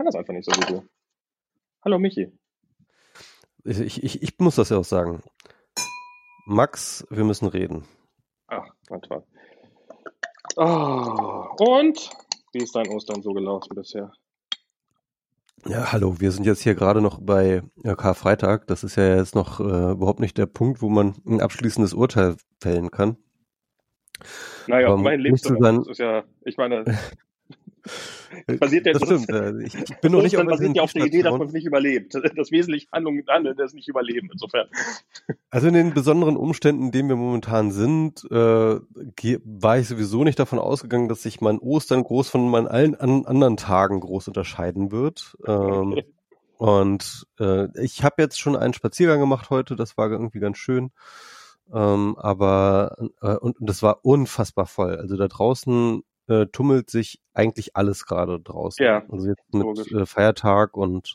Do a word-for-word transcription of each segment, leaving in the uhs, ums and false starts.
kann das einfach nicht so wie du. Hallo Michi. Ich, ich, ich muss das ja auch sagen. Max, wir müssen reden. Ach, na toll. Oh, und? Wie ist dein Ostern so gelaufen bisher? Ja, hallo, wir sind jetzt hier gerade noch bei ja, Karfreitag. Das ist ja jetzt noch äh, überhaupt nicht der Punkt, wo man ein abschließendes Urteil fällen kann. Naja, Aber immerhin lebst du musste noch. dann, Das ist ja, ich meine, basiert ja, das das stimmt. ist, äh, Ich, ich bin noch nicht auf Ostern einer basiert ja auf der Idee, dass Intensivstation. man es nicht überlebt. Das wesentliche Handlung handeln, das nicht überleben, insofern. Also in den besonderen Umständen, in denen wir momentan sind, äh, ge- war ich sowieso nicht davon ausgegangen, dass sich mein Ostern groß von meinen allen an, anderen Tagen groß unterscheiden wird. Ähm, Okay. und äh, ich habe jetzt schon einen Spaziergang gemacht heute, das war irgendwie ganz schön. Ähm, aber äh, und, und das war unfassbar voll. Also da draußen äh, tummelt sich eigentlich alles gerade draußen. Ja, Also jetzt mit logisch. äh, Feiertag und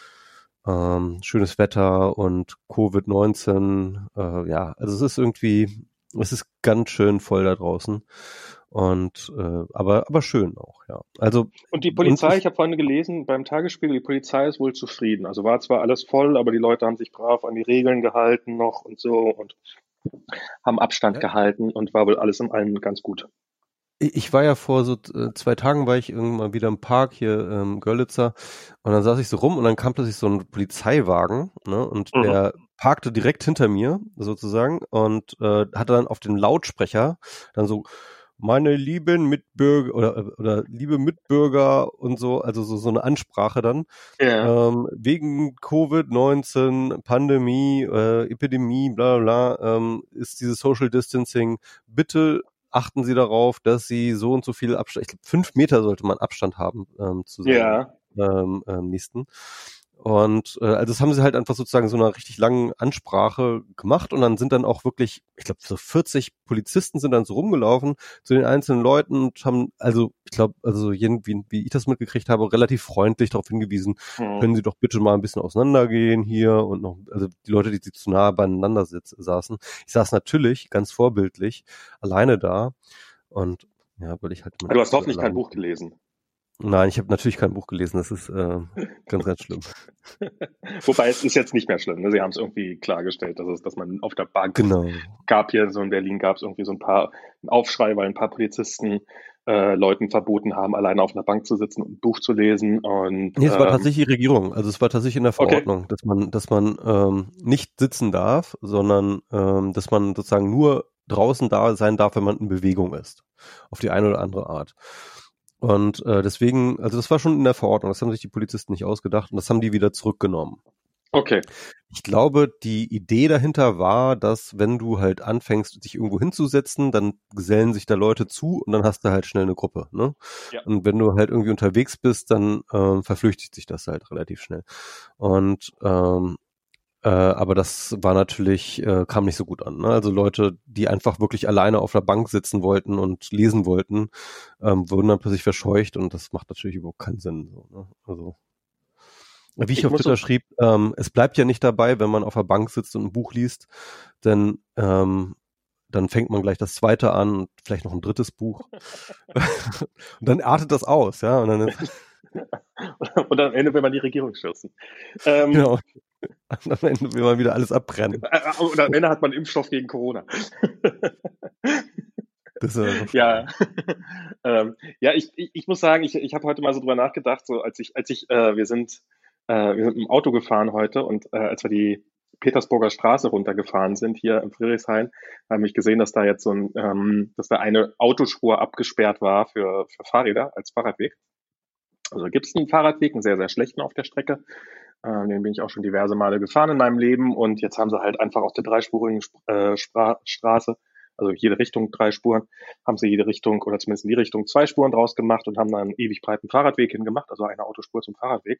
ähm, schönes Wetter und Covid neunzehn, äh, ja, also es ist irgendwie, es ist ganz schön voll da draußen und äh, aber aber schön auch, ja. Also Und die und Polizei, ich ich habe vorhin gelesen, beim Tagesspiegel, die Polizei ist wohl zufrieden. Also war zwar alles voll, aber die Leute haben sich brav an die Regeln gehalten noch und so und haben Abstand ja, gehalten und war wohl alles in allem ganz gut. ich ich war ja vor so äh, zwei Tagen war ich irgendwann mal wieder im Park hier ähm, Görlitzer und dann saß ich so rum und dann kam plötzlich so ein Polizeiwagen, ne, und Mhm. der parkte direkt hinter mir sozusagen und äh, hatte dann auf den Lautsprecher dann so meine lieben Mitbürger oder oder liebe Mitbürger und so, also so so eine Ansprache dann Ja, ähm, wegen Covid neunzehn, Pandemie, äh, Epidemie, bla bla, bla, ähm, ist dieses Social Distancing. Bitte achten Sie darauf, dass Sie so und so viel Abstand, ich glaube fünf Meter sollte man Abstand haben ähm, zu seinen ja. ähm, ähm, Nächsten. Und äh, also das haben sie halt einfach sozusagen so einer richtig langen Ansprache gemacht und dann sind dann auch wirklich, ich glaube so vierzig Polizisten sind dann so rumgelaufen zu den einzelnen Leuten und haben, also ich glaube, also jeden, wie, wie ich das mitgekriegt habe, relativ freundlich darauf hingewiesen, Hm. können Sie doch bitte mal ein bisschen auseinandergehen hier und noch, also die Leute, die, die zu nah beieinander sitz, saßen. Ich saß natürlich ganz vorbildlich alleine da und ja, weil ich halt mit Du hast äh, hoffentlich kein allein Buch bin. gelesen. Nein, ich habe natürlich kein Buch gelesen, das ist äh, ganz, ganz schlimm. Wobei es ist jetzt nicht mehr schlimm. Ne? Sie haben es irgendwie klargestellt, dass, es, dass man auf der Bank Genau. gab hier, so in Berlin gab es irgendwie so ein paar einen Aufschrei, weil ein paar Polizisten äh, Leuten verboten haben, alleine auf einer Bank zu sitzen und ein Buch zu lesen. Und Nee, es war ähm, tatsächlich die Regierung. Also es war tatsächlich in der okay, Verordnung, dass man, dass man ähm, nicht sitzen darf, sondern ähm, dass man sozusagen nur draußen da sein darf, wenn man in Bewegung ist. Auf die eine oder andere Art. Und äh, deswegen, also das war schon in der Verordnung, das haben sich die Polizisten nicht ausgedacht und das haben die wieder zurückgenommen. okay. Ich glaube, die Idee dahinter war, dass wenn du halt anfängst, dich irgendwo hinzusetzen, dann gesellen sich da Leute zu und dann hast du halt schnell eine Gruppe, ne? Ja. Und wenn du halt irgendwie unterwegs bist, dann ähm, verflüchtigt sich das halt relativ schnell. Und ähm, äh, aber das war natürlich, äh, kam nicht so gut an. Ne? Also Leute, die einfach wirklich alleine auf der Bank sitzen wollten und lesen wollten, ähm, wurden dann plötzlich verscheucht und das macht natürlich überhaupt keinen Sinn. So, ne? Also wie ich Ich auf muss Twitter so, schrieb, ähm, es bleibt ja nicht dabei, wenn man auf der Bank sitzt und ein Buch liest, denn ähm, dann fängt man gleich das zweite an und vielleicht noch ein drittes Buch. Und dann artet das aus, ja. Und dann ist, und am Ende will man die Regierung stürzen. Ähm, genau, und am Ende will man wieder alles abbrennen. äh, und am Ende hat man Impfstoff gegen Corona. Das ist ja noch schlimmer. Ja, ähm, ja, ich, ich, ich muss sagen, ich, ich habe heute mal so drüber nachgedacht, so als ich, als ich, äh, wir sind, äh, wir sind im Auto gefahren heute und äh, als wir die Petersburger Straße runtergefahren sind hier in Friedrichshain, habe ich gesehen, dass da jetzt so ein, ähm, dass da eine Autospur abgesperrt war für, für Fahrräder als Fahrradweg. Also gibt es einen Fahrradweg, einen sehr, sehr schlechten auf der Strecke. Äh, den bin ich auch schon diverse Male gefahren in meinem Leben und jetzt haben sie halt einfach aus der dreispurigen äh, Spra Straße, also jede Richtung drei Spuren, haben sie jede Richtung oder zumindest in die Richtung zwei Spuren draus gemacht und haben dann einen ewig breiten Fahrradweg hingemacht, also eine Autospur zum Fahrradweg.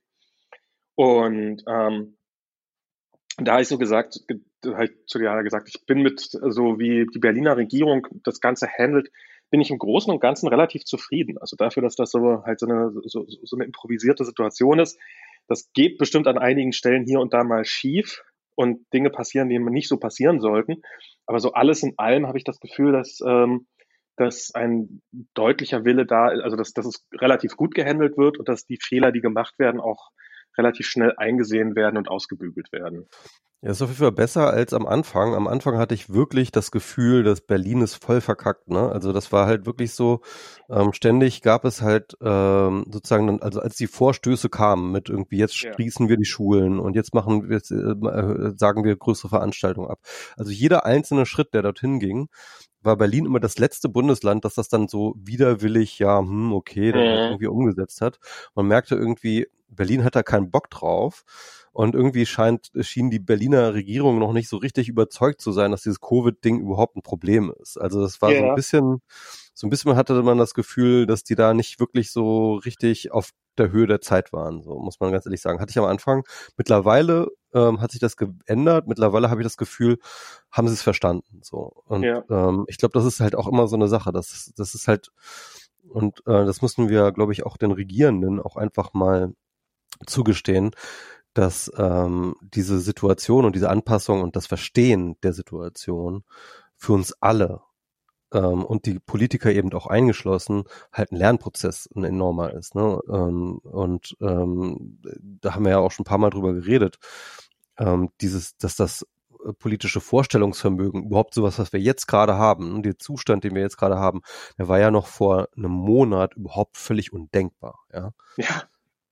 Und ähm, da habe ich so gesagt, da habe ich zu Diana gesagt, ich bin mit, so wie die Berliner Regierung das Ganze handelt, bin ich im Großen und Ganzen relativ zufrieden. Also dafür, dass das so halt so eine, so, so eine improvisierte Situation ist. Das geht bestimmt an einigen Stellen hier und da mal schief und Dinge passieren, die nicht so passieren sollten. Aber so alles in allem habe ich das Gefühl, dass, ähm, dass ein deutlicher Wille da ist, also dass, dass es relativ gut gehandelt wird und dass die Fehler, die gemacht werden, auch relativ schnell eingesehen werden und ausgebügelt werden. Ja, ist auf jeden Fall besser als am Anfang. Am Anfang hatte ich wirklich das Gefühl, dass Berlin ist voll verkackt, ne? Also das war halt wirklich so, ähm, ständig gab es halt ähm, sozusagen, dann, also als die Vorstöße kamen mit irgendwie, jetzt Ja. schließen wir die Schulen und jetzt machen wir, jetzt, äh, sagen wir größere Veranstaltungen ab. Also jeder einzelne Schritt, der dorthin ging, war Berlin immer das letzte Bundesland, das das dann so widerwillig, ja, hm, okay, dann halt Mhm. irgendwie umgesetzt hat. Man merkte irgendwie, Berlin hat da keinen Bock drauf. Und irgendwie scheint, schien die Berliner Regierung noch nicht so richtig überzeugt zu sein, dass dieses Covid-Ding überhaupt ein Problem ist. Also das war Ja. so ein bisschen, so ein bisschen hatte man das Gefühl, dass die da nicht wirklich so richtig auf der Höhe der Zeit waren. So muss man ganz ehrlich sagen. Hatte ich am Anfang. Mittlerweile ähm, hat sich das geändert. Mittlerweile habe ich das Gefühl, haben sie es verstanden. So und Ja. ähm, ich glaube, das ist halt auch immer so eine Sache. Das, das ist halt und äh, das mussten wir, glaube ich, auch den Regierenden auch einfach mal zugestehen, dass ähm, diese Situation und diese Anpassung und das Verstehen der Situation für uns alle ähm, und die Politiker eben auch eingeschlossen halt ein Lernprozess, ein enormer ist. Ne? Ähm, und ähm, da haben wir ja auch schon ein paar Mal drüber geredet, ähm, dieses, dass das politische Vorstellungsvermögen, überhaupt sowas, was wir jetzt gerade haben, der Zustand, den wir jetzt gerade haben, der war ja noch vor einem Monat überhaupt völlig undenkbar. Ja. Ja.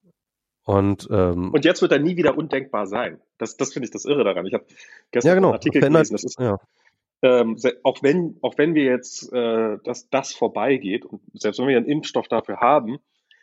Und, ähm, und jetzt wird er nie wieder undenkbar sein. Das, das finde ich das Irre daran. Ich habe gestern ja, genau, einen Artikel verändert, gelesen. Das ist, ja. ähm, auch wenn auch wenn wir jetzt, äh, dass das vorbeigeht und selbst wenn wir einen Impfstoff dafür haben,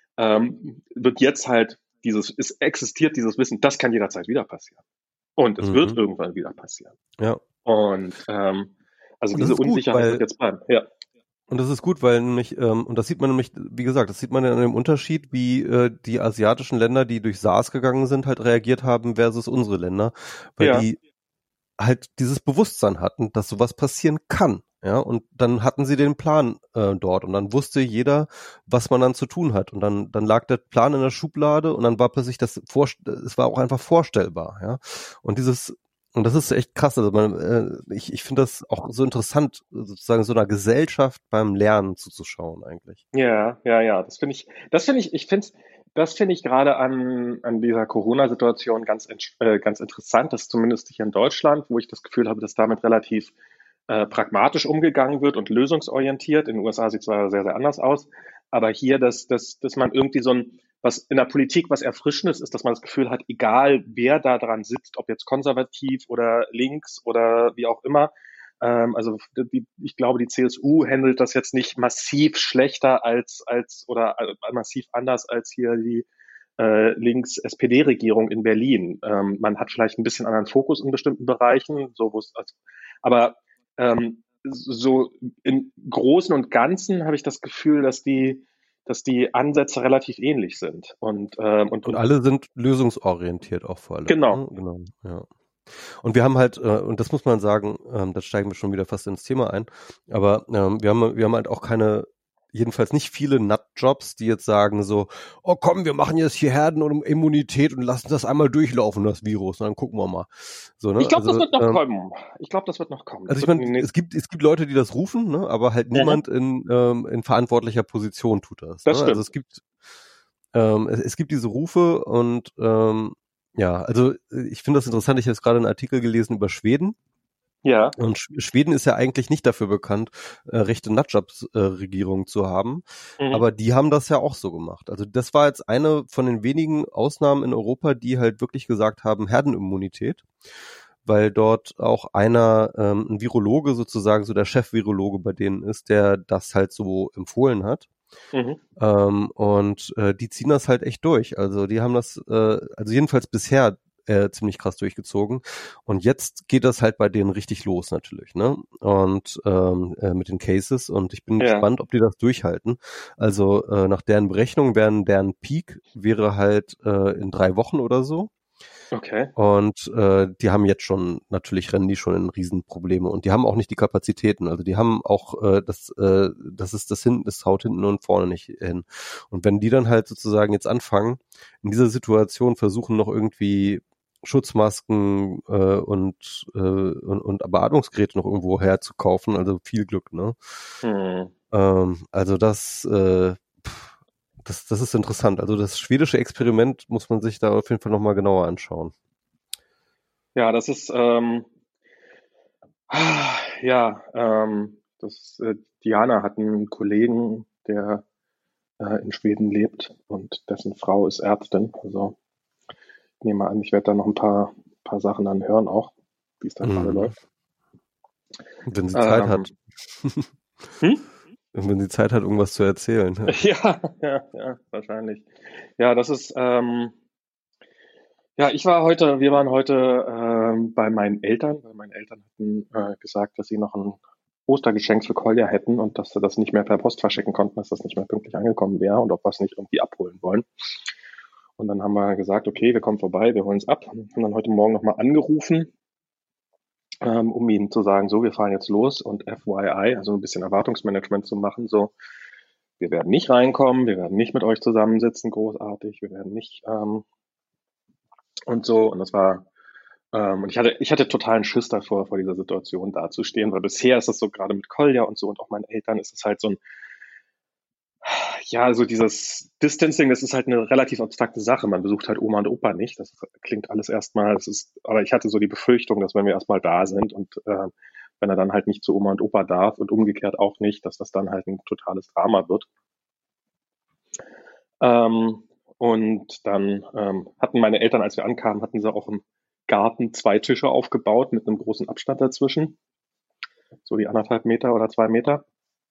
ähm, wird jetzt halt dieses, es existiert dieses Wissen, das kann jederzeit wieder passieren. Und es Mhm. wird irgendwann wieder passieren. Ja. Und ähm, also Und diese das ist gut, Unsicherheit weil- wird jetzt bleiben. Ja. Und das ist gut, weil nämlich, ähm, und das sieht man nämlich, wie gesagt, das sieht man ja an dem Unterschied, wie äh, die asiatischen Länder, die durch SARS gegangen sind, halt reagiert haben versus unsere Länder, weil Ja. die halt dieses Bewusstsein hatten, dass sowas passieren kann. Ja, und dann hatten sie den Plan äh, dort und dann wusste jeder, was man dann zu tun hat. Und dann, dann lag der Plan in der Schublade und dann war plötzlich das, Vorst- es war auch einfach vorstellbar. Ja, und dieses Und das ist echt krass. Also man, äh, ich, ich finde das auch so interessant, sozusagen so einer Gesellschaft beim Lernen zuzuschauen eigentlich. Ja, ja, ja. Das finde ich, das finde ich, ich finde, das finde ich gerade an, an dieser Corona-Situation ganz, ent- äh, ganz interessant, dass zumindest hier in Deutschland, wo ich das Gefühl habe, dass damit relativ äh, pragmatisch umgegangen wird und lösungsorientiert. In den U S A sieht es zwar sehr, sehr anders aus, aber hier, dass, dass, dass man irgendwie so ein, was in der Politik was Erfrischendes ist, dass man das Gefühl hat, egal wer da dran sitzt, ob jetzt konservativ oder links oder wie auch immer, ähm, also die, ich glaube, die C S U handelt das jetzt nicht massiv schlechter als, als oder äh, massiv anders als hier die äh, links-S P D-Regierung in Berlin. Ähm, man hat vielleicht ein bisschen anderen Fokus in bestimmten Bereichen, so wo es, also, aber ähm, so im Großen und Ganzen habe ich das Gefühl, dass die dass die Ansätze relativ ähnlich sind. Und, ähm, und, Und alle sind lösungsorientiert auch vor allem. Genau. Ne? Genau, ja. Und wir haben halt, äh, und das muss man sagen, ähm, da steigen wir schon wieder fast ins Thema ein, aber ähm, wir haben wir haben halt auch keine, jedenfalls nicht viele Nutjobs, die jetzt sagen so, oh komm, wir machen jetzt hier Herdenimmunität und lassen das einmal durchlaufen, das Virus, und dann gucken wir mal. So, ne? Ich glaube, also, das wird noch ähm, kommen. Ich glaube, das wird noch kommen. Also Das ich wird meine, in- es gibt es gibt Leute, die das rufen, ne, aber halt Mhm. niemand in ähm, in verantwortlicher Position tut das. Das Ne? Also stimmt. es gibt ähm, es, es gibt diese Rufe und ähm, ja, also äh, ich finde das interessant. Ich habe jetzt gerade einen Artikel gelesen über Schweden. Ja. Und Sch- Schweden ist ja eigentlich nicht dafür bekannt, äh, rechte Nutjobs-Regierung zu haben. Mhm. Aber die haben das ja auch so gemacht. Also das war jetzt eine von den wenigen Ausnahmen in Europa, die halt wirklich gesagt haben, Herdenimmunität. Weil dort auch einer, ähm, ein Virologe sozusagen, so der Chef-Virologe bei denen ist, der das halt so empfohlen hat. Mhm. Ähm, und äh, die ziehen das halt echt durch. Also die haben das, äh, also jedenfalls bisher äh, ziemlich krass durchgezogen. Und jetzt geht das halt bei denen richtig los natürlich, ne? Und ähm, äh, mit den Cases. Und ich bin Ja. gespannt, ob die das durchhalten. Also äh, nach deren Berechnung wären deren Peak wäre halt äh, in drei Wochen oder so. Okay. Und äh, die haben jetzt schon, natürlich rennen die schon in Riesenprobleme und die haben auch nicht die Kapazitäten. Also die haben auch, äh, das, äh, das ist das hinten, das haut hinten und vorne nicht hin. Und wenn die dann halt sozusagen jetzt anfangen, in dieser Situation versuchen noch irgendwie Schutzmasken äh, und, äh, und, und Beatmungsgeräte noch irgendwo herzukaufen, also viel Glück, ne? Mhm. Ähm, also das, äh, pff, das, das ist interessant. Also das schwedische Experiment muss man sich da auf jeden Fall nochmal genauer anschauen. Ja, das ist, ähm, ja, ähm, das, äh, Diana hat einen Kollegen, der äh, in Schweden lebt und dessen Frau ist Ärztin. Also ich nehme an, ich werde da noch ein paar, paar Sachen dann hören auch, wie es da gerade Mhm. läuft. Wenn sie Zeit Ähm, hat. hm? Wenn sie Zeit hat, irgendwas zu erzählen. Ja. Ja, ja, ja, wahrscheinlich. Ja, das ist, ähm, ja, ich war heute, wir waren heute ähm, bei meinen Eltern, weil meine Eltern hatten äh, gesagt, dass sie noch ein Ostergeschenk für Kolja hätten und dass sie das nicht mehr per Post verschicken konnten, dass das nicht mehr pünktlich angekommen wäre und ob wir es nicht irgendwie abholen wollen. Und dann haben wir gesagt, okay, wir kommen vorbei, wir holen es ab. Und dann heute Morgen nochmal angerufen, ähm, um ihnen zu sagen, so, wir fahren jetzt los und F Y I, also ein bisschen Erwartungsmanagement zu machen, so, wir werden nicht reinkommen, wir werden nicht mit euch zusammensitzen, großartig, wir werden nicht ähm, und so. Und das war, ähm, und ich hatte, ich hatte totalen Schiss davor, vor dieser Situation dazustehen, weil bisher ist das so gerade mit Kolja und so und auch meinen Eltern ist es halt so ein, ja, so dieses Distancing, das ist halt eine relativ abstrakte Sache. Man besucht halt Oma und Opa nicht. Das klingt alles erstmal, das ist, aber ich hatte so die Befürchtung, dass wenn wir erstmal da sind und äh, wenn er dann halt nicht zu Oma und Opa darf und umgekehrt auch nicht, dass das dann halt ein totales Drama wird. Ähm, und dann ähm, hatten meine Eltern, als wir ankamen, hatten sie auch im Garten zwei Tische aufgebaut mit einem großen Abstand dazwischen, so die anderthalb Meter oder zwei Meter.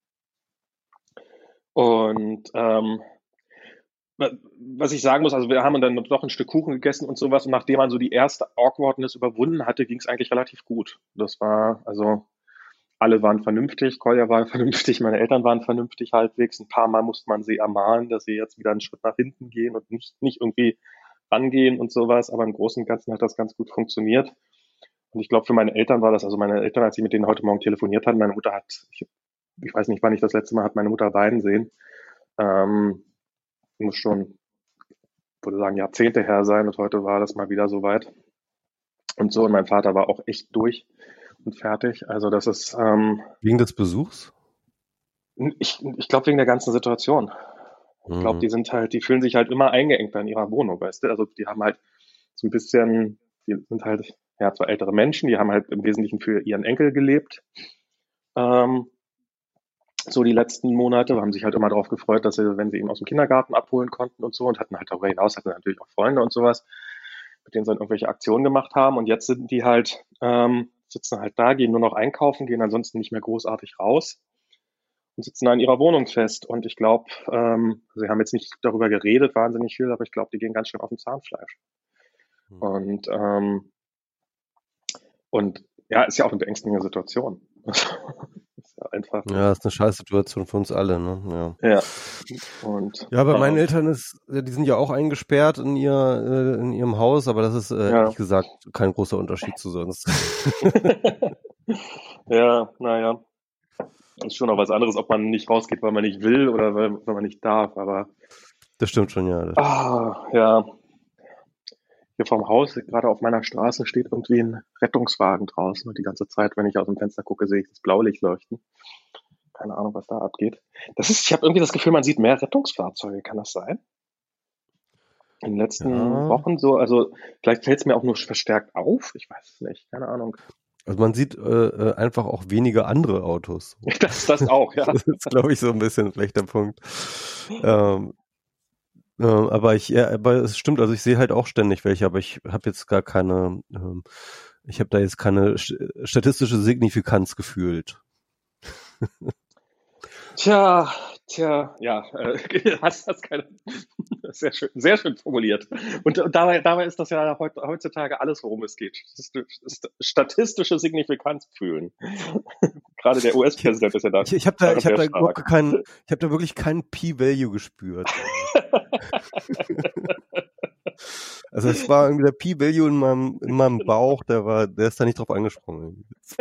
Und ähm, was ich sagen muss, also wir haben dann doch ein Stück Kuchen gegessen und sowas und nachdem man so die erste Awkwardness überwunden hatte, ging es eigentlich relativ gut. Das war, also alle waren vernünftig, Kolja war vernünftig, meine Eltern waren vernünftig halbwegs. Ein paar Mal musste man sie ermahnen, dass sie jetzt wieder einen Schritt nach hinten gehen und nicht, nicht irgendwie rangehen und sowas, aber im Großen und Ganzen hat das ganz gut funktioniert. Und ich glaube, für meine Eltern war das, also meine Eltern, als ich mit denen heute Morgen telefoniert hatte, meine Mutter hat, ich, ich weiß nicht, wann ich das letzte Mal hat meine Mutter weinen sehen. Ähm, muss schon, würde sagen, Jahrzehnte her sein und heute war das mal wieder soweit. Und so, und mein Vater war auch echt durch und fertig. Also das ist, ähm, Wegen des Besuchs? ich, ich glaube wegen der ganzen Situation. Ich glaube, Mhm. die sind halt, die fühlen sich halt immer eingeengt in ihrer Wohnung, weißt du? Also die haben halt so ein bisschen, die sind halt, ja, zwar ältere Menschen, die haben halt im Wesentlichen für ihren Enkel gelebt. Ähm, so die letzten Monate, haben sich halt immer darauf gefreut, dass sie, wenn sie ihn aus dem Kindergarten abholen konnten und so und hatten halt darüber hinaus, hatten natürlich auch Freunde und sowas, mit denen sie dann irgendwelche Aktionen gemacht haben. Und jetzt sind die halt, ähm, sitzen halt da, gehen nur noch einkaufen, gehen ansonsten nicht mehr großartig raus und sitzen da in ihrer Wohnung fest. Und ich glaube, ähm, sie haben jetzt nicht darüber geredet, wahnsinnig viel, aber ich glaube, die gehen ganz schön auf den Zahnfleisch. Mhm. Und, ähm, und ja, ist ja auch eine beängstigende Situation. Ist ja einfach, Ja, ist eine Scheißsituation für uns alle, ne? Ja. ja. Und Ja, bei meinen ähm, Eltern ist, die sind ja auch eingesperrt in ihr, äh, in ihrem Haus, aber das ist äh, ja. ehrlich gesagt kein großer Unterschied zu sonst. Ja, naja. Ist schon auch was anderes, ob man nicht rausgeht, weil man nicht will oder weil, weil man nicht darf. Aber Das stimmt schon, ja. Das ah, ja, hier vorm Haus, gerade auf meiner Straße, steht irgendwie ein Rettungswagen draußen. Und die ganze Zeit, wenn ich aus dem Fenster gucke, sehe ich das Blaulicht leuchten. Keine Ahnung, was da abgeht. Das ist, ich habe irgendwie das Gefühl, man sieht mehr Rettungsfahrzeuge. Kann das sein? In den letzten ja, Wochen so, also vielleicht fällt es mir auch nur verstärkt auf. Ich weiß es nicht, keine Ahnung. also man sieht äh, äh, einfach auch weniger andere Autos. Das, das auch, ja. Das ist, glaube ich, so ein bisschen vielleicht der Punkt. Ähm, äh, aber ich, ja, aber es stimmt, also ich sehe halt auch ständig welche, aber ich habe jetzt gar keine, ähm, ich habe da jetzt keine st- statistische Signifikanz gefühlt. Tja, tja, ja, äh, hast das keine, sehr schön, sehr schön formuliert. Und, und dabei, dabei ist das ja heut, heutzutage alles, worum es geht. Das ist statistische Signifikanz fühlen. Gerade der U S-Präsident ist ja da. Ich, ich habe da, ich habe da überhaupt keinen, ich habe da wirklich keinen P-Value gespürt. Also es war irgendwie der P-Value in meinem, in meinem Bauch, der war, der ist da nicht drauf angesprungen.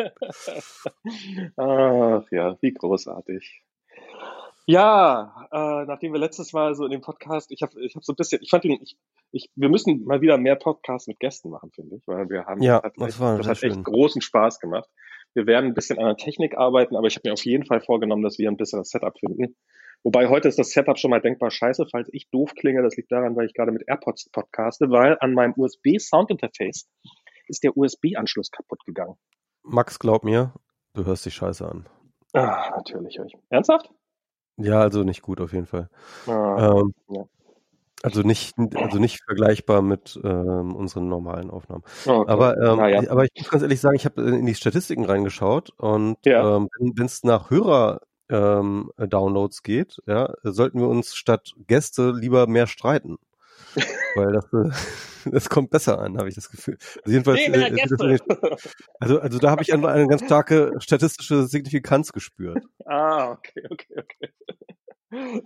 Ach ja, wie großartig. Ja, äh, nachdem wir letztes Mal so in dem Podcast, ich habe ich hab so ein bisschen, ich fand den, ich, ich, wir müssen mal wieder mehr Podcasts mit Gästen machen, finde ich, weil wir haben, das Ja, hat das echt, war das sehr hat echt schön. großen Spaß gemacht. Wir werden ein bisschen an der Technik arbeiten, aber ich habe mir auf jeden Fall vorgenommen, dass wir ein besseres Setup finden. Wobei heute ist das Setup schon mal denkbar scheiße, falls ich doof klinge. Das liegt daran, weil ich gerade mit AirPods podcaste, weil an meinem U S B-Soundinterface ist der U S B-Anschluss kaputt gegangen. Max, glaub mir, du hörst dich scheiße an. Ah, natürlich höre ich. Ernsthaft? Ja, also nicht gut auf jeden Fall. Ah, ähm, ja. Also nicht, also nicht vergleichbar mit ähm, unseren normalen Aufnahmen. Okay. Aber, ähm, Naja. aber ich muss ganz ehrlich sagen, ich habe in die Statistiken reingeschaut und Ja. ähm, wenn es nach Hörer-Downloads ähm, geht, ja, sollten wir uns statt Gäste lieber mehr streiten. Weil das, äh, das kommt besser an, habe ich das Gefühl. Also jedenfalls, Nee, mehr äh, Gäste. also, also da habe ich eine, eine ganz starke statistische Signifikanz gespürt. Ah, okay, okay, okay.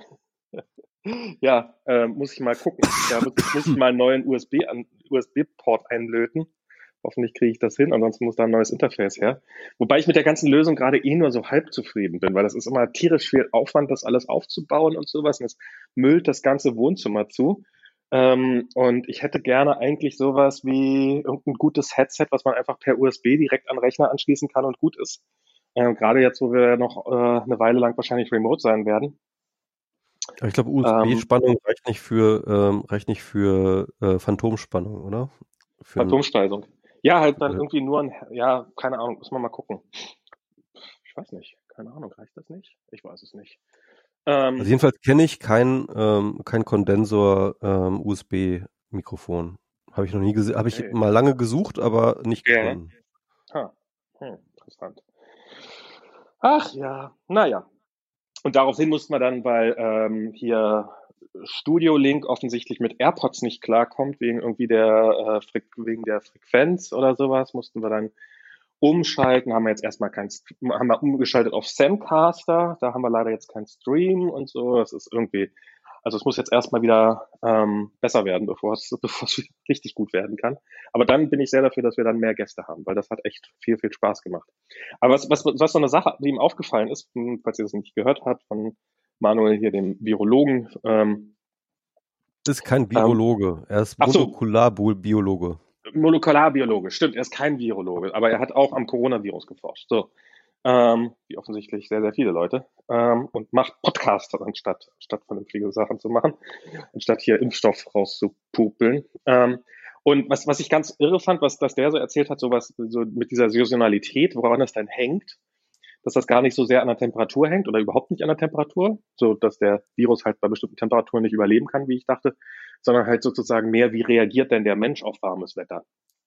Ja, äh, muss ich mal gucken. Da muss, muss ich mal einen neuen U S B an, U S B-Port einlöten. Hoffentlich kriege ich das hin, ansonsten muss da ein neues Interface her. Wobei ich mit der ganzen Lösung gerade eh nur so halb zufrieden bin, weil das ist immer tierisch viel Aufwand, das alles aufzubauen und sowas. Und es müllt das ganze Wohnzimmer zu. Ähm, und ich hätte gerne eigentlich sowas wie irgendein gutes Headset, was man einfach per U S B direkt an den Rechner anschließen kann und gut ist. Ähm, gerade jetzt, wo wir noch äh, eine Weile lang wahrscheinlich remote sein werden. Aber ich glaube, U S B-Spannung ähm, reicht nicht für ähm, reicht nicht für äh, Phantomspannung, oder? Für Phantomspeisung. Ja, halt dann irgendwie nur ein, ja, keine Ahnung, muss man mal gucken. Ich weiß nicht, keine Ahnung, reicht das nicht? Ich weiß es nicht. Ähm, also jedenfalls kenne ich kein ähm, kein Kondensor ähm, U S B-Mikrofon. Habe ich noch nie gesehen, habe ich okay. mal lange gesucht, aber nicht ja. gefunden. Ha. Hm, interessant. Ach ja, naja. Und daraufhin mussten wir dann, weil ähm, hier Studio Link offensichtlich mit AirPods nicht klarkommt, wegen irgendwie der, äh, wegen der Frequenz oder sowas, mussten wir dann umschalten, haben wir jetzt erstmal kein, haben wir umgeschaltet auf Zencaster, da haben wir leider jetzt keinen Stream und so, das ist irgendwie, also es muss jetzt erstmal wieder ähm, besser werden, bevor es, bevor es richtig gut werden kann. Aber dann bin ich sehr dafür, dass wir dann mehr Gäste haben, weil das hat echt viel, viel Spaß gemacht. Aber was, was, was so eine Sache, die ihm aufgefallen ist, falls ihr das nicht gehört habt, von Manuel hier, dem Virologen. Ähm, ist kein Virologe, ähm, er ist Molekularbiologe. Molekularbiologe, stimmt, er ist kein Virologe, aber er hat auch am Coronavirus geforscht. So. Ähm, wie offensichtlich sehr, sehr viele Leute, ähm, und macht Podcasts anstatt, statt vernünftige Sachen zu machen, anstatt hier Impfstoff rauszupupeln. Ähm, und was, was ich ganz irre fand, was, dass der so erzählt hat, so was, so mit dieser Saisonalität, woran das dann hängt, dass das gar nicht so sehr an der Temperatur hängt oder überhaupt nicht an der Temperatur, so dass der Virus halt bei bestimmten Temperaturen nicht überleben kann, wie ich dachte, sondern halt sozusagen mehr, wie reagiert denn der Mensch auf warmes Wetter?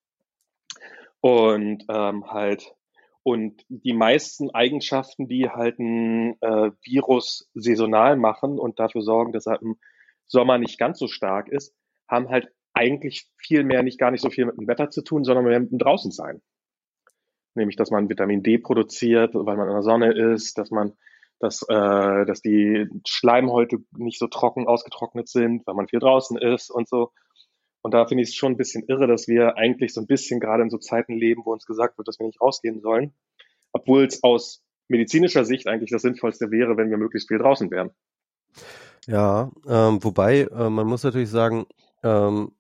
Und ähm, halt Und die meisten Eigenschaften, die halt ein äh, Virus saisonal machen und dafür sorgen, dass er im Sommer nicht ganz so stark ist, haben halt eigentlich viel mehr nicht gar nicht so viel mit dem Wetter zu tun, sondern mehr mit dem Draußensein. Nämlich, dass man Vitamin D produziert, weil man in der Sonne ist, dass man, dass, äh, dass die Schleimhäute nicht so trocken ausgetrocknet sind, weil man viel draußen ist und so. Und da finde ich es schon ein bisschen irre, dass wir eigentlich so ein bisschen gerade in so Zeiten leben, wo uns gesagt wird, dass wir nicht rausgehen sollen, obwohl es aus medizinischer Sicht eigentlich das Sinnvollste wäre, wenn wir möglichst viel draußen wären. Ja, ähm, wobei, äh, man muss natürlich sagen, ähm,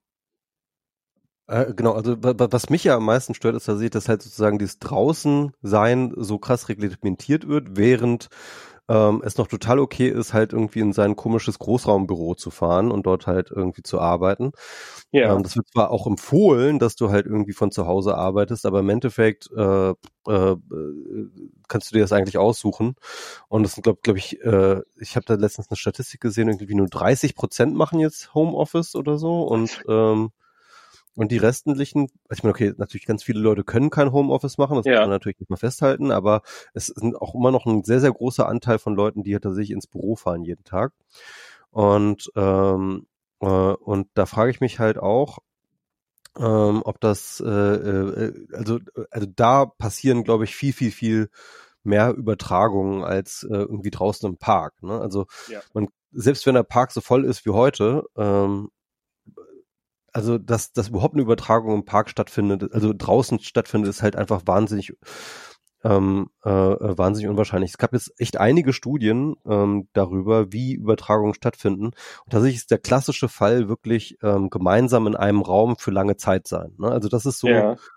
äh, genau, also was mich ja am meisten stört, ist, dass ich das halt sozusagen dieses Draußensein so krass reglementiert wird, während ähm, es noch total okay ist, halt irgendwie in sein komisches Großraumbüro zu fahren und dort halt irgendwie zu arbeiten. Ja. Ähm, das wird zwar auch empfohlen, dass du halt irgendwie von zu Hause arbeitest, aber im Endeffekt äh, äh, kannst du dir das eigentlich aussuchen. Und das sind, glaube glaub ich, äh, ich habe da letztens eine Statistik gesehen, irgendwie nur dreißig Prozent machen jetzt Homeoffice oder so und ähm, und die restlichen, ich meine, okay, natürlich ganz viele Leute können kein Homeoffice machen, das ja. muss man natürlich nicht mal festhalten, aber es sind auch immer noch ein sehr, sehr großer Anteil von Leuten, die halt tatsächlich ins Büro fahren jeden Tag. Und ähm, äh, und da frage ich mich halt auch, ähm, ob das, äh, äh, also also da passieren, glaube ich, viel, viel, viel mehr Übertragungen als äh, irgendwie draußen im Park. Ne? Also ja. man, selbst wenn der Park so voll ist wie heute, ähm, also dass, dass überhaupt eine Übertragung im Park stattfindet, also draußen stattfindet, ist halt einfach wahnsinnig ähm, äh, wahnsinnig unwahrscheinlich. Es gab jetzt echt einige Studien ähm, darüber, wie Übertragungen stattfinden. Und tatsächlich ist der klassische Fall wirklich ähm, gemeinsam in einem Raum für lange Zeit sein. Ne? Also das ist so, ja.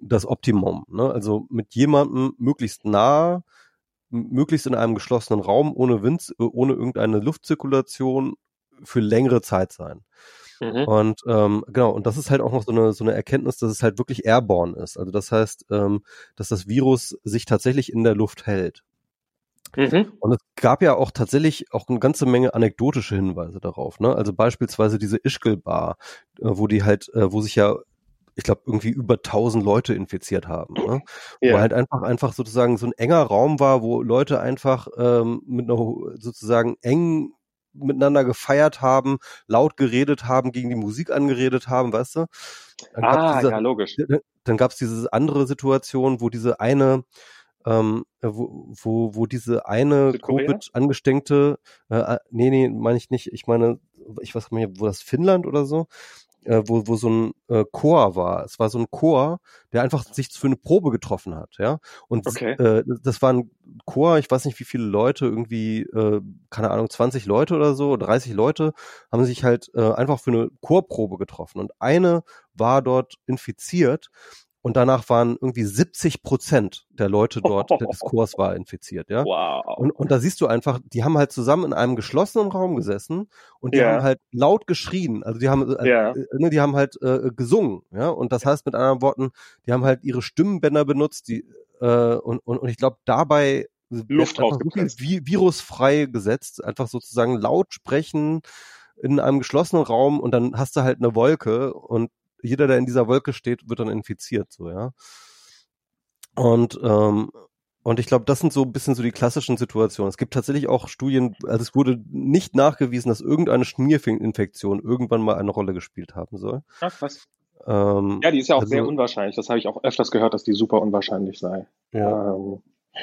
das Optimum. Ne? Also mit jemandem möglichst nah, m- möglichst in einem geschlossenen Raum, ohne Wind, äh, ohne irgendeine Luftzirkulation für längere Zeit sein. Mhm. Und ähm, genau, und das ist halt auch noch so eine so eine Erkenntnis, dass es halt wirklich airborne ist. Also das heißt, ähm, dass das Virus sich tatsächlich in der Luft hält. Mhm. Und es gab ja auch tatsächlich auch eine ganze Menge anekdotische Hinweise darauf. Ne? Also beispielsweise diese Ischgl-Bar, äh, wo die halt, äh, wo sich ja, ich glaube, irgendwie über tausend Leute infiziert haben. Ne? Wo Ja. halt einfach einfach sozusagen so ein enger Raum war, wo Leute einfach ähm, mit einer ho- sozusagen eng miteinander gefeiert haben, laut geredet haben, gegen die Musik angeredet haben, weißt du? Dann gab's Ah, diese, ja, logisch. dann gab's diese andere Situation, wo diese eine ähm, äh, wo, wo, wo diese eine Südkorea? Covid angesteckte, äh, äh, nee, nee, meine ich nicht, ich meine, ich weiß nicht, wo das Finnland oder so, äh, wo, wo so ein äh, Chor war. Es war so ein Chor, der einfach sich für eine Probe getroffen hat, ja. Und Okay. äh, das war ein Chor, ich weiß nicht, wie viele Leute, irgendwie, äh, keine Ahnung, zwanzig Leute oder so, dreißig Leute, haben sich halt äh, einfach für eine Chorprobe getroffen. Und eine war dort infiziert und danach waren irgendwie siebzig Prozent der Leute dort, des Chors war infiziert, ja. Wow. Und, und da siehst du einfach, die haben halt zusammen in einem geschlossenen Raum gesessen und die haben Ja, halt laut geschrien. Also die haben, äh, ja. äh, ne, die haben halt äh, gesungen, ja. Und das heißt mit anderen Worten, die haben halt ihre Stimmbänder benutzt, die äh, und, und, und ich glaube, dabei wird Luft einfach so viel rausgepresst. Vi Virus frei gesetzt, einfach sozusagen laut sprechen in einem geschlossenen Raum und dann hast du halt eine Wolke und jeder, der in dieser Wolke steht, wird dann infiziert, so, ja. Und, ähm, und ich glaube, das sind so ein bisschen so die klassischen Situationen. Es gibt tatsächlich auch Studien, also es wurde nicht nachgewiesen, dass irgendeine Schmierinfektion irgendwann mal eine Rolle gespielt haben soll. Ach, krass. Ähm, Ja, die ist ja auch sehr also, unwahrscheinlich. Das habe ich auch öfters gehört, dass die super unwahrscheinlich sei. ja. Ähm,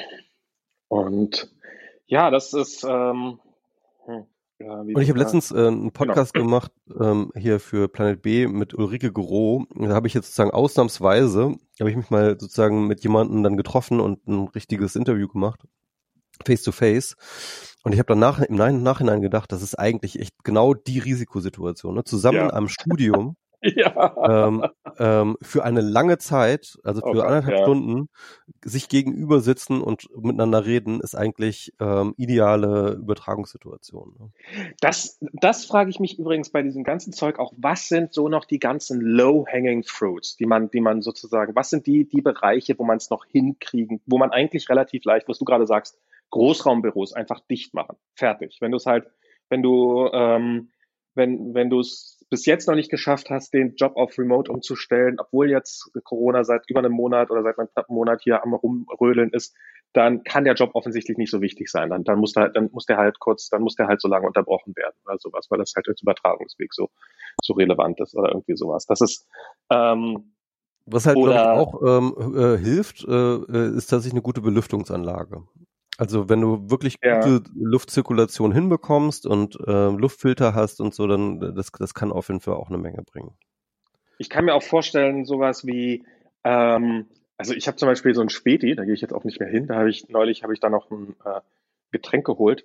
und ja, das ist, ähm, hm, ja, wie Und ich habe sogar, letztens äh, einen genau. Podcast gemacht ähm, hier für Planet B mit Ulrike Gero. Da habe ich jetzt sozusagen ausnahmsweise, habe ich mich mal sozusagen mit jemandem dann getroffen und ein richtiges Interview gemacht, face to face. Und ich habe danach im Nachhinein gedacht, das ist eigentlich echt genau die Risikosituation. Ne? Zusammen in Ja. einem Studium Ja. ähm, ähm, für eine lange Zeit, also Oh für Gott, anderthalb ja. Stunden, sich gegenüber sitzen und miteinander reden, ist eigentlich ähm, ideale Übertragungssituation. Ne? Das, das frage ich mich übrigens bei diesem ganzen Zeug auch. Was sind so noch die ganzen low-hanging fruits, die man, die man sozusagen, was sind die, die Bereiche, wo man es noch hinkriegen, wo man eigentlich relativ leicht, was du gerade sagst, Großraumbüros einfach dicht machen. Fertig. Wenn du es halt, wenn du, ähm, wenn, wenn du es bis jetzt noch nicht geschafft hast, den Job auf Remote umzustellen, obwohl jetzt Corona seit über einem Monat oder seit einem knappen Monat hier am Rumrödeln ist, dann kann der Job offensichtlich nicht so wichtig sein. Dann, dann muss der, dann muss der halt kurz, dann muss der halt so lange unterbrochen werden oder sowas, weil das halt als Übertragungsweg so, so relevant ist oder irgendwie sowas. Das ist, ähm, Was halt, glaube ich, oder, auch ähm, äh, hilft, äh, äh, ist tatsächlich eine gute Belüftungsanlage. Also wenn du wirklich ja, gute Luftzirkulation hinbekommst und äh, Luftfilter hast und so, dann äh, das, das kann auf jeden Fall auch eine Menge bringen. ich kann mir auch vorstellen, sowas wie, ähm, also ich habe zum Beispiel so ein Späti, da gehe ich jetzt auch nicht mehr hin, da habe ich, neulich habe ich da noch ein äh, Getränk geholt,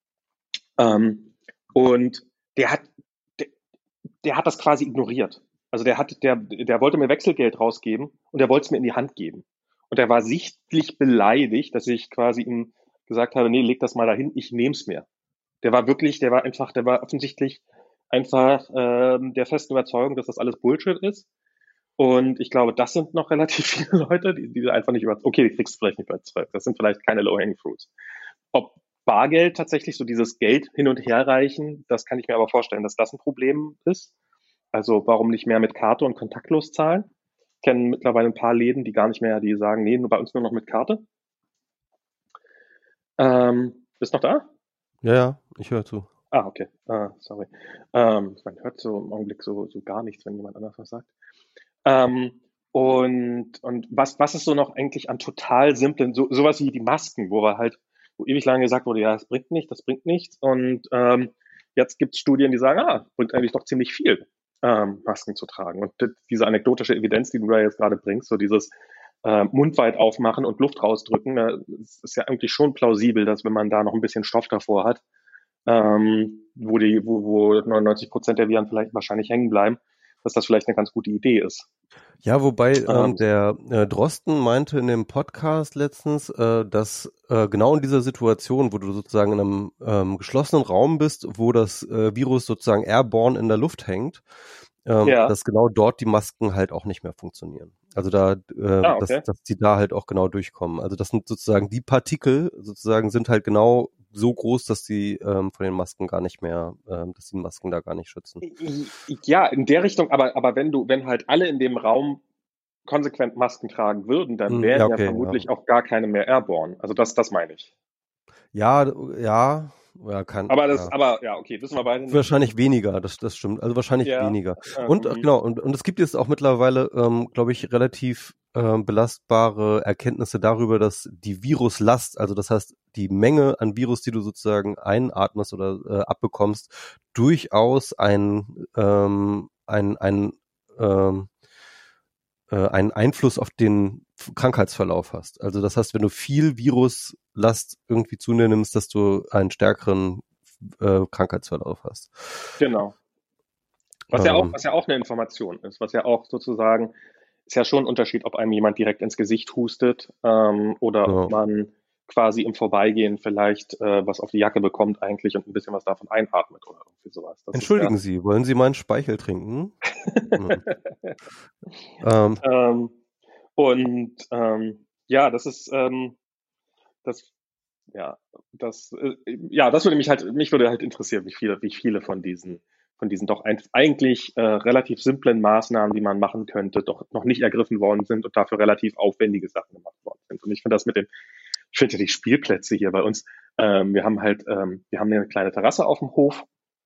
ähm, und der hat, der, der hat das quasi ignoriert. Also der hat, der, der wollte mir Wechselgeld rausgeben und der wollte es mir in die Hand geben. Und er war sichtlich beleidigt, dass ich quasi ihm gesagt habe, nee, leg das mal dahin, ich nehm's mir. Der war wirklich, der war einfach, der war offensichtlich einfach ähm, der festen Überzeugung, dass das alles Bullshit ist. Und ich glaube, das sind noch relativ viele Leute, die, die einfach nicht über, okay, die kriegst du vielleicht nicht überzeugt. Das sind vielleicht keine Low-Hanging Fruits. Ob Bargeld tatsächlich so dieses Geld hin und her reichen, das kann ich mir aber vorstellen, dass das ein Problem ist. Also warum nicht mehr mit Karte und kontaktlos zahlen? Ich kenne mittlerweile ein paar Läden, die gar nicht mehr, die sagen, nee, nur bei uns nur noch mit Karte. Ähm, bist noch da? Ja, ja, ich höre zu. Ah, okay. Ah, sorry. Ähm, man hört so im Augenblick so, so gar nichts, wenn jemand anders was sagt. Ähm, und, und was, was ist so noch eigentlich an total simplen, so, sowas wie die Masken, wo wir halt, wo ewig lange gesagt wurde, ja, das bringt nicht, das bringt nichts. Und ähm, jetzt gibt es Studien, die sagen, ah, bringt eigentlich doch ziemlich viel, ähm, Masken zu tragen. Und diese anekdotische Evidenz, die du da jetzt gerade bringst, so dieses äh, Mund weit aufmachen und Luft rausdrücken, äh, ist ja eigentlich schon plausibel, dass wenn man da noch ein bisschen Stoff davor hat, ähm, wo die, wo, wo neunundneunzig Prozent der Viren vielleicht wahrscheinlich hängen bleiben, dass das vielleicht eine ganz gute Idee ist. Ja, wobei ähm, Ähm, der äh, Drosten meinte in dem Podcast letztens, äh, dass äh, genau in dieser Situation, wo du sozusagen in einem ähm, geschlossenen Raum bist, wo das äh, Virus sozusagen airborne in der Luft hängt, ähm, ja, dass genau dort die Masken halt auch nicht mehr funktionieren. Also da, äh, ah, dass, okay. dass die da halt auch genau durchkommen. Also das sind sozusagen die Partikel, sozusagen sind halt genau so groß, dass die ähm, von den Masken gar nicht mehr, ähm, dass die Masken da gar nicht schützen. Ja, in der Richtung, aber, aber wenn du, wenn halt alle in dem Raum konsequent Masken tragen würden, dann Hm, ja, wären ja okay, ja. vermutlich auch gar keine mehr airborne. Also das, das meine ich. Ja, ja, ja, kann, Aber das, ja. aber ja, okay, wissen wir beide nicht. Wahrscheinlich weniger, das, das stimmt. Also wahrscheinlich Ja, weniger. Und äh, ähm, genau, und, und es gibt jetzt auch mittlerweile, ähm, glaube ich, relativ ähm, belastbare Erkenntnisse darüber, dass die Viruslast, also das heißt die Menge an Virus, die du sozusagen einatmest oder äh, abbekommst, durchaus ein, ähm, ein, ein, ähm, äh, einen Einfluss auf den Krankheitsverlauf hast. Also das heißt, wenn du viel Viruslast irgendwie zu dir nimmst, dass du einen stärkeren äh, Krankheitsverlauf hast. genau. Was ja auch, Ähm, was ja auch eine Information ist, was ja auch sozusagen, ist ja schon ein Unterschied, ob einem jemand direkt ins Gesicht hustet, ähm, oder ob ja. man quasi im Vorbeigehen vielleicht äh, was auf die Jacke bekommt eigentlich und ein bisschen was davon einatmet oder irgendwie sowas. Das ist ja. Entschuldigen Sie, wollen Sie meinen Speichel trinken? Hm. Ähm, ähm, und ähm, ja, das ist ähm, das, ja, das, äh, ja, das würde mich halt, mich würde halt interessieren, wie viele, wie viele von diesen, von diesen doch ein, eigentlich äh, relativ simplen Maßnahmen, die man machen könnte, doch noch nicht ergriffen worden sind und dafür relativ aufwendige Sachen gemacht worden sind. Und ich finde das mit dem, ich finde ja die Spielplätze hier bei uns, ähm, wir haben halt, ähm, wir haben eine kleine Terrasse auf dem Hof.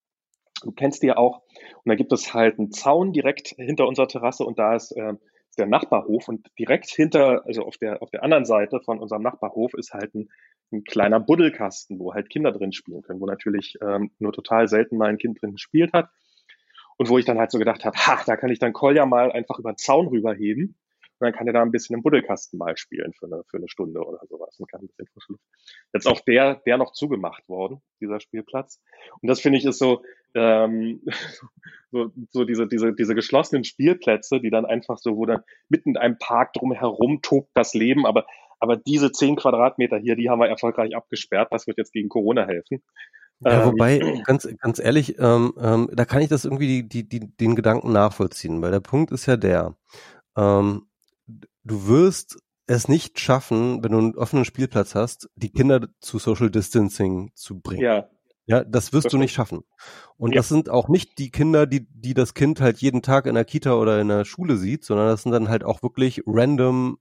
Du kennst die ja auch. Und da gibt es halt einen Zaun direkt hinter unserer Terrasse und da ist, äh, ist der Nachbarhof und direkt hinter, also auf der, auf der anderen Seite von unserem Nachbarhof ist halt ein, ein kleiner Buddelkasten, wo halt Kinder drin spielen können, wo natürlich ähm, nur total selten mal ein Kind drin gespielt hat. Und wo ich dann halt so gedacht habe, ha, da kann ich dann Kolja mal einfach über den Zaun rüberheben und dann kann er da ein bisschen im Buddelkasten mal spielen für eine, für eine Stunde oder sowas und kann ein bisschen frische Luft. Jetzt auch der, der noch zugemacht worden, dieser Spielplatz. Und das finde ich ist so, ähm, so, so diese, diese, diese geschlossenen Spielplätze, die dann einfach so, wo dann mitten in einem Park drumherum tobt das Leben, aber, aber diese zehn Quadratmeter hier, die haben wir erfolgreich abgesperrt. Das wird jetzt gegen Corona helfen. ja, Ähm, wobei, ganz, ganz ehrlich, ähm, ähm, da kann ich das irgendwie die, die, die, den Gedanken nachvollziehen, weil der Punkt ist ja der, ähm, du wirst es nicht schaffen, wenn du einen offenen Spielplatz hast, die Kinder zu Social Distancing zu bringen. ja, Ja, das wirst das du nicht stimmt. schaffen. Und Ja. das sind auch nicht die Kinder, die, die das Kind halt jeden Tag in der Kita oder in der Schule sieht, sondern das sind dann halt auch wirklich random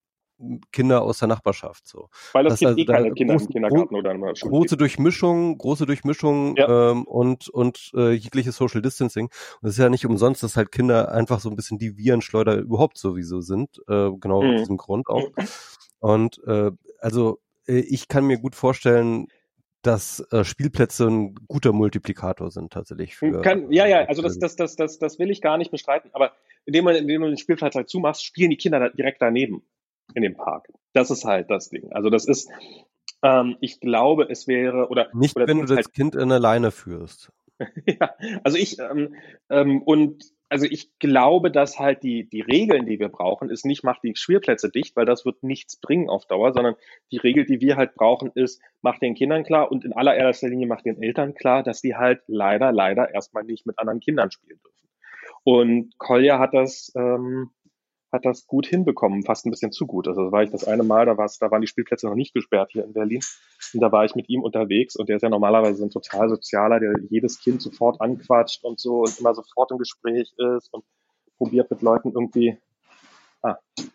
Kinder aus der Nachbarschaft, so. Weil Das das heißt gibt also eh da keine Kinder im groß, gro Kindergarten oder in der Schule große gibt. Durchmischung, große Durchmischung, Ja. ähm, und, und, äh, jegliches Social Distancing. Und es ist ja nicht umsonst, dass halt Kinder einfach so ein bisschen die Virenschleuder überhaupt sowieso sind, äh, genau aus Mhm. diesem Grund auch. Und, äh, also, äh, ich kann mir gut vorstellen, dass äh, Spielplätze ein guter Multiplikator sind tatsächlich für, Kann, ja, ja, äh, also das, für das, das, das, das will ich gar nicht bestreiten, aber indem man, indem du den Spielplatz halt zumachst, spielen die Kinder da direkt daneben in dem Park. Das ist halt das Ding. Also das ist, ähm, ich glaube, es wäre, oder, nicht, oder wenn tun du es halt. das Kind in der Leine führst. Ja, also ich, ähm, ähm, und also ich glaube, dass halt die, die Regeln, die wir brauchen, ist nicht, macht die Spielplätze dicht, weil das wird nichts bringen auf Dauer, sondern die Regel, die wir halt brauchen, ist, macht den Kindern klar und in allererster Linie macht den Eltern klar, dass die halt leider, leider erstmal nicht mit anderen Kindern spielen dürfen. Und Kolja hat das, ähm, hat das gut hinbekommen, fast ein bisschen zu gut. Also da war ich das eine Mal, da, war's, da waren die Spielplätze noch nicht gesperrt hier in Berlin. Und da war ich mit ihm unterwegs und der ist ja normalerweise ein total sozialer, der jedes Kind sofort anquatscht und so und immer sofort im Gespräch ist und probiert mit Leuten irgendwie. Ah,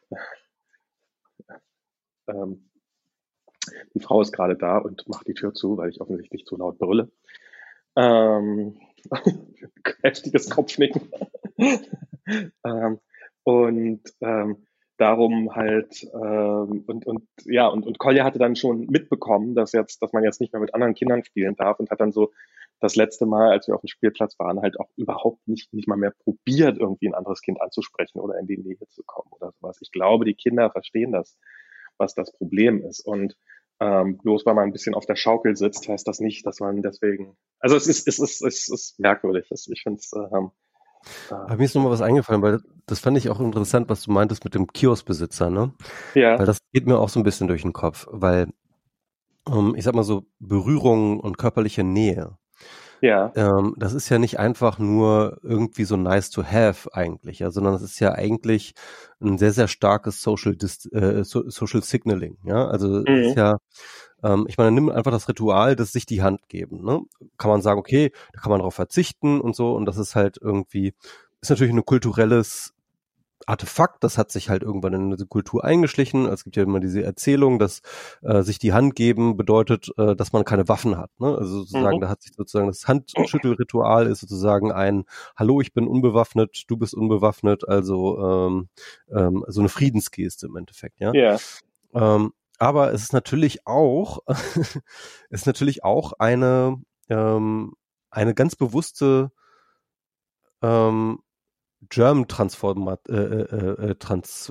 ähm, die Frau ist gerade da und macht die Tür zu, weil ich offensichtlich zu laut brülle. Ähm, heftiges Kopfnicken. ähm, und ähm, darum halt ähm, und und ja und und Kolja hatte dann schon mitbekommen, dass jetzt, dass man jetzt nicht mehr mit anderen Kindern spielen darf und hat dann so das letzte Mal, als wir auf dem Spielplatz waren, halt auch überhaupt nicht nicht mal mehr probiert, irgendwie ein anderes Kind anzusprechen oder in die Nähe zu kommen oder sowas. Ich glaube, die Kinder verstehen das, was das Problem ist und ähm, bloß weil man ein bisschen auf der Schaukel sitzt, heißt das nicht, dass man deswegen. Also es ist, es ist, es ist merkwürdig. Ich finde es, ähm, Aber mir ist nochmal was eingefallen, weil das fand ich auch interessant, was du meintest mit dem Kioskbesitzer, ne? Ja, Weil das geht mir auch so ein bisschen durch den Kopf, weil, ähm, ich sag mal so, Berührung und körperliche Nähe, ja, ähm, das ist ja nicht einfach nur irgendwie so nice to have eigentlich, ja, sondern das ist ja eigentlich ein sehr, sehr starkes Social, Dis äh, so Social Signaling, ja. Also es ist mhm. ja, ähm, ich meine, nimm einfach das Ritual, das sich die Hand geben, ne? Kann man sagen, okay, da kann man drauf verzichten und so, und das ist halt irgendwie, ist natürlich ein kulturelles Artefakt, das hat sich halt irgendwann in diese Kultur eingeschlichen. Es gibt ja immer diese Erzählung, dass äh, sich die Hand geben bedeutet, äh, dass man keine Waffen hat. Ne? Also sozusagen, Mhm. da hat sich sozusagen das Handschüttelritual ist sozusagen ein Hallo, ich bin unbewaffnet, du bist unbewaffnet, also ähm, ähm, so eine Friedensgeste im Endeffekt, ja. Ja, Ähm, aber es ist natürlich auch, es ist natürlich auch eine ähm, eine ganz bewusste ähm, German Transformat, äh, äh, äh, Trans,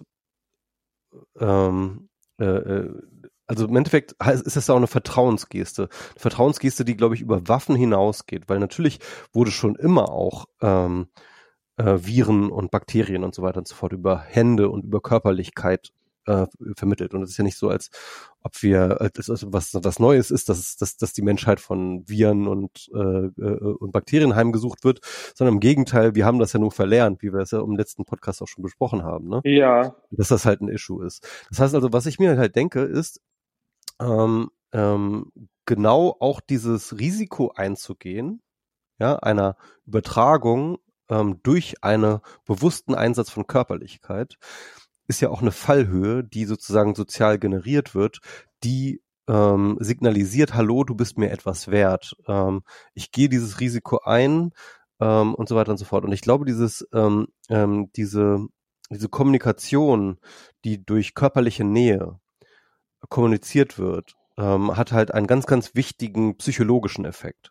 ähm, äh, äh, also im Endeffekt heißt- ist das auch eine Vertrauensgeste. Eine Vertrauensgeste, die, glaube ich, über Waffen hinausgeht, weil natürlich wurde schon immer auch ähm, äh, Viren und Bakterien und so weiter und so fort über Hände und über Körperlichkeit äh, vermittelt. Und es ist ja nicht so, als ob wir, als, als was, was Neues ist, dass, dass, dass die Menschheit von Viren und, äh, äh, und Bakterien heimgesucht wird, sondern im Gegenteil, wir haben das ja nur verlernt, wie wir es ja im letzten Podcast auch schon besprochen haben, ne? ja, Dass das halt ein Issue ist. Das heißt also, was ich mir halt denke, ist, ähm, ähm, genau auch dieses Risiko einzugehen, ja, einer Übertragung ähm, durch einen bewussten Einsatz von Körperlichkeit, ist ja auch eine Fallhöhe, die sozusagen sozial generiert wird, die ähm, signalisiert, hallo, du bist mir etwas wert. Ähm, ich gehe dieses Risiko ein ähm, und so weiter und so fort. Und ich glaube, dieses, ähm, ähm, diese, diese Kommunikation, die durch körperliche Nähe kommuniziert wird, ähm, hat halt einen ganz, ganz wichtigen psychologischen Effekt.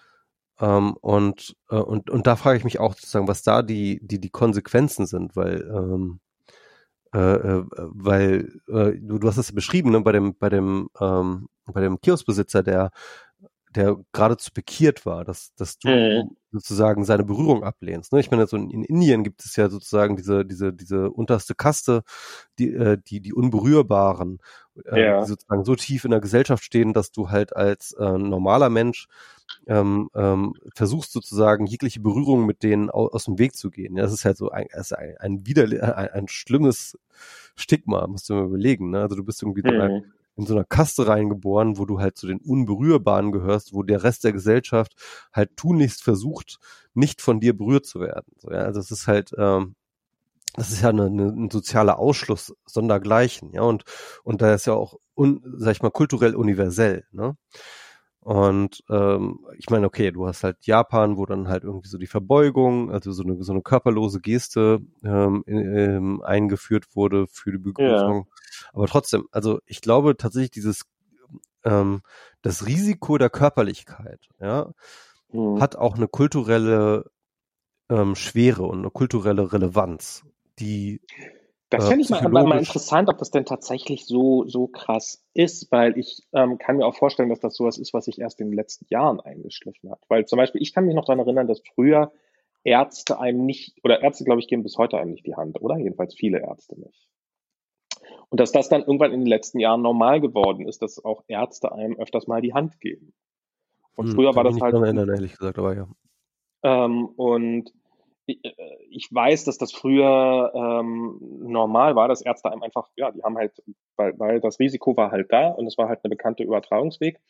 Ähm, und, äh, und, und da frage ich mich auch sozusagen, was da die, die, die Konsequenzen sind, weil, ähm, äh, äh, weil äh, du, du hast es beschrieben, ne, bei dem, bei dem, ähm, bei dem Kioskbesitzer, der, der geradezu pikiert war, dass, dass mhm. du sozusagen seine Berührung ablehnst. Ne? Ich meine, so in, in Indien gibt es ja sozusagen diese, diese, diese unterste Kaste, die, äh, die, die Unberührbaren, ähm, die Ja, sozusagen so tief in der Gesellschaft stehen, dass du halt als äh, normaler Mensch ähm, ähm, versuchst sozusagen jegliche Berührung mit denen au aus dem Weg zu gehen. Ja, das ist halt so ein, das ist ein, ein, widerli- ein, ein schlimmes Stigma, musst du mir überlegen. Ne? Also du bist irgendwie so einer, mhm. in so einer Kaste reingeboren, wo du halt zu den Unberührbaren gehörst, wo der Rest der Gesellschaft halt tunlichst versucht, nicht von dir berührt zu werden. So, ja? Also es ist halt, ähm, das ist ja eine, eine, ein sozialer Ausschluss sondergleichen, ja, und und da ist ja auch, un, sag ich mal, kulturell universell, ne? Und ähm, ich meine, okay, du hast halt Japan, wo dann halt irgendwie so die Verbeugung, also so eine so eine körperlose Geste ähm, ähm, eingeführt wurde für die Ja, Begrüßung. Aber trotzdem, also ich glaube tatsächlich dieses ähm, das Risiko der Körperlichkeit, ja, mhm. hat auch eine kulturelle ähm, Schwere und eine kulturelle Relevanz, die Das äh, fände ich mal, mal, mal psychologisch, interessant, ob das denn tatsächlich so, so krass ist, weil ich ähm, kann mir auch vorstellen, dass das sowas ist, was sich erst in den letzten Jahren eingeschlichen hat. Weil zum Beispiel, ich kann mich noch daran erinnern, dass früher Ärzte einem nicht, oder Ärzte, glaube ich, geben bis heute einem nicht die Hand, oder? Jedenfalls viele Ärzte nicht. Und dass das dann irgendwann in den letzten Jahren normal geworden ist, dass auch Ärzte einem öfters mal die Hand geben. Und hm, früher kann war ich mich das nicht halt dran erinnern, ehrlich gesagt, aber ja. Ähm, und i- äh, ich weiß, dass das früher ähm, normal war, dass Ärzte einem einfach, ja, die haben halt, weil, weil das Risiko war halt da und es war halt eine bekannte Übertragungsweg.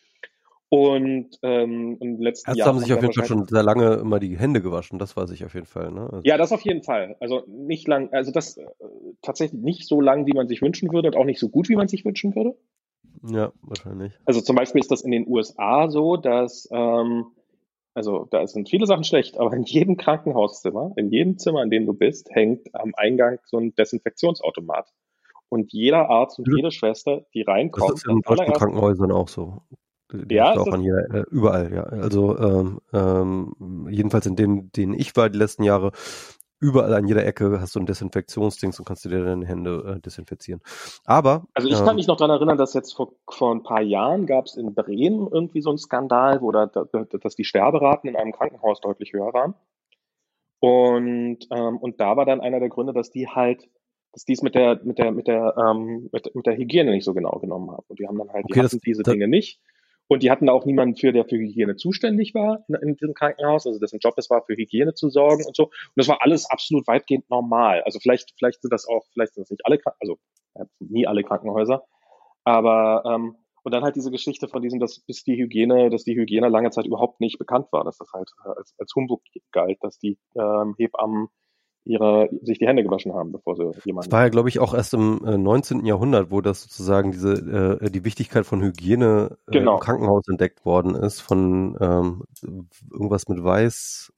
Und ähm, in den letzten Ärzte haben Jahren haben sich sie auf dann jeden Fall wahrscheinlich, schon sehr lange immer die Hände gewaschen, das weiß ich auf jeden Fall, ne? Also, ja, das auf jeden Fall. Also nicht lang, also das äh, tatsächlich nicht so lang, wie man sich wünschen würde und auch nicht so gut, wie man sich wünschen würde. ja, wahrscheinlich. Also zum Beispiel ist das in den U S A so, dass ähm, also da sind viele Sachen schlecht, aber in jedem Krankenhauszimmer, in jedem Zimmer, in dem du bist, hängt am Eingang so ein Desinfektionsautomat. Und jeder Arzt und jede Schwester, die Das ist reinkommt, in als deutschen allererst, Krankenhäusern auch so. Die die ja, hast du ist auch das, an jeder, äh, überall, ja. Also ähm, ähm, jedenfalls in denen, denen ich war die letzten Jahre, überall an jeder Ecke hast du ein Desinfektionsdings und kannst dir deine Hände äh, desinfizieren. Aber also ich kann ähm, mich noch daran erinnern, dass jetzt vor, vor ein paar Jahren gab es in Bremen irgendwie so einen Skandal, wo da, da, dass die Sterberaten in einem Krankenhaus deutlich höher waren. Und, ähm, und da war dann einer der Gründe, dass die halt, dass die es mit der, mit der, mit der, ähm, mit, mit der Hygiene nicht so genau genommen haben. Und die haben dann halt, die Okay, das, hatten diese das Dinge nicht. Und die hatten da auch niemanden für, der für Hygiene zuständig war in, in diesem Krankenhaus, also dessen Job es war, für Hygiene zu sorgen und so. Und das war alles absolut weitgehend normal. Also vielleicht, vielleicht sind das auch, vielleicht sind das nicht alle, Kranken- also ja, nie alle Krankenhäuser, aber ähm, und dann halt diese Geschichte von diesem, dass bis die Hygiene, dass die Hygiene lange Zeit überhaupt nicht bekannt war, dass das halt äh, als, als Humbug galt, dass die ähm, Hebammen ihre, sich die Hände gewaschen haben, bevor sie das jemanden war ja, behandeln. glaube ich, auch erst im äh, neunzehnten. Jahrhundert, wo das sozusagen diese äh, die Wichtigkeit von Hygiene äh, im Genau. Krankenhaus entdeckt worden ist von ähm, irgendwas mit Weiß,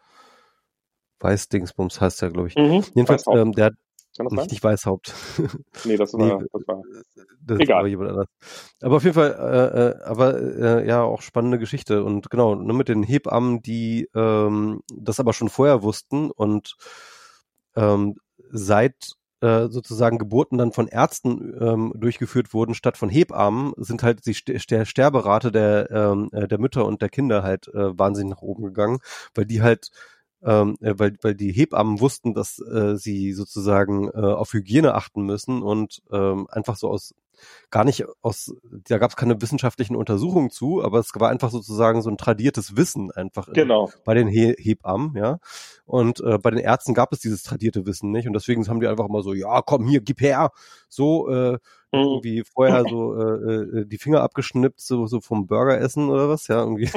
Weiß-Dingsbums heißt der, glaube ich. Mhm. Jedenfalls, Weißhaupt. ähm, der hat Kann das nicht, sein? nicht Weißhaupt. Nee, das Nee, war, das war. das war Egal. jemand anders. Aber auf jeden Fall, äh, äh, aber äh, ja, auch spannende Geschichte. Und genau, ne, mit den Hebammen, die ähm, das aber schon vorher wussten und ähm, seit äh, sozusagen Geburten dann von Ärzten ähm, durchgeführt wurden statt von Hebammen, sind halt die Ster Ster- Sterberate der, ähm, äh, der Mütter und der Kinder halt äh, wahnsinnig nach oben gegangen, weil die halt ähm, äh, weil, weil die Hebammen wussten, dass äh, sie sozusagen äh, auf Hygiene achten müssen und ähm, einfach so aus gar nicht aus, da gab es keine wissenschaftlichen Untersuchungen zu, aber es war einfach sozusagen so ein tradiertes Wissen einfach in, Genau. bei den He Hebammen, ja. Und äh, bei den Ärzten gab es dieses tradierte Wissen nicht und deswegen haben die einfach immer so, ja, komm hier, gib her, so äh, Mhm. irgendwie vorher so äh, äh, die Finger abgeschnippt, so, so vom Burger essen oder was, ja, irgendwie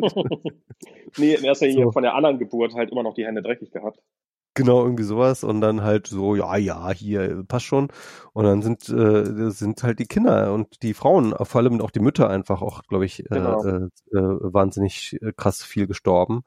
Nee, in erster Linie so. von der anderen Geburt halt immer noch die Hände dreckig gehabt. Genau, irgendwie sowas und dann halt so, ja, ja, hier, passt schon. Und dann sind, äh, sind halt die Kinder und die Frauen, vor allem auch die Mütter einfach auch, glaube ich, äh, Genau. äh, äh, wahnsinnig äh, krass viel gestorben.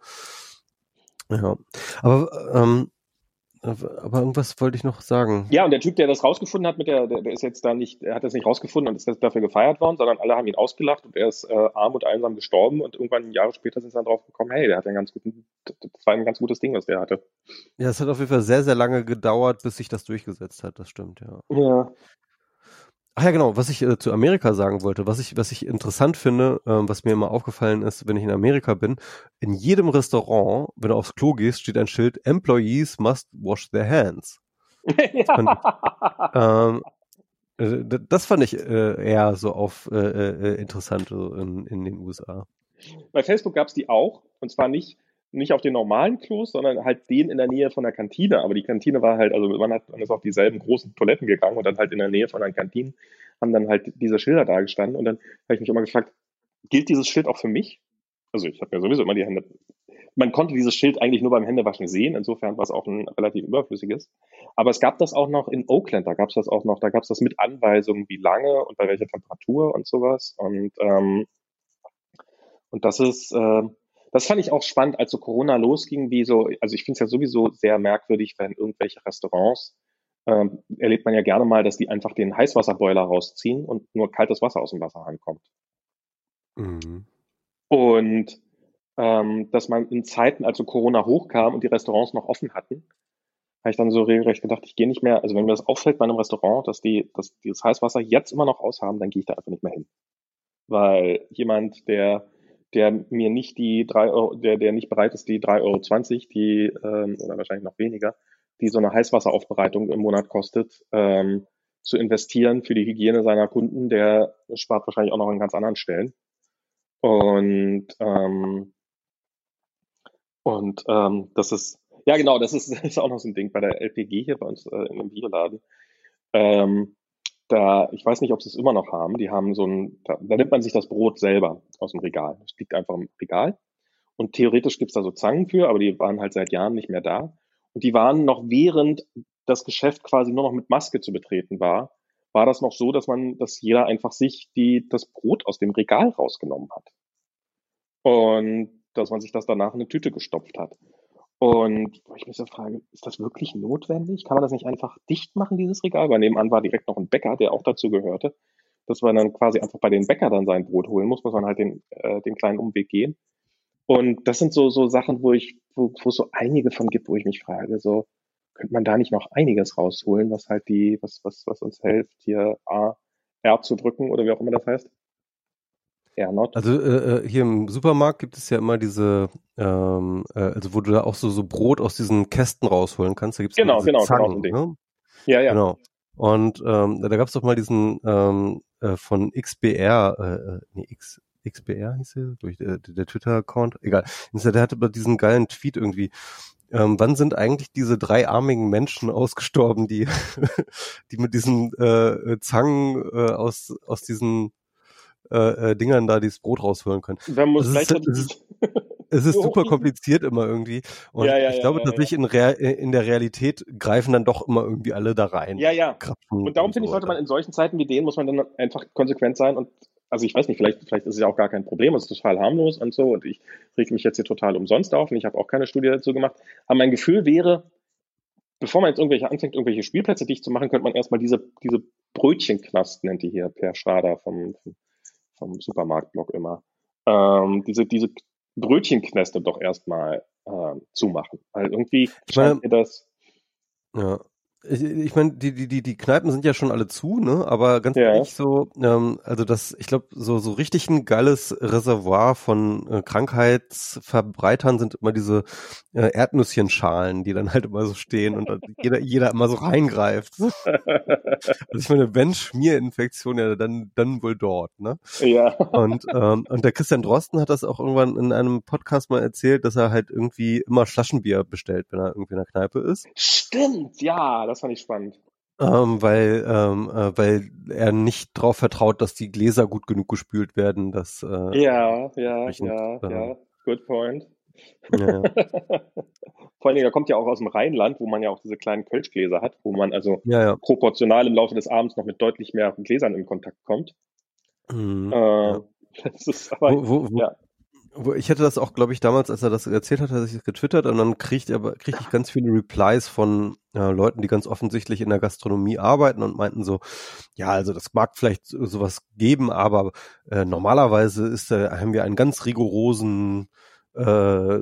Ja. Aber, ähm, aber irgendwas wollte ich noch sagen. Ja, und der Typ, der das rausgefunden hat, mit der, der, der ist jetzt da nicht, er hat das nicht rausgefunden und ist jetzt dafür gefeiert worden, sondern alle haben ihn ausgelacht und er ist äh, arm und einsam gestorben und irgendwann Jahre später sind sie dann drauf gekommen, hey, der hat einen ganz guten, das war ein ganz gutes Ding, was der hatte. Ja, es hat auf jeden Fall sehr, sehr lange gedauert, bis sich das durchgesetzt hat, das stimmt, ja. Ja. Ach ja, genau, was ich äh, zu Amerika sagen wollte, was ich, was ich interessant finde, ähm, was mir immer aufgefallen ist, wenn ich in Amerika bin, in jedem Restaurant, wenn du aufs Klo gehst, steht ein Schild, Employees must wash their hands. Das fand ich, Ja. ähm, äh, d- das fand ich äh, eher so auf äh, äh, interessant so in, in den U S A. Bei Facebook gab es die auch, und zwar nicht, nicht auf den normalen Klos, sondern halt den in der Nähe von der Kantine. Aber die Kantine war halt, also man, hat, man ist auf dieselben großen Toiletten gegangen und dann halt in der Nähe von der Kantine haben dann halt diese Schilder da gestanden. Und dann habe ich mich immer gefragt, gilt dieses Schild auch für mich? Also ich habe ja sowieso immer die Hände. Man konnte dieses Schild eigentlich nur beim Händewaschen sehen, insofern war es auch ein relativ überflüssiges. Aber es gab das auch noch in Oakland, da gab es das auch noch, da gab es das mit Anweisungen, wie lange und bei welcher Temperatur und sowas. Und ähm, und das ist, äh, das fand ich auch spannend, als so Corona losging, wie so, also ich finde es ja sowieso sehr merkwürdig, wenn irgendwelche Restaurants, ähm, erlebt man ja gerne mal, dass die einfach den Heißwasserboiler rausziehen und nur kaltes Wasser aus dem Wasserhahn kommt. Mhm. Und ähm, dass man in Zeiten, als so Corona hochkam und die Restaurants noch offen hatten, habe ich dann so regelrecht gedacht, ich gehe nicht mehr, also wenn mir das auffällt bei einem Restaurant, dass die, dass die das Heißwasser jetzt immer noch aushaben, dann gehe ich da einfach nicht mehr hin. Weil jemand, der, der mir nicht die drei Euro, der, der nicht bereit ist, die drei Euro zwanzig, die, ähm, oder wahrscheinlich noch weniger, die so eine Heißwasseraufbereitung im Monat kostet, ähm, zu investieren für die Hygiene seiner Kunden, der spart wahrscheinlich auch noch an ganz anderen Stellen. Und, ähm, und ähm, das ist, ja genau, das ist, das ist auch noch so ein Ding bei der L P G hier bei uns äh, in dem Bioladen. Ähm, Da, ich weiß nicht, ob sie es immer noch haben. Die haben so ein, da, da nimmt man sich das Brot selber aus dem Regal. Das liegt einfach im Regal. Und theoretisch gibt's da so Zangen für, aber die waren halt seit Jahren nicht mehr da. Und die waren noch während das Geschäft quasi nur noch mit Maske zu betreten war, war das noch so, dass man, dass jeder einfach sich die, das Brot aus dem Regal rausgenommen hat. Und dass man sich das danach in eine Tüte gestopft hat. Und wo ich mich so frage, ist das wirklich notwendig? Kann man das nicht einfach dicht machen, dieses Regal? Weil nebenan war direkt noch ein Bäcker, der auch dazu gehörte. Dass man dann quasi einfach bei den Bäcker dann sein Brot holen muss, muss man halt den, äh, den kleinen Umweg gehen. Und das sind so, so Sachen, wo ich, wo, wo es so einige von gibt, wo ich mich frage, so, könnte man da nicht noch einiges rausholen, was halt die, was, was, was uns hilft, hier A, R zu drücken oder wie auch immer das heißt? eher not. Also äh, hier im Supermarkt gibt es ja immer diese, ähm, äh, also wo du da auch so, so Brot aus diesen Kästen rausholen kannst. Da gibt es immer Genau, diese genau, genau so ein Zangen, Ding. ne? Ja, ja. Genau. Und ähm, da gab es doch mal diesen ähm, äh, von X B R, äh, nee, X, X B R hieß er, durch der, der Twitter-Account, egal. Der hatte aber diesen geilen Tweet irgendwie. Ähm, wann sind eigentlich diese dreiarmigen Menschen ausgestorben, die, die mit diesen äh, Zangen äh, aus aus diesen äh, äh, Dingern da dieses Brot rausholen können? Man muss Also es ist, gleichzeitig es ist, es ist so super hochhieven. kompliziert immer irgendwie. Und Ja, ja, ich ja, glaube ja, ja. tatsächlich in, Rea in der Realität greifen dann doch immer irgendwie alle da rein. Ja, ja. Krapfen Und darum und finde ich, so sollte man weiter. in solchen Zeiten wie denen, muss man dann einfach konsequent sein und, also ich weiß nicht, vielleicht, vielleicht ist es ja auch gar kein Problem, es ist total harmlos und so und ich reg mich jetzt hier total umsonst auf und ich habe auch keine Studie dazu gemacht. Aber mein Gefühl wäre, bevor man jetzt irgendwelche anfängt, irgendwelche Spielplätze dicht zu machen, könnte man erstmal diese, diese Brötchenknast, nennt die hier Per Schrader vom, vom Supermarktblog immer, ähm, diese, diese Brötchenknäste doch erstmal äh, zumachen. Weil irgendwie Ich meine, scheint mir das, ja. Ich, ich meine, die, die, die, die Kneipen sind ja schon alle zu, ne? Aber ganz ja, ehrlich, so, ähm, also das, ich glaube, so, so richtig ein geiles Reservoir von äh, Krankheitsverbreitern sind immer diese äh, Erdnüsschenschalen, die dann halt immer so stehen und dann jeder, jeder immer so reingreift. Also ich meine, wenn Schmierinfektion, ja, dann, dann wohl dort, ne? ja. Und, ähm, und der Christian Drosten hat das auch irgendwann in einem Podcast mal erzählt, dass er halt irgendwie immer Flaschenbier bestellt, wenn er irgendwie in der Kneipe ist. Stimmt, ja, das fand ich spannend. Ähm, weil, ähm, äh, weil er nicht darauf vertraut, dass die Gläser gut genug gespült werden, dass äh, Ja, ja, entsprechend, ja, äh, ja, good point. ja, ja. Vor allen Dingen, er kommt ja auch aus dem Rheinland, wo man ja auch diese kleinen Kölschgläser hat, wo man also Ja, ja. proportional im Laufe des Abends noch mit deutlich mehr Gläsern in Kontakt kommt. Mhm, Äh, ja. Das ist aber, Wo, wo, wo, ja. wo, ich hätte das auch, glaube ich, damals, als er das erzählt hat, hat er sich getwittert und dann kriegt aber kriegte ich ganz viele Replies von äh, Leuten, die ganz offensichtlich in der Gastronomie arbeiten und meinten so, ja, also das mag vielleicht so- sowas geben, aber äh, normalerweise ist äh, haben wir einen ganz rigorosen äh,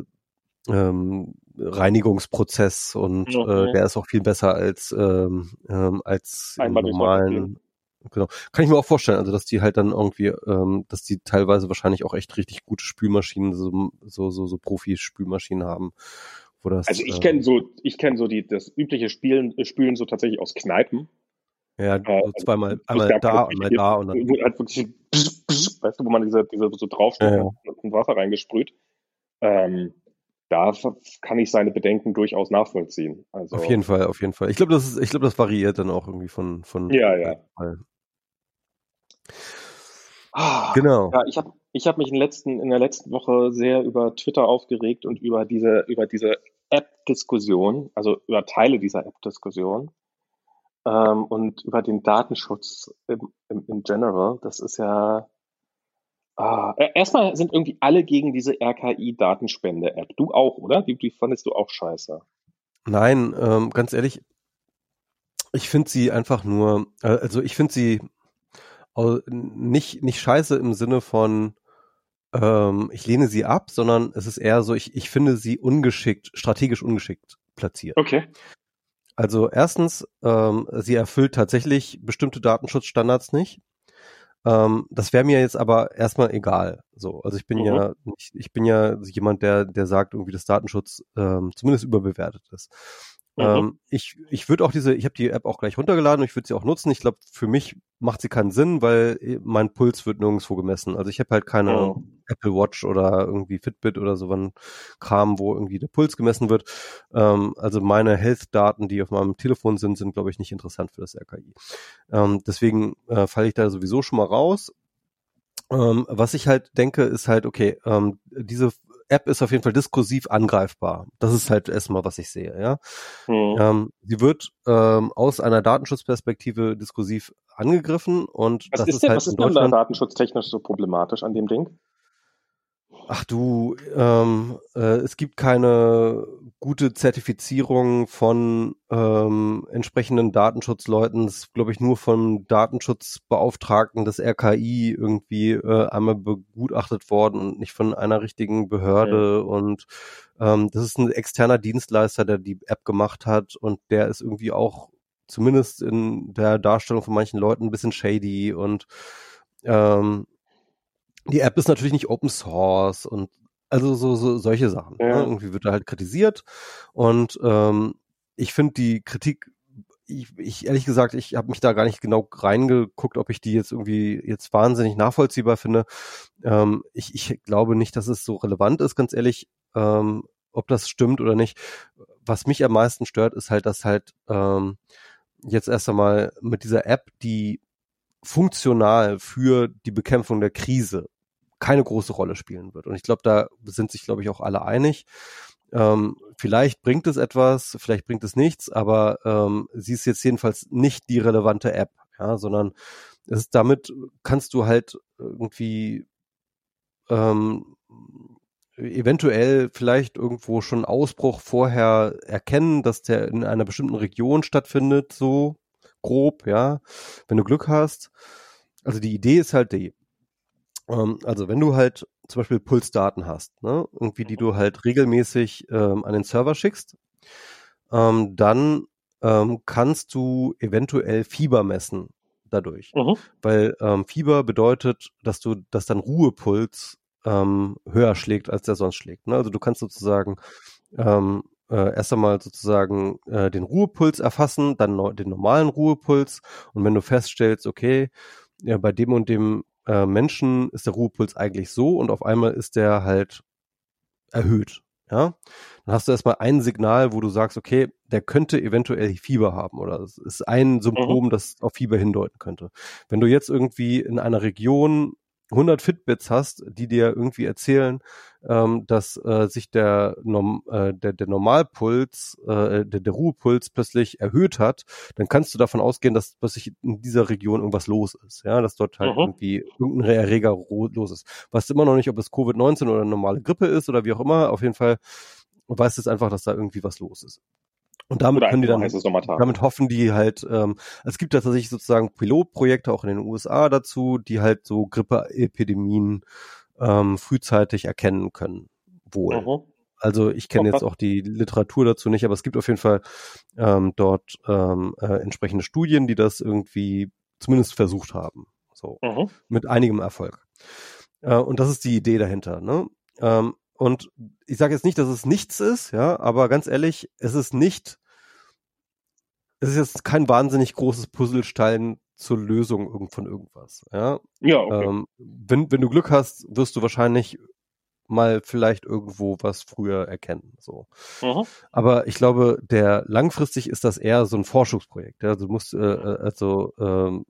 ähm, Reinigungsprozess und äh, Mhm. der ist auch viel besser als ähm, ähm, als im Einmal durchs Wochenende gehen. normalen. Genau. Kann ich mir auch vorstellen, also dass die halt dann irgendwie, ähm, dass die teilweise wahrscheinlich auch echt richtig gute Spülmaschinen, so so so, so Profi-Spülmaschinen haben, wo das. Also ich äh, kenne so, ich kenne so die, das übliche Spielen, Spülen so tatsächlich aus Kneipen. Ja, Äh, so zweimal, wo es einmal gar keine da, Küche einmal gibt, da und dann. wo halt wirklich, bzz, bzz, weißt du, wo man diese, diese so Ja, draufschlägt ja. und Wasser reingesprüht. Ähm, da ver- kann ich seine Bedenken durchaus nachvollziehen. Also, Auf jeden Fall, auf jeden Fall. Ich glaube, das ist, ich glaube, das variiert dann auch irgendwie von von ja, Fall ja. zu Fall. Ah, Genau. ja, ich habe ich hab mich in, letzten, in der letzten Woche sehr über Twitter aufgeregt und über diese, über diese App-Diskussion, also über Teile dieser App-Diskussion ähm, und über den Datenschutz im, im, in general. Das ist ja. Ah, e- erstmal sind irgendwie alle gegen diese R K I-Datenspende-App. Du auch, oder? Die, die fandest du auch scheiße. Nein, ähm, ganz ehrlich, ich finde sie einfach nur, äh, also ich finde sie au- nicht nicht scheiße im Sinne von ähm, ich lehne sie ab, sondern es ist eher so, ich ich finde sie ungeschickt, strategisch ungeschickt platziert. Okay. Also erstens, ähm, sie erfüllt tatsächlich bestimmte Datenschutzstandards nicht. Ähm, das wäre mir jetzt aber erstmal egal. So, also ich bin Mhm. ja nicht, ich bin ja jemand, der der sagt irgendwie, dass Datenschutz ähm, zumindest überbewertet ist. Mhm. Ähm, ich ich würde auch diese, ich habe die App auch gleich runtergeladen und ich würde sie auch nutzen. Ich glaube, für mich macht sie keinen Sinn, weil äh, mein Puls wird nirgendwo gemessen. Also ich habe halt keine Mhm. Apple Watch oder irgendwie Fitbit oder so ein Kram, wo irgendwie der Puls gemessen wird. Ähm, also meine Health-Daten, die auf meinem Telefon sind, sind, glaube ich, nicht interessant für das R K I. Ähm, deswegen äh, falle ich da sowieso schon mal raus. Ähm, was ich halt denke, ist halt, okay, ähm, diese App ist auf jeden Fall diskursiv angreifbar. Das ist halt erstmal, was ich sehe, ja. Mhm. Ähm, sie wird ähm, aus einer Datenschutzperspektive diskursiv angegriffen und Was das ist ist denn, halt was in ist denn da Deutschland. datenschutztechnisch so problematisch an dem Ding? Ach du, ähm, äh, es gibt keine gute Zertifizierung von ähm, entsprechenden Datenschutzleuten. Es ist, glaube ich, nur vom Datenschutzbeauftragten des R K I irgendwie äh, einmal begutachtet worden und nicht von einer richtigen Behörde. Mhm. Und ähm, das ist ein externer Dienstleister, der die App gemacht hat und der ist irgendwie auch zumindest in der Darstellung von manchen Leuten ein bisschen shady und ähm, die App ist natürlich nicht Open Source und also so, so solche Sachen. Ja. Ne? Irgendwie wird da halt kritisiert und ähm, ich finde die Kritik, ich, ich ehrlich gesagt, ich habe mich da gar nicht genau reingeguckt, ob ich die jetzt irgendwie jetzt wahnsinnig nachvollziehbar finde. Ähm, ich, ich glaube nicht, dass es so relevant ist, ganz ehrlich, ähm, ob das stimmt oder nicht. Was mich am meisten stört, ist halt, dass halt ähm, jetzt erst einmal mit dieser App, die funktional für die Bekämpfung der Krise keine große Rolle spielen wird. Und ich glaube, da sind sich, glaube ich, auch alle einig. Ähm, vielleicht bringt es etwas, vielleicht bringt es nichts, aber ähm, sie ist jetzt jedenfalls nicht die relevante App, ja, sondern es ist, damit kannst du halt irgendwie ähm, eventuell vielleicht irgendwo schon Ausbruch vorher erkennen, dass der in einer bestimmten Region stattfindet, so grob, ja, wenn du Glück hast. Also die Idee ist halt die, ähm, also wenn du halt zum Beispiel Pulsdaten hast, ne, irgendwie, die du halt regelmäßig ähm, an den Server schickst, ähm, dann ähm, kannst du eventuell Fieber messen dadurch. Mhm. Weil ähm, Fieber bedeutet, dass du, dass dein Ruhepuls ähm, höher schlägt, als der sonst schlägt. Ne? Also du kannst sozusagen ähm, äh, erst einmal sozusagen äh, den Ruhepuls erfassen, dann no- den normalen Ruhepuls und wenn du feststellst, okay, ja, bei dem und dem äh, Menschen ist der Ruhepuls eigentlich so und auf einmal ist der halt erhöht, ja, dann hast du erstmal ein Signal, wo du sagst, okay, der könnte eventuell Fieber haben oder es ist ein Mhm. Symptom, das auf Fieber hindeuten könnte. Wenn du jetzt irgendwie in einer Region hundert Fitbits hast, die dir irgendwie erzählen, ähm, dass äh, sich der, Norm, äh, der, der Normalpuls, äh, der, der Ruhepuls plötzlich erhöht hat, dann kannst du davon ausgehen, dass plötzlich in dieser Region irgendwas los ist, ja, dass dort halt Mhm. irgendwie irgendein Erreger ro- los ist. Weißt immer noch nicht, ob es Covid neunzehn oder eine normale Grippe ist oder wie auch immer, auf jeden Fall weißt es einfach, dass da irgendwie was los ist. Und damit Oder können einfach die nur dann, heiße Sommertage. damit hoffen die halt, ähm, es gibt ja tatsächlich sozusagen Pilotprojekte auch in den U S A dazu, die halt so Grippeepidemien ähm, frühzeitig erkennen können. Wohl. Mhm. Also ich Oh, kenne jetzt krass. auch die Literatur dazu nicht, aber es gibt auf jeden Fall ähm, dort ähm, äh, entsprechende Studien, die das irgendwie zumindest versucht haben. So. Mhm. Mit einigem Erfolg. Äh, und das ist die Idee dahinter, ne? Ähm, und ich sage jetzt nicht, dass es nichts ist, ja, aber ganz ehrlich, es ist nicht, es ist jetzt kein wahnsinnig großes Puzzlestein zur Lösung irgend von irgendwas, ja. Ja, okay. Ähm, wenn, wenn du Glück hast, wirst du wahrscheinlich mal vielleicht irgendwo was früher erkennen, so. Mhm. Aber ich glaube, der langfristig ist das eher so ein Forschungsprojekt, ja. Du musst, äh, äh, also, ähm,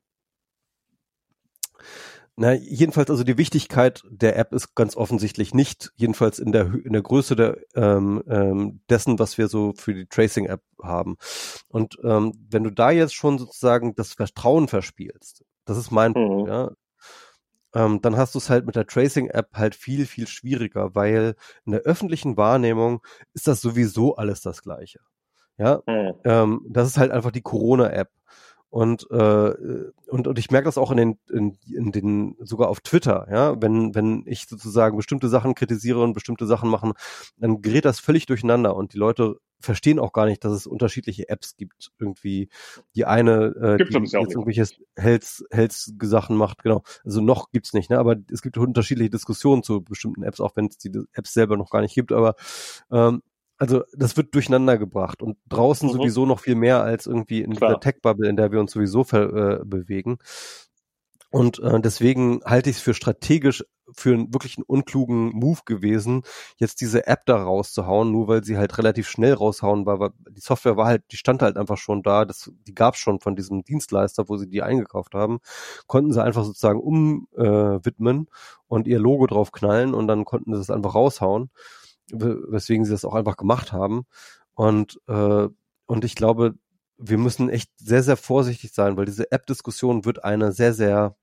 na, jedenfalls also die Wichtigkeit der App ist ganz offensichtlich nicht, jedenfalls in der Hö- in der Größe der ähm, ähm, dessen, was wir so für die Tracing-App haben. Und ähm, wenn du da jetzt schon sozusagen das Vertrauen verspielst, das ist mein Punkt, Mhm. ja, ähm, dann hast du es halt mit der Tracing-App halt viel, viel schwieriger, weil in der öffentlichen Wahrnehmung ist das sowieso alles das Gleiche. Ja, Mhm. ähm, das ist halt einfach die Corona-App. Und, äh, und, und ich merke das auch in den, in, in den, sogar auf Twitter, ja, wenn, wenn ich sozusagen bestimmte Sachen kritisiere und bestimmte Sachen machen, dann gerät das völlig durcheinander und die Leute verstehen auch gar nicht, dass es unterschiedliche Apps gibt. Irgendwie die eine, äh, Gibt's ja die bisher auch jetzt nicht. irgendwelche Health, Health-Sachen macht, genau. Also noch gibt's nicht, ne? Aber es gibt unterschiedliche Diskussionen zu bestimmten Apps, auch wenn es die Apps selber noch gar nicht gibt, aber ähm, also das wird durcheinander gebracht und draußen Mhm. sowieso noch viel mehr als irgendwie in dieser Klar. Tech-Bubble, in der wir uns sowieso ver, äh, bewegen. Und äh, deswegen halte ich es für strategisch für einen wirklich einen unklugen Move gewesen, jetzt diese App da rauszuhauen, nur weil sie halt relativ schnell raushauen war, weil die Software war halt, die stand halt einfach schon da, das, die gab's schon von diesem Dienstleister, wo sie die eingekauft haben, konnten sie einfach sozusagen umwidmen äh, widmen und ihr Logo drauf knallen und dann konnten sie es einfach raushauen, weswegen sie das auch einfach gemacht haben. Und, äh, und ich glaube, wir müssen echt sehr, sehr vorsichtig sein, weil diese App-Diskussion wird eine sehr, sehr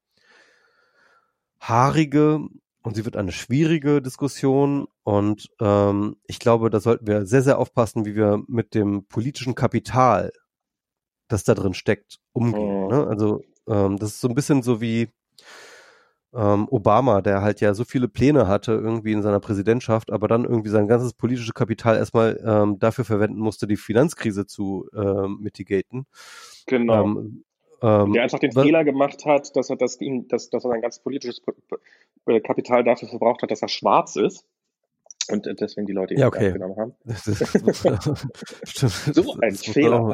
haarige und sie wird eine schwierige Diskussion. Und ähm, ich glaube, da sollten wir sehr, sehr aufpassen, wie wir mit dem politischen Kapital, das da drin steckt, umgehen. Mhm. Ne? Also ähm, das ist so ein bisschen so wie ähm, Obama, der halt ja so viele Pläne hatte irgendwie in seiner Präsidentschaft, aber dann irgendwie sein ganzes politisches Kapital erstmal ähm, dafür verwenden musste, die Finanzkrise zu ähm, mitigaten. Genau. Ähm, Und der ähm, einfach den wa- Fehler gemacht hat, dass er das, ihm- dass, dass er sein ganz politisches P- P- äh, Kapital dafür verbraucht hat, dass er schwarz ist und äh, deswegen die Leute ihn Ja, nicht okay. abgenommen haben. Das ist, das muss man, stimmt, So ein das muss man auch, Fehler.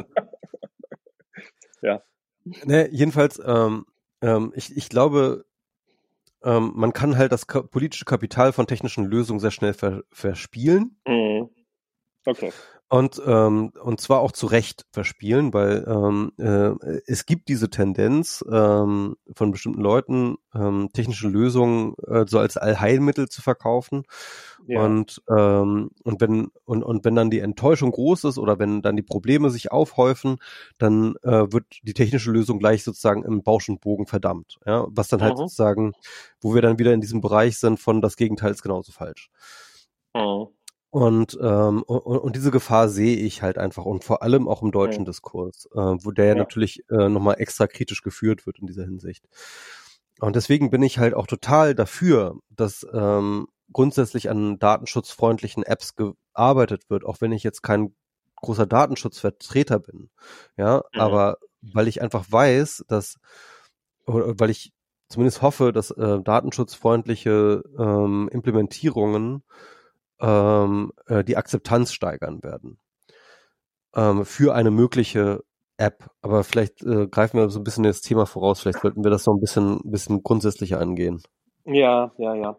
Ja. ne, jedenfalls, ähm, ähm, ich, ich glaube, ähm, man kann halt das ka- politische Kapital von technischen Lösungen sehr schnell ver verspielen. Mhm. Okay. Und, ähm, und zwar auch zu Recht verspielen, weil ähm, äh, es gibt diese Tendenz ähm, von bestimmten Leuten, ähm, technische Lösungen äh, so als Allheilmittel zu verkaufen. Ja. Und, ähm, und, wenn, und, und wenn dann die Enttäuschung groß ist oder wenn dann die Probleme sich aufhäufen, dann äh, wird die technische Lösung gleich sozusagen im Bausch und Bogen verdammt. Ja? Was dann halt Mhm. sozusagen, wo wir dann wieder in diesem Bereich sind von das Gegenteil ist genauso falsch. Mhm. Und, ähm, und, und diese Gefahr sehe ich halt einfach und vor allem auch im deutschen Mhm. Diskurs, äh, wo der ja Ja. natürlich äh, nochmal extra kritisch geführt wird in dieser Hinsicht. Und deswegen bin ich halt auch total dafür, dass ähm, grundsätzlich an datenschutzfreundlichen Apps gearbeitet wird, auch wenn ich jetzt kein großer Datenschutzvertreter bin. Ja, Mhm. aber weil ich einfach weiß, dass, oder weil ich zumindest hoffe, dass äh, datenschutzfreundliche ähm, Implementierungen ähm, äh, die Akzeptanz steigern werden ähm, für eine mögliche App. Aber vielleicht äh, greifen wir so ein bisschen das Thema voraus. Vielleicht sollten wir das noch ein bisschen, bisschen grundsätzlicher angehen. Ja, ja, ja.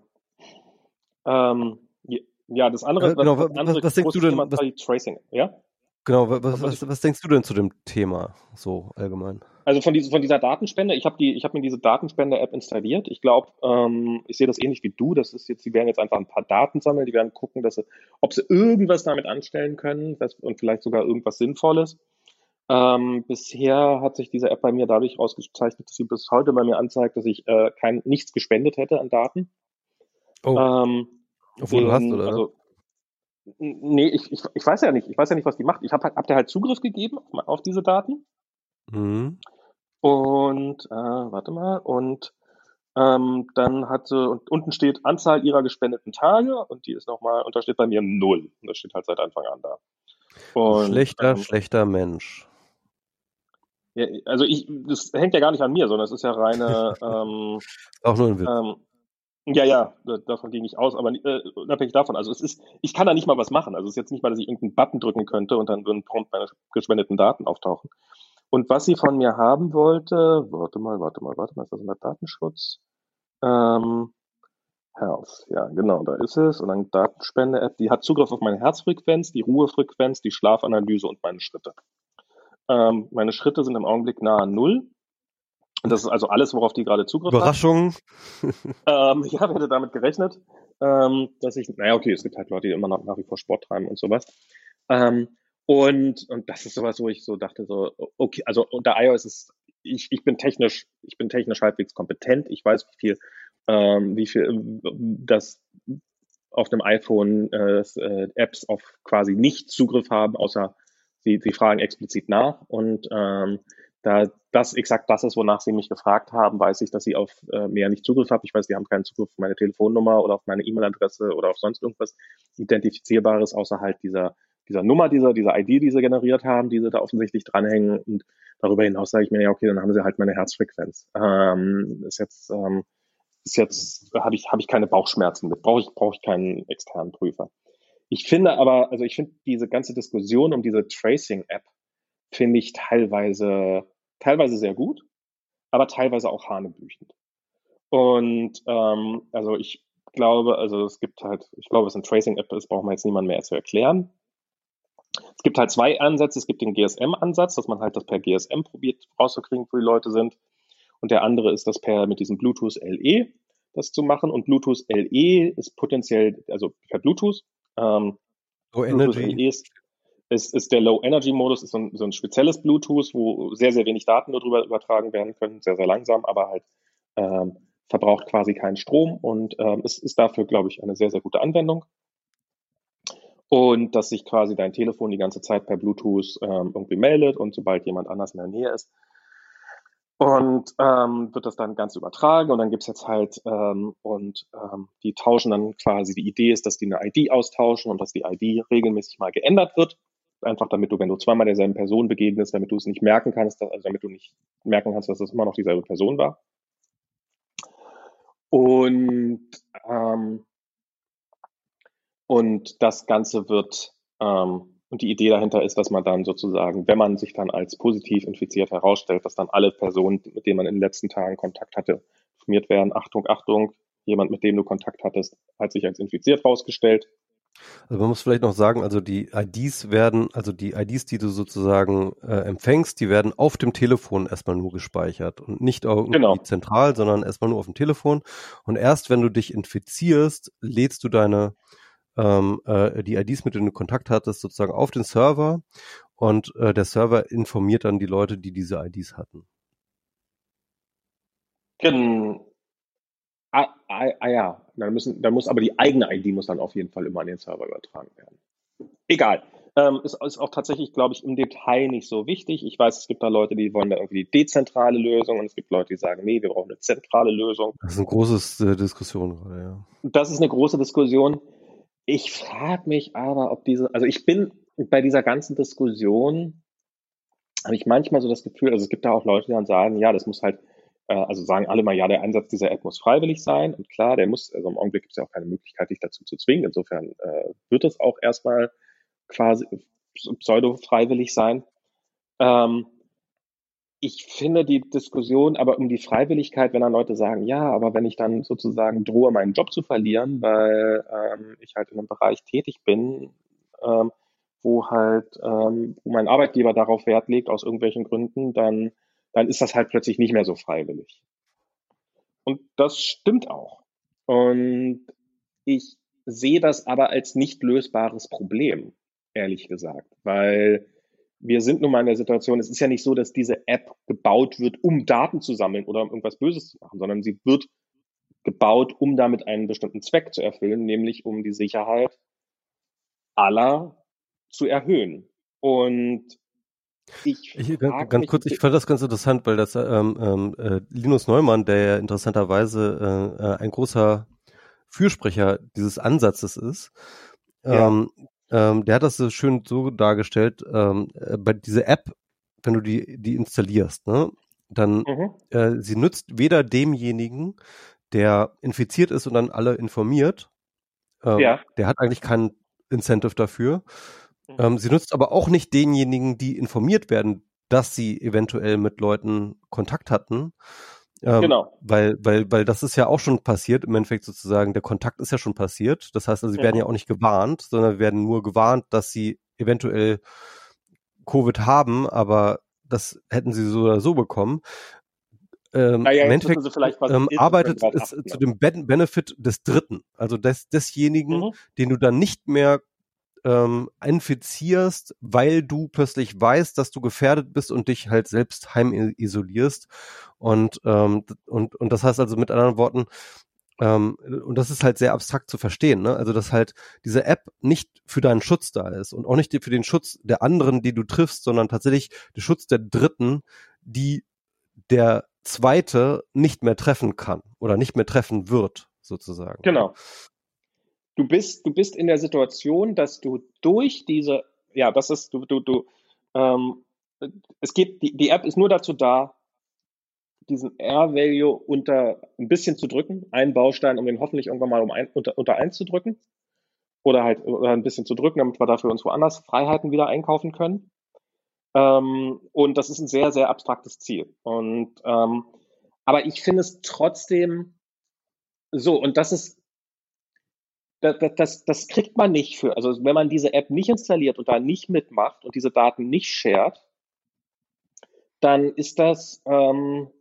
Ähm, j- ja, das andere, Äh, was, genau, das was, andere was denkst du große Thema denn, ist was, halt Tracing, ja? genau, was, Was was, ich, was denkst du denn zu dem Thema so allgemein? also von, dieser von dieser Datenspende, ich habe die, ich habe mir diese Datenspende-App installiert. Ich glaube, ähm, ich sehe das ähnlich wie du. Das ist jetzt, die werden jetzt einfach ein paar Daten sammeln, die werden gucken, dass sie, ob sie irgendwas damit anstellen können was, und vielleicht sogar irgendwas Sinnvolles. Ähm, bisher hat sich diese App bei mir dadurch ausgezeichnet, dass sie bis heute bei mir anzeigt, dass ich äh, kein nichts gespendet hätte an Daten. Oh, Ähm, obwohl du hast, den, oder? also nee, ich, ich, ich weiß ja nicht, ich weiß ja nicht, was die macht. Ich habe hab der halt Zugriff gegeben auf, auf diese Daten Mhm. und äh, warte mal und ähm, dann hat sie und unten steht Anzahl ihrer gespendeten Tage und die ist nochmal und da steht bei mir null und das steht halt seit Anfang an da. Du Und schlechter, ähm, schlechter Mensch. ja, also ich, das hängt ja gar nicht an mir, sondern es ist ja reine ähm, Auch nur ein Witz. ähm, ja, ja, da- davon ging ich aus, aber äh, unabhängig davon, also es ist, ich kann da nicht mal was machen. Also es ist jetzt nicht mal, dass ich irgendeinen Button drücken könnte und dann würden prompt meine gespendeten Daten auftauchen. Und was sie von mir haben wollte, warte mal, warte mal, warte mal, ist das unter Datenschutz? Ähm, Health, ja, genau, da ist es. Und dann Datenspende-App, die hat Zugriff auf meine Herzfrequenz, die Ruhefrequenz, die Schlafanalyse und meine Schritte. Ähm, meine Schritte sind im Augenblick nahe Null. Und das ist also alles, worauf die gerade Zugriff hat. Überraschung. Ähm, ich habe hätte damit gerechnet, ähm, dass ich, naja, okay, es gibt halt Leute, die immer noch nach wie vor Sport treiben und sowas. Ähm, und, und das ist sowas, wo ich so dachte, so, okay, also unter iOS ist, ich, ich bin technisch, ich bin technisch halbwegs kompetent. Ich weiß, wie viel, ähm, wie viel, ähm, das auf einem iPhone äh, äh, Apps auf quasi nicht Zugriff haben, außer sie, sie fragen explizit nach. Und ähm, da das exakt das ist, wonach sie mich gefragt haben, weiß ich, dass sie auf äh, mehr nicht Zugriff haben. Ich weiß, die haben keinen Zugriff auf meine Telefonnummer oder auf meine E-Mail-Adresse oder auf sonst irgendwas Identifizierbares, außer halt dieser, dieser Nummer, dieser, dieser I D, die sie generiert haben, die sie da offensichtlich dranhängen. Und darüber hinaus sage ich mir, ja, okay, dann haben sie halt meine Herzfrequenz. Ähm, ist jetzt, ähm, ist jetzt, habe ich, habe ich keine Bauchschmerzen mit, brauche ich, brauche ich keinen externen Prüfer. Ich finde aber, also ich finde diese ganze Diskussion um diese Tracing-App, finde ich teilweise, teilweise sehr gut, aber teilweise auch hanebüchend. Und ähm, also ich glaube, also es gibt halt, ich glaube, was ein Tracing-App ist, braucht man jetzt niemand mehr zu erklären. Es gibt halt zwei Ansätze. Es gibt den G S M-Ansatz, dass man halt das per G S M probiert rauszukriegen, wo die Leute sind. Und der andere ist das per mit diesem Bluetooth L E das zu machen. Und Bluetooth L E ist potenziell, also per Bluetooth. Ähm, Low Bluetooth Energy. L E ist, ist, ist der Low Energy Modus, ist so ein, so ein spezielles Bluetooth, wo sehr, sehr wenig Daten darüber übertragen werden können, sehr, sehr langsam, aber halt ähm, verbraucht quasi keinen Strom und ähm, es ist dafür, glaube ich, eine sehr, sehr gute Anwendung. Und dass sich quasi dein Telefon die ganze Zeit per Bluetooth ähm, irgendwie meldet und sobald jemand anders in der Nähe ist, und ähm, wird das dann ganz übertragen und dann gibt's jetzt halt ähm, und ähm, die tauschen dann quasi, die Idee ist, dass die eine I D austauschen und dass die I D regelmäßig mal geändert wird. Einfach damit du, wenn du zweimal derselben Person begegnest, damit du es nicht merken kannst, also damit du nicht merken kannst, dass es immer noch dieselbe Person war. Und, ähm, und das Ganze wird, ähm, und die Idee dahinter ist, dass man dann sozusagen, wenn man sich dann als positiv infiziert herausstellt, dass dann alle Personen, mit denen man in den letzten Tagen Kontakt hatte, informiert werden. Achtung, Achtung, jemand, mit dem du Kontakt hattest, hat sich als infiziert herausgestellt. Also man muss vielleicht noch sagen, also die I Ds werden, also die I Ds, die du sozusagen äh, empfängst, die werden auf dem Telefon erstmal nur gespeichert und nicht irgendwie Genau. zentral, sondern erstmal nur auf dem Telefon. Und erst wenn du dich infizierst, lädst du deine ähm, äh, die I Ds, mit denen du Kontakt hattest, sozusagen auf den Server und äh, der Server informiert dann die Leute, die diese I Ds hatten. Gen ah, ah, ah ja, dann müssen, dann muss aber die eigene I D muss dann auf jeden Fall immer an den Server übertragen werden. Egal. Ähm, ist, ist auch tatsächlich, glaube ich, im Detail nicht so wichtig. Ich weiß, es gibt da Leute, die wollen da irgendwie die dezentrale Lösung und es gibt Leute, die sagen, nee, wir brauchen eine zentrale Lösung. Das ist eine große äh, Diskussion gerade, ja. Das ist eine große Diskussion. Ich frage mich aber, ob diese, also ich bin bei dieser ganzen Diskussion, habe ich manchmal so das Gefühl, also es gibt da auch Leute, die dann sagen, ja, das muss halt, äh, also sagen alle mal, ja, der Einsatz dieser App muss freiwillig sein. Und klar, der muss, also im Augenblick gibt es ja auch keine Möglichkeit, dich dazu zu zwingen. Insofern äh, wird es auch erstmal quasi pseudo-freiwillig sein. Ähm, ich finde die Diskussion aber um die Freiwilligkeit, wenn dann Leute sagen, ja, aber wenn ich dann sozusagen drohe, meinen Job zu verlieren, weil ähm, ich halt in einem Bereich tätig bin, ähm, wo halt, ähm, wo mein Arbeitgeber darauf Wert legt, aus irgendwelchen Gründen, dann, dann ist das halt plötzlich nicht mehr so freiwillig. Und das stimmt auch. Und ich sehe das aber als nicht lösbares Problem, ehrlich gesagt, weil wir sind nun mal in der Situation, es ist ja nicht so, dass diese App gebaut wird, um Daten zu sammeln oder um irgendwas Böses zu machen, sondern sie wird gebaut, um damit einen bestimmten Zweck zu erfüllen, nämlich um die Sicherheit aller zu erhöhen. Und ich Ich, frage ganz mich, kurz, ich fand das ganz interessant, weil das ähm, ähm, äh, Linus Neumann, der ja interessanterweise äh, äh, ein großer Fürsprecher dieses Ansatzes ist, ja, ähm, ähm, der hat das so schön so dargestellt, ähm, äh, bei dieser App, wenn du die, die installierst, ne, dann mhm, äh, sie nützt weder demjenigen, der infiziert ist und dann alle informiert, ähm, ja, der hat eigentlich keinen Incentive dafür. mhm, Ähm, sie nutzt aber auch nicht denjenigen, die informiert werden, dass sie eventuell mit Leuten Kontakt hatten, ähm, genau, weil, weil, weil das ist ja auch schon passiert, im Endeffekt sozusagen, der Kontakt ist ja schon passiert. Das heißt also, sie werden mhm, ja auch nicht gewarnt, sondern werden nur gewarnt, dass sie eventuell Covid haben, aber das hätten sie so oder so bekommen. Ähm, naja, im jetzt wissen Endeffekt Sie vielleicht, was es ähm, ist und können arbeitet darauf es achten. zu Ne? dem Ben- Benefit des Dritten, also des, desjenigen, Mhm, den du dann nicht mehr ähm, infizierst, weil du plötzlich weißt, dass du gefährdet bist und dich halt selbst heimisolierst. Und, ähm, und, und das heißt also mit anderen Worten, ähm, und das ist halt sehr abstrakt zu verstehen, ne? Also, dass halt diese App nicht für deinen Schutz da ist und auch nicht für den Schutz der anderen, die du triffst, sondern tatsächlich der Schutz der Dritten, die der Zweite nicht mehr treffen kann oder nicht mehr treffen wird, sozusagen. Ne? genau. Du bist, du bist in der Situation, dass du durch diese, ja, das ist, du, du, du, ähm, es geht, die, die App ist nur dazu da, diesen R-Value unter ein bisschen zu drücken, einen Baustein, um den hoffentlich irgendwann mal um ein, unter, unter eins zu drücken oder halt oder ein bisschen zu drücken, damit wir dafür uns woanders Freiheiten wieder einkaufen können. Ähm, und das ist ein sehr, sehr abstraktes Ziel. Und ähm, aber ich finde es trotzdem so, und das ist das, das, das kriegt man nicht für. Also wenn man diese App nicht installiert und da nicht mitmacht und diese Daten nicht shared, dann ist das, ähm,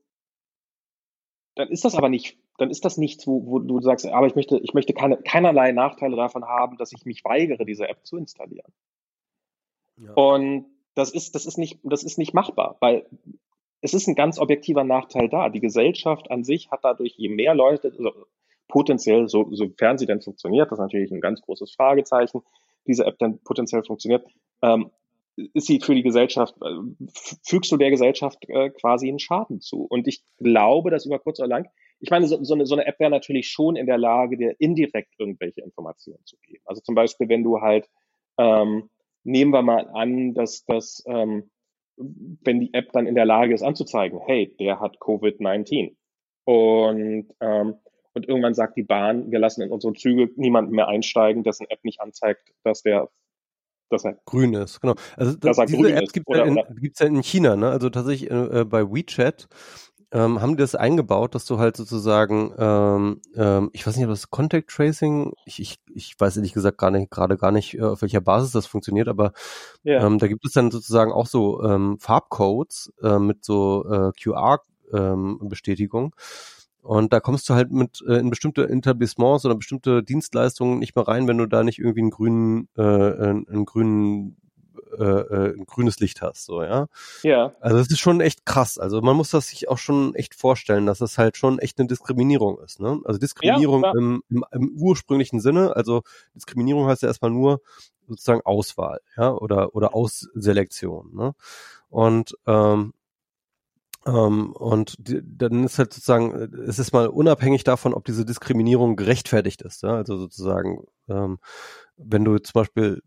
dann ist das aber nicht, dann ist das nichts, wo, wo du sagst, aber ich möchte, ich möchte keine, keinerlei Nachteile davon haben, dass ich mich weigere, diese App zu installieren. Ja. Und das ist, das ist nicht, das ist nicht machbar, weil es ist ein ganz objektiver Nachteil da. Die Gesellschaft an sich hat dadurch, je mehr Leute, also potenziell, so, sofern sie denn funktioniert, das ist natürlich ein ganz großes Fragezeichen, diese App dann potenziell funktioniert, ähm, ist sie für die Gesellschaft, äh, fügst du der Gesellschaft äh, quasi einen Schaden zu. Und ich glaube, dass über kurz oder lang, ich meine, so, so, eine, so eine App wäre natürlich schon in der Lage, dir indirekt irgendwelche Informationen zu geben. Also zum Beispiel, wenn du halt, ähm, nehmen wir mal an, dass das, ähm, wenn die App dann in der Lage ist anzuzeigen, hey, der hat Covid neunzehn. Und, ähm, und irgendwann sagt die Bahn, wir lassen in unsere Züge niemanden mehr einsteigen, dessen App nicht anzeigt, dass der dass er, grün ist, genau. Also da, dass er diese grün Apps ist. gibt es ja, Oder, in- oder gibt's ja in China, ne? Also tatsächlich äh, bei WeChat ähm, haben die das eingebaut, dass du halt sozusagen, ähm, ähm, ich weiß nicht, ob das Contact Tracing, ich, ich, ich weiß ehrlich gesagt gar nicht, gerade gar nicht, äh, auf welcher Basis das funktioniert, aber ja, ähm, da gibt es dann sozusagen auch so ähm, Farbcodes äh, mit so äh, Q R-Bestätigung. Und da kommst du halt mit äh, in bestimmte Etablissements oder bestimmte Dienstleistungen nicht mehr rein, wenn du da nicht irgendwie einen grünen, äh, einen, einen grünen, äh, äh, ein grünes Licht hast, so, ja. ja, Also das ist schon echt krass. Also man muss das sich auch schon echt vorstellen, dass das halt schon echt eine Diskriminierung ist, ne? Also ja, Diskriminierung klar. im, im, im ursprünglichen Sinne, also Diskriminierung heißt ja erstmal nur sozusagen Auswahl, ja, oder oder Ausselektion, ne? Und ähm, ähm, und die, dann ist halt sozusagen, äh, es ist mal unabhängig davon, ob diese Diskriminierung gerechtfertigt ist, ja? Also sozusagen, ähm, wenn du zum Beispiel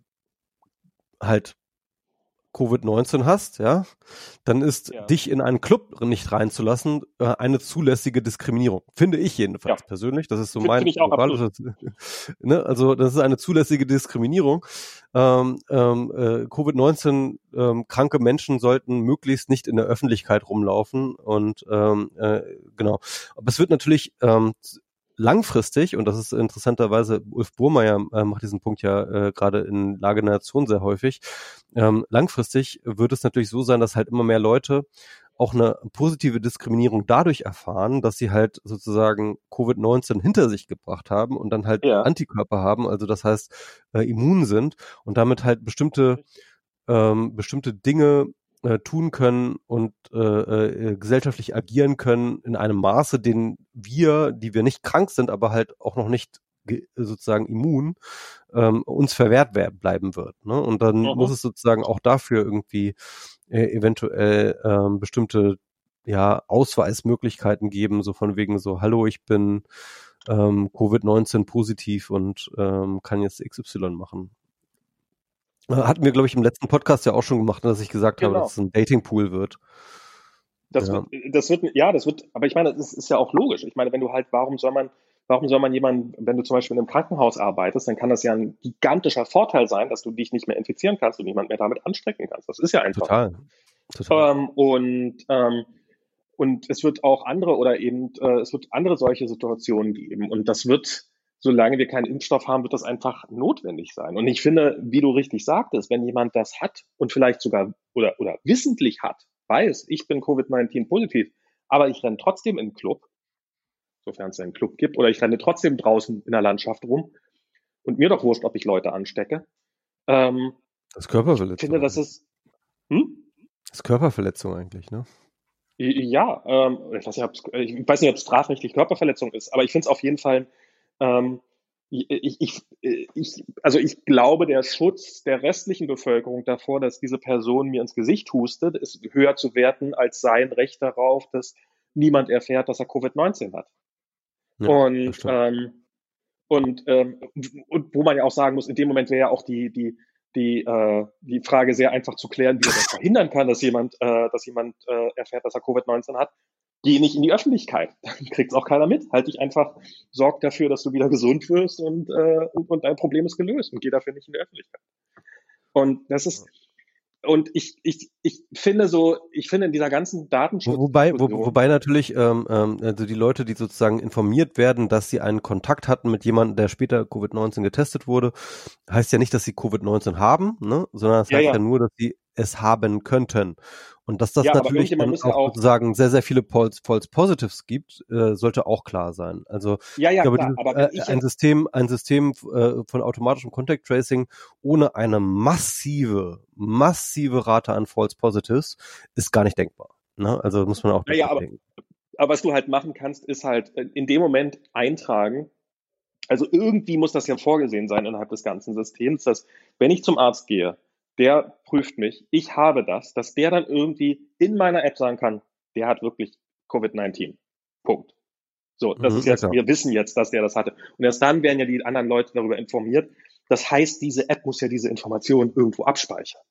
halt Covid neunzehn hast, ja, dann ist Ja, dich in einen Club nicht reinzulassen äh, eine zulässige Diskriminierung. Finde ich ja. jedenfalls persönlich. Das ist so Finde mein find ich auch absolut. moralisches, ne, also das ist eine zulässige Diskriminierung. Ähm, ähm, äh, Covid neunzehn ähm, kranke Menschen sollten möglichst nicht in der Öffentlichkeit rumlaufen und ähm, äh, genau. Aber es wird natürlich ähm, langfristig, und das ist interessanterweise, Ulf Burmeier äh, macht diesen Punkt ja äh, gerade in Lage der Nation sehr häufig, ähm, langfristig wird es natürlich so sein, dass halt immer mehr Leute auch eine positive Diskriminierung dadurch erfahren, dass sie halt sozusagen Covid neunzehn hinter sich gebracht haben und dann halt Ja. Antikörper haben, also das heißt äh, immun sind und damit halt bestimmte ähm, bestimmte Dinge äh, tun können und äh, äh, gesellschaftlich agieren können in einem Maße, den wir, die wir nicht krank sind, aber halt auch noch nicht ge- sozusagen immun, ähm, uns verwehrt wer- bleiben wird. Ne? Und dann muss Mhm. es sozusagen auch dafür irgendwie äh, eventuell ähm, bestimmte ja, Ausweismöglichkeiten geben, so von wegen so, hallo, ich bin ähm, Covid neunzehn positiv und ähm, kann jetzt X Y machen. Äh, Hatten wir, glaube ich, im letzten Podcast ja auch schon gemacht, dass ich gesagt habe, dass Genau. es ein Datingpool wird. Das Ja, wird, das wird, ja, das wird, aber ich meine, das ist ja auch logisch. Ich meine, wenn du halt, warum soll man, warum soll man jemanden, wenn du zum Beispiel in einem Krankenhaus arbeitest, dann kann das ja ein gigantischer Vorteil sein, dass du dich nicht mehr infizieren kannst und niemand mehr damit anstecken kannst. Das ist ja einfach so. total. Total. Ähm, und, ähm, und es wird auch andere oder eben, äh, es wird andere solche Situationen geben. Und das wird, solange wir keinen Impfstoff haben, wird das einfach notwendig sein. Und ich finde, wie du richtig sagtest, wenn jemand das hat und vielleicht sogar oder, oder wissentlich hat, weiß, ich bin Covid neunzehn positiv, aber ich renne trotzdem in den Club, sofern es einen Club gibt, oder ich renne trotzdem draußen in der Landschaft rum und mir doch wurscht, ob ich Leute anstecke. Ähm, Das ist ich finde, Körperverletzung das eigentlich. ist, hm? Das ist Körperverletzung eigentlich, ne? Ja, ähm, ich weiß nicht, ob es, ich weiß nicht, ob es strafrechtlich Körperverletzung ist, aber ich finde es auf jeden Fall, ähm, ich, ich, ich, also ich glaube, der Schutz der restlichen Bevölkerung davor, dass diese Person mir ins Gesicht hustet, ist höher zu werten als sein Recht darauf, dass niemand erfährt, dass er Covid neunzehn hat. Ja, das Und, stimmt. ähm, und, ähm, und wo man ja auch sagen muss, in dem Moment wäre ja auch die, die, die, äh, die Frage sehr einfach zu klären, wie er das verhindern kann, dass jemand, äh, dass jemand äh, erfährt, dass er Covid neunzehn hat. Geh nicht in die Öffentlichkeit. Dann kriegt's auch keiner mit. Halt dich einfach, sorg dafür, dass du wieder gesund wirst und, äh, und, und dein Problem ist gelöst und geh dafür nicht in die Öffentlichkeit. Und das ist, und ich, ich, ich finde so, ich finde in dieser ganzen Wo, wobei, wo, Datenschutzdiskussion, wobei natürlich ähm, ähm, also die Leute, die sozusagen informiert werden, dass sie einen Kontakt hatten mit jemandem, der später Covid neunzehn getestet wurde, heißt ja nicht, dass sie Covid neunzehn haben, ne? Sondern das ja, heißt ja ja, nur, dass sie es haben könnten. Und dass das ja, aber natürlich irgendjemand dann muss ja auch auch, sozusagen sehr, sehr viele False, False Positives gibt, äh, sollte auch klar sein. Also ja, ich ja, glaube, klar, dieses, aber äh, wenn ich ein jetzt, System, ein System äh, von automatischem Contact Tracing ohne eine massive, massive Rate an False Positives ist gar nicht denkbar. Ne? Also muss man auch naja, dazu aber, denken. aber was du halt machen kannst, ist halt in dem Moment eintragen. Also irgendwie muss das ja vorgesehen sein innerhalb des ganzen Systems, dass wenn ich zum Arzt gehe, der prüft mich, ich habe das, dass der dann irgendwie in meiner App sagen kann, der hat wirklich Covid neunzehn. Punkt. So, das ist Mhm, ja jetzt, klar. wir wissen jetzt, dass der das hatte. Und erst dann werden ja die anderen Leute darüber informiert. Das heißt, diese App muss ja diese Informationen irgendwo abspeichern.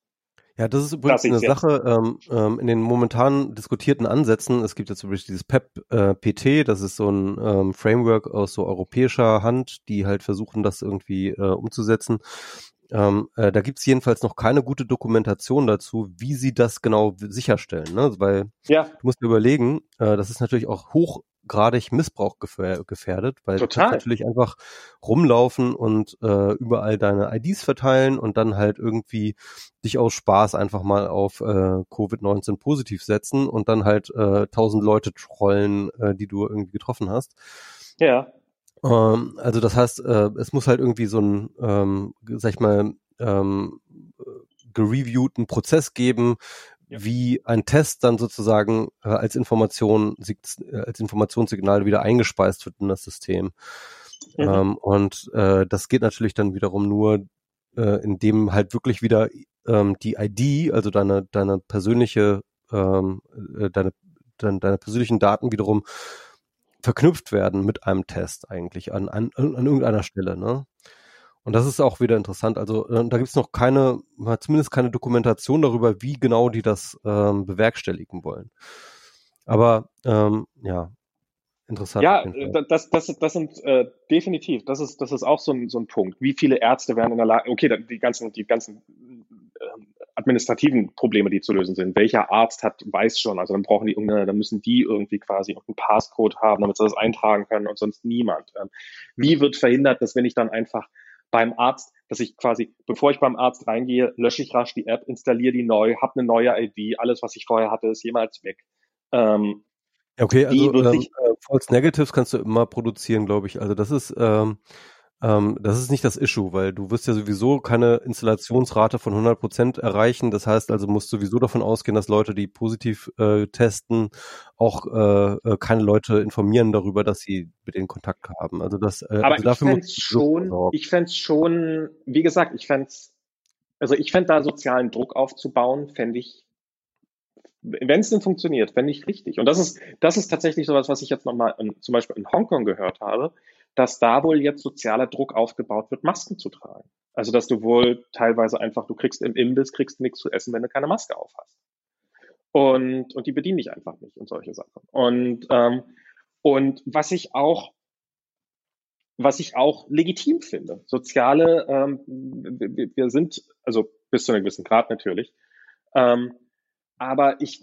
Ja, das ist übrigens eine Sache ähm, ähm, in den momentan diskutierten Ansätzen. Es gibt jetzt übrigens dieses P E P äh, P T, das ist so ein ähm, Framework aus so europäischer Hand, die halt versuchen, das irgendwie äh, umzusetzen. Ähm, äh, da gibt's jedenfalls noch keine gute Dokumentation dazu, wie sie das genau sicherstellen, ne? Weil ja. du musst dir überlegen, äh, das ist natürlich auch hochgradig Missbrauch gefähr- gefährdet, weil Total. du kannst natürlich einfach rumlaufen und äh, überall deine I Ds verteilen und dann halt irgendwie dich aus Spaß einfach mal auf äh, Covid neunzehn positiv setzen und dann halt äh, tausend Leute trollen, äh, die du irgendwie getroffen hast. Ja. Ähm, also das heißt, äh, es muss halt irgendwie so ein, ähm, sag ich mal, ähm, gereviewten Prozess geben, ja. wie ein Test dann sozusagen äh, als Information, äh, als Informationssignal wieder eingespeist wird in das System. Mhm. Ähm, und äh, das geht natürlich dann wiederum nur, äh, indem halt wirklich wieder ähm, die I D, also deine deine persönliche, ähm, äh, deine, deine deine persönlichen Daten wiederum verknüpft werden mit einem Test eigentlich an, an, an irgendeiner Stelle, ne? Und das ist auch wieder interessant. Also äh, da gibt es noch keine, zumindest keine Dokumentation darüber, wie genau die das ähm, bewerkstelligen wollen. Aber ähm, ja, interessant. Ja, das, das, das sind äh, definitiv, das ist, das ist auch so ein, so ein Punkt. Wie viele Ärzte werden in der Lage, okay, die ganzen, die ganzen äh, administrativen Probleme, die zu lösen sind. Welcher Arzt hat, weiß schon, also dann brauchen die irgendeine, dann müssen die irgendwie quasi irgendeinen Passcode haben, damit sie das eintragen können und sonst niemand. Ähm, wie wird verhindert, dass wenn ich dann einfach beim Arzt, dass ich quasi, bevor ich beim Arzt reingehe, lösche ich rasch die App, installiere die neu, habe eine neue I D, alles, was ich vorher hatte, ist jemals weg. Ähm, Okay, also ähm, äh, False Negatives kannst du immer produzieren, glaube ich. Also das ist ähm, ähm, das ist nicht das Issue, weil du wirst ja sowieso keine Installationsrate von hundert Prozent erreichen. Das heißt also, musst sowieso davon ausgehen, dass Leute, die positiv äh, testen, auch äh, keine Leute informieren darüber, dass sie mit denen Kontakt haben. Also das. Äh, Aber also dafür ich fände es schon, ich fände es schon, wie gesagt, ich fände es, also ich fände da sozialen Druck aufzubauen, fände ich, wenn es denn funktioniert, fände ich richtig. Und das ist, das ist tatsächlich sowas, was ich jetzt nochmal zum Beispiel in Hongkong gehört habe, dass da wohl jetzt sozialer Druck aufgebaut wird, Masken zu tragen. Also dass du wohl teilweise einfach, du kriegst im Imbiss, kriegst nichts zu essen, wenn du keine Maske auf hast. Und, und die bedienen dich einfach nicht und solche Sachen. Und, ähm, und was ich auch, was ich auch legitim finde, soziale, ähm, wir, wir sind, also bis zu einem gewissen Grad natürlich, ähm, aber ich,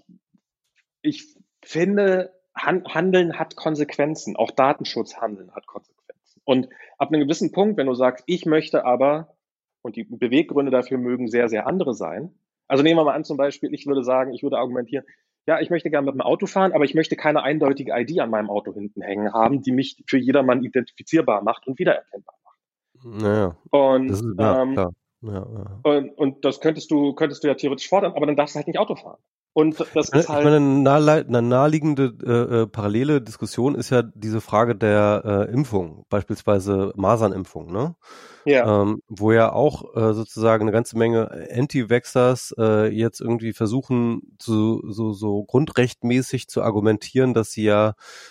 ich finde, Handeln hat Konsequenzen. Auch Datenschutzhandeln hat Konsequenzen. Und ab einem gewissen Punkt, wenn du sagst, ich möchte aber, und die Beweggründe dafür mögen sehr, sehr andere sein. Also nehmen wir mal an zum Beispiel, ich würde sagen, ich würde argumentieren, ja, ich möchte gerne mit dem Auto fahren, aber ich möchte keine eindeutige I D an meinem Auto hinten hängen haben, die mich für jedermann identifizierbar macht und wiedererkennbar macht. Naja, und, das ist, ja, ähm, klar. Ja, ja. Und, und das könntest du, könntest du ja theoretisch fordern, aber dann darfst du halt nicht Auto fahren. Und das ist halt. Ich meine, eine naheliegende äh, äh, parallele Diskussion ist ja diese Frage der äh, Impfung, beispielsweise Masernimpfung, ne? Ja. Ähm, wo ja auch äh, sozusagen eine ganze Menge Anti-Vaxxers äh, jetzt irgendwie versuchen, zu, so, so grundrechtmäßig zu argumentieren, dass sie ja,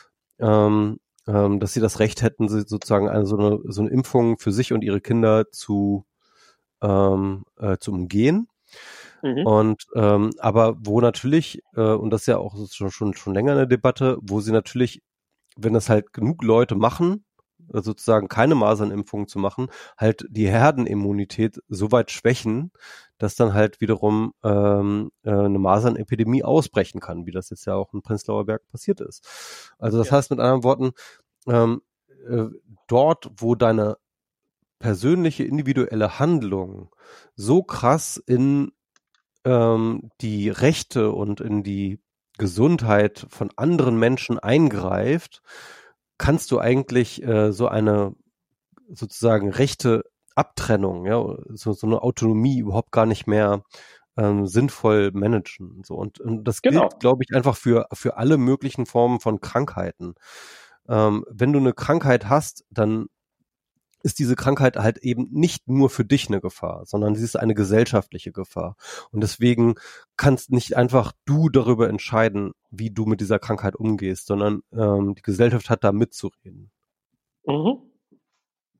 ähm, ähm, dass sie das Recht hätten, sozusagen eine, so, eine, so eine Impfung für sich und ihre Kinder zu, ähm, äh, zu umgehen. Mhm. Und ähm, aber wo natürlich, äh, und das ist ja auch schon, schon, schon länger eine Debatte, wo sie natürlich, wenn das halt genug Leute machen, sozusagen keine Masernimpfung zu machen, halt die Herdenimmunität so weit schwächen, dass dann halt wiederum ähm, äh, eine Masernepidemie ausbrechen kann, wie das jetzt ja auch in Prenzlauer Berg passiert ist. Also das ja. heißt mit anderen Worten, ähm, äh, dort, wo deine persönliche individuelle Handlung so krass in ähm, die Rechte und in die Gesundheit von anderen Menschen eingreift, kannst du eigentlich äh, so eine sozusagen rechte Abtrennung, ja, so, so eine Autonomie überhaupt gar nicht mehr ähm, sinnvoll managen. So und, und das genau. gilt, glaube ich, einfach für für alle möglichen Formen von Krankheiten. Ähm, wenn du eine Krankheit hast, dann ist diese Krankheit halt eben nicht nur für dich eine Gefahr, sondern sie ist eine gesellschaftliche Gefahr. Und deswegen kannst nicht einfach du darüber entscheiden, wie du mit dieser Krankheit umgehst, sondern ähm, die Gesellschaft hat da mitzureden. Mhm.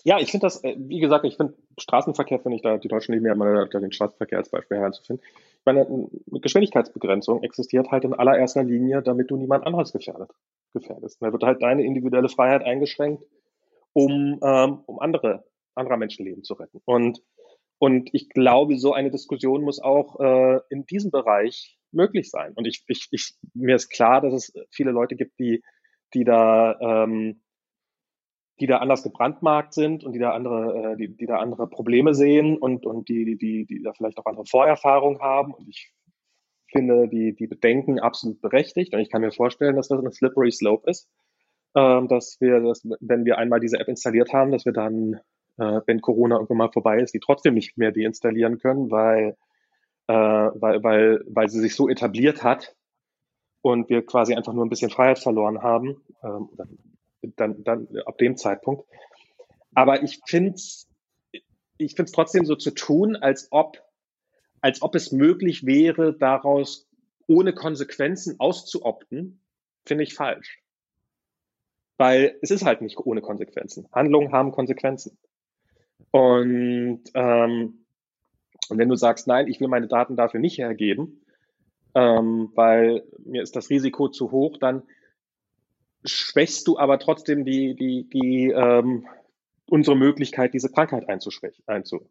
Ja, ich finde das, äh, wie gesagt, ich finde Straßenverkehr, finde ich da, die Deutschen lieben ja immer da den Straßenverkehr als Beispiel heranzufinden. Ich meine, eine Geschwindigkeitsbegrenzung existiert halt in allererster Linie, damit du niemand anderes gefährdet, gefährdest. Da wird halt deine individuelle Freiheit eingeschränkt, um, ähm, um andere, anderer Menschenleben zu retten. Und, und ich glaube, so eine Diskussion muss auch äh, in diesem Bereich möglich sein. Und ich, ich, ich, mir ist klar, dass es viele Leute gibt, die, die da, ähm, die da anders gebrandmarkt sind und die da andere, äh, die, die da andere Probleme sehen und, und die, die, die da vielleicht auch andere Vorerfahrungen haben. Und ich finde die, die Bedenken absolut berechtigt. Und ich kann mir vorstellen, dass das eine slippery slope ist, ähm, dass wir, dass, wenn wir einmal diese App installiert haben, dass wir dann, äh, wenn Corona irgendwann mal vorbei ist, die trotzdem nicht mehr deinstallieren können, weil, äh, weil, weil, weil sie sich so etabliert hat und wir quasi einfach nur ein bisschen Freiheit verloren haben. Ähm, dann, dann ab dem Zeitpunkt. Aber ich finde es ich find's trotzdem so zu tun, als ob, als ob es möglich wäre, daraus ohne Konsequenzen auszuopten, finde ich falsch. Weil es ist halt nicht ohne Konsequenzen. Handlungen haben Konsequenzen. Und, ähm, und wenn du sagst, nein, ich will meine Daten dafür nicht hergeben, ähm, weil mir ist das Risiko zu hoch, dann schwächst du aber trotzdem die, die, die, ähm, unsere Möglichkeit, diese Krankheit einzuschränken.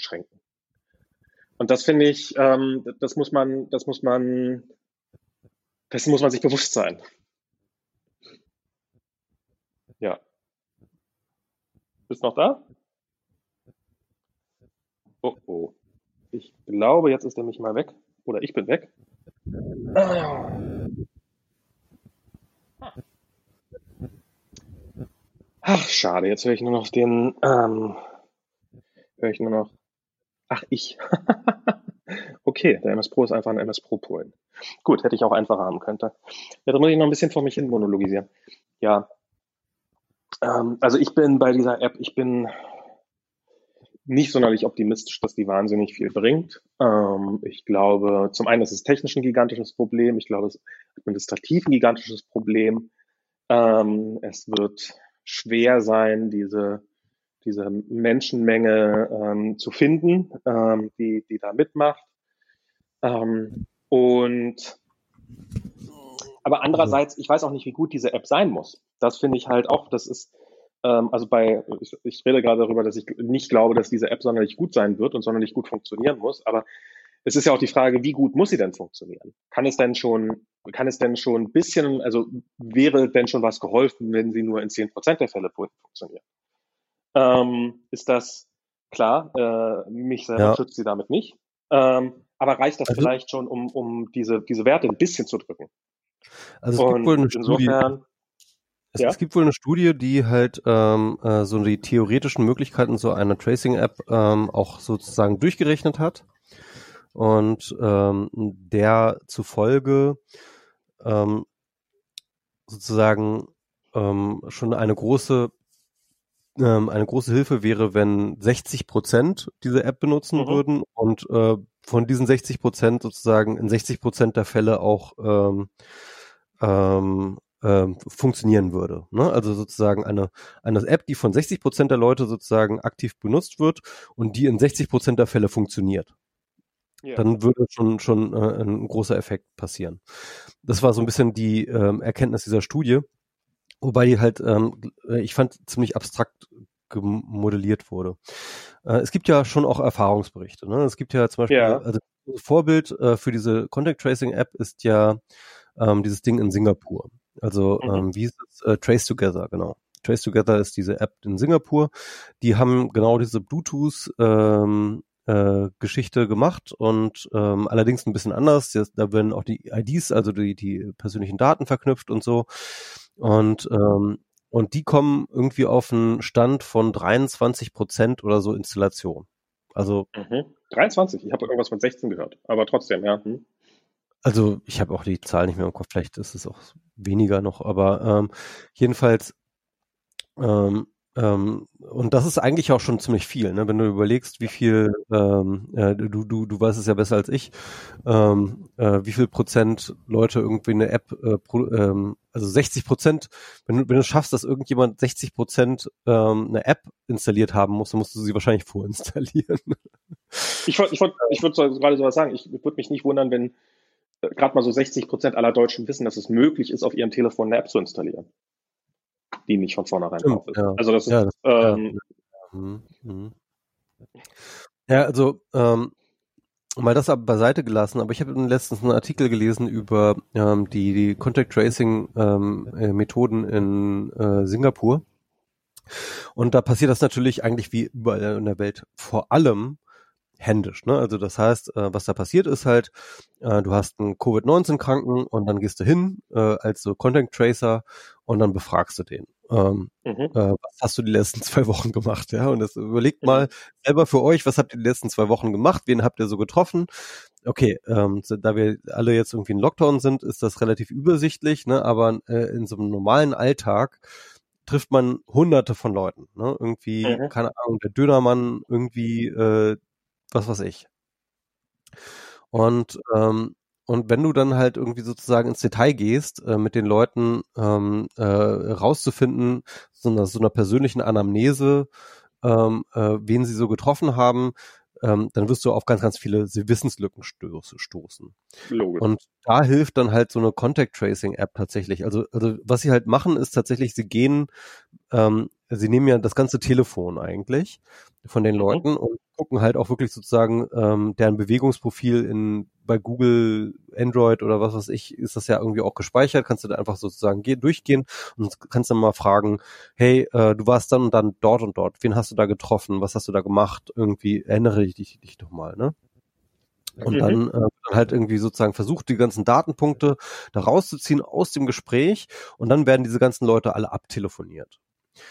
Und das finde ich, ähm, das muss man, das muss man, das muss man sich bewusst sein. Ja. Bist noch da? Oh, oh. Ich glaube, jetzt ist er mich mal weg. Oder ich bin weg. Ach, schade. Jetzt höre ich nur noch den, ähm, höre ich nur noch, ach, ich. Okay, der M S Pro ist einfach ein M S Pro Point. Gut, hätte ich auch einfacher haben können. Ja, da muss ich noch ein bisschen vor mich hin monologisieren. Ja, ähm, also ich bin bei dieser App, ich bin nicht sonderlich optimistisch, dass die wahnsinnig viel bringt. Ähm, ich glaube, zum einen ist es technisch ein gigantisches Problem. Ich glaube, es ist administrativ ein gigantisches Problem. Ähm, es wird schwer sein, diese, diese Menschenmenge ähm, zu finden, ähm, die, die da mitmacht. Ähm, und aber andererseits, ich weiß auch nicht, wie gut diese App sein muss. Das finde ich halt auch, das ist, ähm, also bei, ich, ich rede gerade darüber, dass ich nicht glaube, dass diese App sonderlich gut sein wird und sonderlich gut funktionieren muss, aber es ist ja auch die Frage, wie gut muss sie denn funktionieren? Kann es denn schon, kann es denn schon ein bisschen, also wäre denn schon was geholfen, wenn sie nur in zehn Prozent der Fälle funktioniert? Ähm, ist das klar? Äh, mich selber Ja, schützt sie damit nicht. Ähm, aber reicht das also, vielleicht schon, um, um diese, diese Werte ein bisschen zu drücken? also es gibt wohl Und eine Studie, insofern, es, es ja, gibt wohl eine Studie, die halt ähm, äh, so die theoretischen Möglichkeiten so einer Tracing-App ähm, auch sozusagen durchgerechnet hat. Und ähm, der zufolge ähm, sozusagen ähm, schon eine große ähm, eine große Hilfe wäre, wenn sechzig Prozent diese App benutzen mhm, würden und äh, von diesen sechzig Prozent sozusagen in sechzig Prozent der Fälle auch ähm, ähm, ähm, funktionieren würde. Ne? Also sozusagen eine, eine App, die von sechzig Prozent der Leute sozusagen aktiv benutzt wird und die in sechzig Prozent der Fälle funktioniert. ja, Dann würde schon schon äh, ein großer Effekt passieren. Das war so ein bisschen die ähm, Erkenntnis dieser Studie, wobei die halt, ähm, ich fand, ziemlich abstrakt gemodelliert wurde. Äh, es gibt ja schon auch Erfahrungsberichte. Ne? Es gibt ja zum Beispiel, ja, also das Vorbild äh, für diese Contact Tracing App ist ja ähm, dieses Ding in Singapur. Also mhm, ähm, wie ist es? Äh, Trace Together, genau. Trace Together ist diese App in Singapur. Die haben genau diese Bluetooth ähm, äh, Geschichte gemacht und ähm, allerdings ein bisschen anders. Das, da werden auch die I Ds, also die, die persönlichen Daten verknüpft und so. Und ähm, und die kommen irgendwie auf einen Stand von dreiundzwanzig Prozent oder so Installation. Also mhm. dreiundzwanzig, ich habe irgendwas von sechzehn gehört, aber trotzdem, ja. Hm. Also ich habe auch die Zahl nicht mehr im Kopf, vielleicht ist es auch weniger noch, aber ähm, jedenfalls ähm, ähm, und das ist eigentlich auch schon ziemlich viel, ne? Wenn du überlegst, wie viel, ähm, äh, du, du, du weißt es ja besser als ich, ähm, äh, wie viel Prozent Leute irgendwie eine App, äh, pro, ähm, also sechzig Prozent, wenn du, wenn du schaffst, dass irgendjemand sechzig Prozent ähm, eine App installiert haben muss, dann musst du sie wahrscheinlich vorinstallieren. Ich wollte ich wollt, ich würd so, gerade sowas sagen, ich würde mich nicht wundern, wenn äh, gerade mal so sechzig Prozent aller Deutschen wissen, dass es möglich ist, auf ihrem Telefon eine App zu installieren, die nicht von vornherein Stimmt, drauf ist. ja. Also das ist, Ja, das, ja. ähm, Mhm. Mhm. Ja, also ähm, mal das aber beiseite gelassen, aber ich habe letztens einen Artikel gelesen über ähm, die, die Contact Tracing ähm, äh, Methoden in äh, Singapur. Und da passiert das natürlich eigentlich wie überall in der Welt vor allem händisch. Ne? Also das heißt, äh, was da passiert ist halt, äh, du hast einen Covid neunzehn Kranken und dann gehst du hin äh, als so Contact Tracer und dann befragst du den. Ähm, mhm, äh, was hast du die letzten zwei Wochen gemacht? Ja, und das überlegt mhm, mal selber für euch, was habt ihr die letzten zwei Wochen gemacht? Wen habt ihr so getroffen? Okay, ähm, so, da wir alle jetzt irgendwie in Lockdown sind, ist das relativ übersichtlich, ne? Aber äh, in so einem normalen Alltag trifft man hunderte von Leuten, ne? Irgendwie, mhm. keine Ahnung, der Dönermann, irgendwie, äh, was weiß ich. Und ähm, und wenn du dann halt irgendwie sozusagen ins Detail gehst, äh, mit den Leuten ähm, äh, rauszufinden, so einer, so einer persönlichen Anamnese, ähm, äh, wen sie so getroffen haben, ähm, dann wirst du auf ganz, ganz viele Wissenslücken stöß, stoßen. Logisch. Und da hilft dann halt so eine Contact Tracing App tatsächlich. Also, also was sie halt machen, ist tatsächlich, sie gehen, ähm, sie nehmen ja das ganze Telefon eigentlich von den Mhm. Leuten und gucken halt auch wirklich sozusagen ähm, deren Bewegungsprofil in bei Google, Android oder was weiß ich, ist das ja irgendwie auch gespeichert. Kannst du da einfach sozusagen geh, durchgehen und kannst dann mal fragen, hey, äh, du warst dann und dann dort und dort. Wen hast du da getroffen? Was hast du da gemacht? Irgendwie erinnere ich dich, dich doch mal, ne? Und Mhm. dann äh, wird dann halt irgendwie sozusagen versucht, die ganzen Datenpunkte da rauszuziehen aus dem Gespräch und dann werden diese ganzen Leute alle abtelefoniert.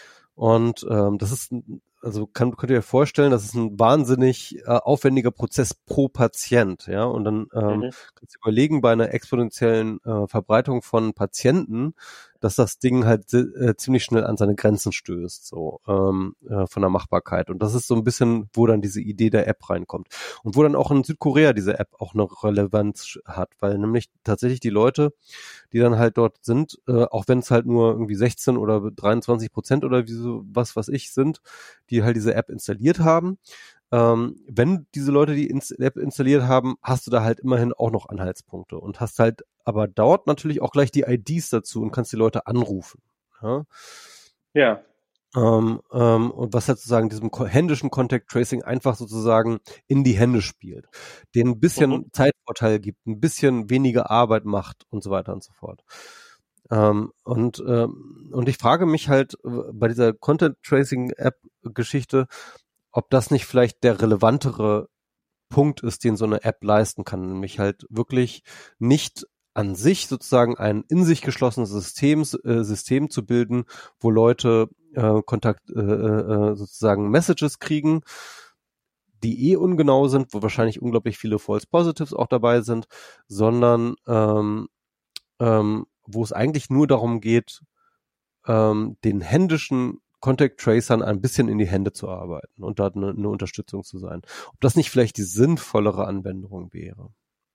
Und ähm, das ist, also kann, könnt ihr euch vorstellen, das ist ein wahnsinnig äh, aufwendiger Prozess pro Patient, ja. Und dann ähm, Mhm. kannst du überlegen, bei einer exponentiellen äh, Verbreitung von Patienten, dass das Ding halt äh, ziemlich schnell an seine Grenzen stößt, so ähm, äh, von der Machbarkeit. Und das ist so ein bisschen, wo dann diese Idee der App reinkommt. Und wo dann auch in Südkorea diese App auch eine Relevanz hat, weil nämlich tatsächlich die Leute, die dann halt dort sind, äh, auch wenn es halt nur irgendwie sechzehn oder dreiundzwanzig Prozent oder wie so was, was ich sind, die halt diese App installiert haben. Ähm, wenn diese Leute die ins App installiert haben, hast du da halt immerhin auch noch Anhaltspunkte und hast halt aber dort natürlich auch gleich die I Ds dazu und kannst die Leute anrufen. Ja. Ja. Ähm, ähm, und was halt sozusagen diesem ko- händischen Contact Tracing einfach sozusagen in die Hände spielt, denen ein Mhm. bisschen Zeitvorteil gibt, ein bisschen weniger Arbeit macht und so weiter und so fort. Ähm, und, ähm, und ich frage mich halt äh, bei dieser Content Tracing App Geschichte, ob das nicht vielleicht der relevantere Punkt ist, den so eine App leisten kann, nämlich halt wirklich nicht an sich sozusagen ein in sich geschlossenes System, äh, System zu bilden, wo Leute äh, Kontakt, äh, äh, sozusagen Messages kriegen, die eh ungenau sind, wo wahrscheinlich unglaublich viele False Positives auch dabei sind, sondern ähm, ähm, wo es eigentlich nur darum geht, ähm, den händischen Contact Tracern ein bisschen in die Hände zu arbeiten und da eine, eine Unterstützung zu sein. Ob das nicht vielleicht die sinnvollere Anwendung wäre.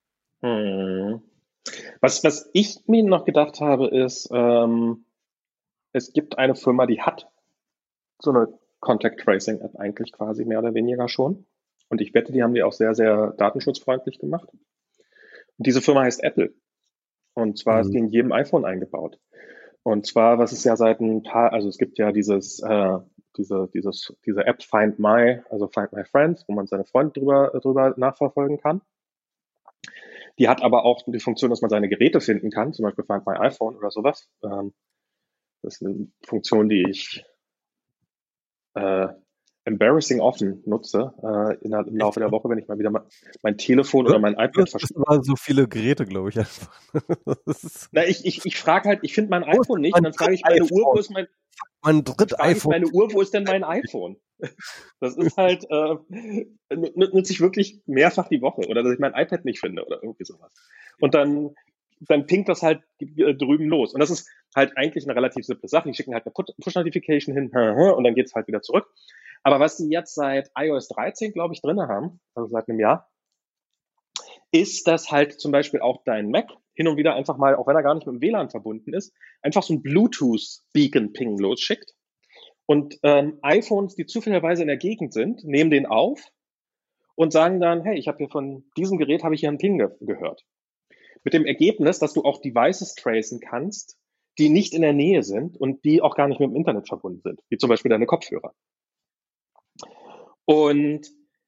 Mhm. Was, was ich mir noch gedacht habe, ist, ähm, es gibt eine Firma, die hat so eine Contact Tracing App eigentlich quasi mehr oder weniger schon. Und ich wette, die haben die auch sehr, sehr datenschutzfreundlich gemacht. Und diese Firma heißt Apple. Und zwar ist Mhm. die in jedem iPhone eingebaut. Und zwar, was es ja seit ein paar, also es gibt ja dieses, äh, diese, dieses, diese App Find My, also Find My Friends, wo man seine Freunde drüber, drüber nachverfolgen kann. Die hat aber auch die Funktion, dass man seine Geräte finden kann, zum Beispiel Find My iPhone oder sowas. Ähm, das ist eine Funktion, die ich äh, embarrassing offen nutze äh, in der, im Laufe der Woche, wenn ich mal wieder mal mein Telefon oder mein Du iPad hast verschwinde. aber so viele Geräte, glaube ich, einfach. Das ist, Na, ich, ich, ich frage halt, ich finde mein wo ist iPhone nicht mein und dann frage ich meine Uhr, wo Dritt-iPhone? ist mein, Mein dann frage ich Dritt-iPhone. meine Uhr, wo ist denn mein iPhone? Das ist halt, äh, nütze ich wirklich mehrfach die Woche oder dass ich mein iPad nicht finde oder irgendwie sowas. Und dann dann pinkt das halt drüben los. Und das ist halt eigentlich eine relativ simple Sache. Die schicken halt eine Push-Notification hin und dann geht's halt wieder zurück. Aber was die jetzt seit i O S dreizehn, glaube ich, drin haben, also seit einem Jahr, ist, dass halt zum Beispiel auch dein Mac hin und wieder einfach mal, auch wenn er gar nicht mit dem W L A N verbunden ist, einfach so ein Bluetooth-Beacon-Ping losschickt. Und ähm, iPhones, die zufälligerweise in der Gegend sind, nehmen den auf und sagen dann, hey, ich habe hier von diesem Gerät habe ich hier einen Ping ge- gehört. Mit dem Ergebnis, dass du auch Devices tracen kannst, die nicht in der Nähe sind und die auch gar nicht mit dem Internet verbunden sind, wie zum Beispiel deine Kopfhörer. Und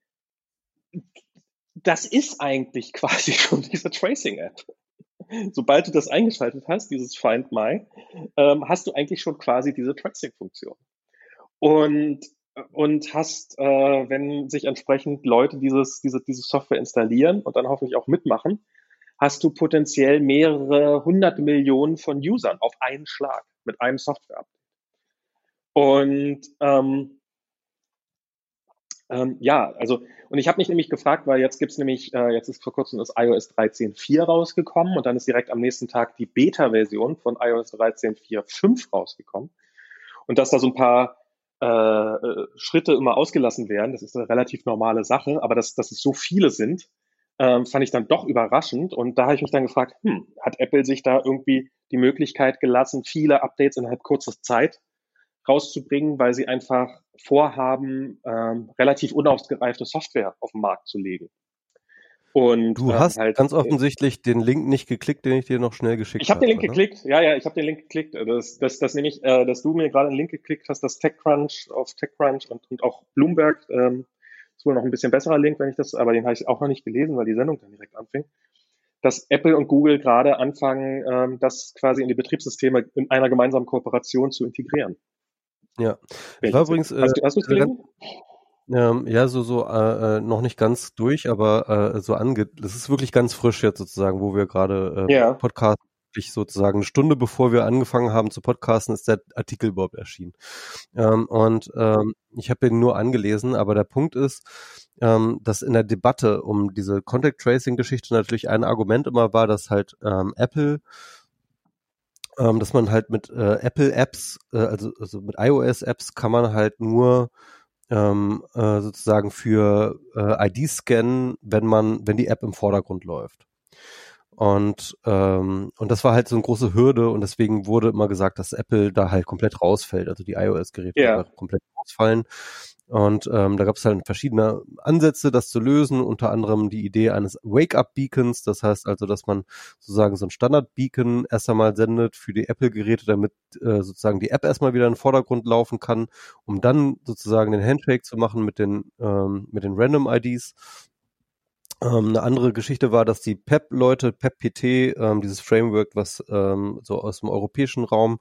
das ist eigentlich quasi schon diese Tracing-App. Sobald du das eingeschaltet hast, dieses Find My, ähm, hast du eigentlich schon quasi diese Tracing-Funktion. Und, und hast, äh, wenn sich entsprechend Leute dieses, diese, diese Software installieren und dann hoffentlich auch mitmachen, hast du potenziell mehrere hundert Millionen von Usern auf einen Schlag mit einem Software-Update. Und ähm, ähm, ja, also, und ich habe mich nämlich gefragt, weil jetzt gibt's nämlich, äh, jetzt ist vor kurzem das i O S dreizehn Punkt vier rausgekommen und dann ist direkt am nächsten Tag die Beta-Version von i O S dreizehn Punkt vier Punkt fünf rausgekommen. Und dass da so ein paar äh, Schritte immer ausgelassen werden, das ist eine relativ normale Sache, aber dass, dass es so viele sind, ähm, fand ich dann doch überraschend. Und da habe ich mich dann gefragt, hm, hat Apple sich da irgendwie die Möglichkeit gelassen, viele Updates innerhalb kurzer Zeit rauszubringen, weil sie einfach vorhaben, ähm, relativ unausgereifte Software auf den Markt zu legen. Und Du ähm, hast halt, ganz offensichtlich den Link nicht geklickt, den ich dir noch schnell geschickt habe. Ich habe den Link oder? geklickt, ja, ja, ich habe den Link geklickt. Das, das, das nämlich, äh, dass du mir gerade einen Link geklickt hast, dass TechCrunch auf TechCrunch und, und auch Bloomberg, ähm, ist wohl noch ein bisschen besserer Link, wenn ich das, aber den habe ich auch noch nicht gelesen, weil die Sendung dann direkt anfing, dass Apple und Google gerade anfangen, ähm, das quasi in die Betriebssysteme in einer gemeinsamen Kooperation zu integrieren. Ja, Wenn es war ich übrigens jetzt- hast du hast du es äh, gelesen? Ähm, ja, so, so, äh, äh, noch nicht ganz durch, aber äh, so ange, das ist wirklich ganz frisch jetzt sozusagen, wo wir gerade äh, Ja. Podcast, wirklich sozusagen eine Stunde bevor wir angefangen haben zu podcasten, ist der Artikel überhaupt erschienen. Ähm, und ähm, ich habe ihn nur angelesen, aber der Punkt ist, ähm, dass in der Debatte um diese Contact Tracing Geschichte natürlich ein Argument immer war, dass halt ähm, Apple ähm, dass man halt mit äh, Apple Apps, äh, also, also mit iOS Apps kann man halt nur ähm, äh, sozusagen für äh, I D scannen, wenn man, wenn die App im Vordergrund läuft. Und ähm, und das war halt so eine große Hürde und deswegen wurde immer gesagt, dass Apple da halt komplett rausfällt, also die iOS-Geräte Ja. da komplett rausfallen. Und ähm, da gab es halt verschiedene Ansätze, das zu lösen, unter anderem die Idee eines Wake-up-Beacons, das heißt also, dass man sozusagen so ein Standard-Beacon erst einmal sendet für die Apple-Geräte, damit äh, sozusagen die App erstmal wieder in den Vordergrund laufen kann, um dann sozusagen den Handshake zu machen mit den ähm, mit den Random-I Ds. Ähm, eine andere Geschichte war, dass die P E P-Leute, P E P P T, ähm, dieses Framework, was ähm, so aus dem europäischen Raum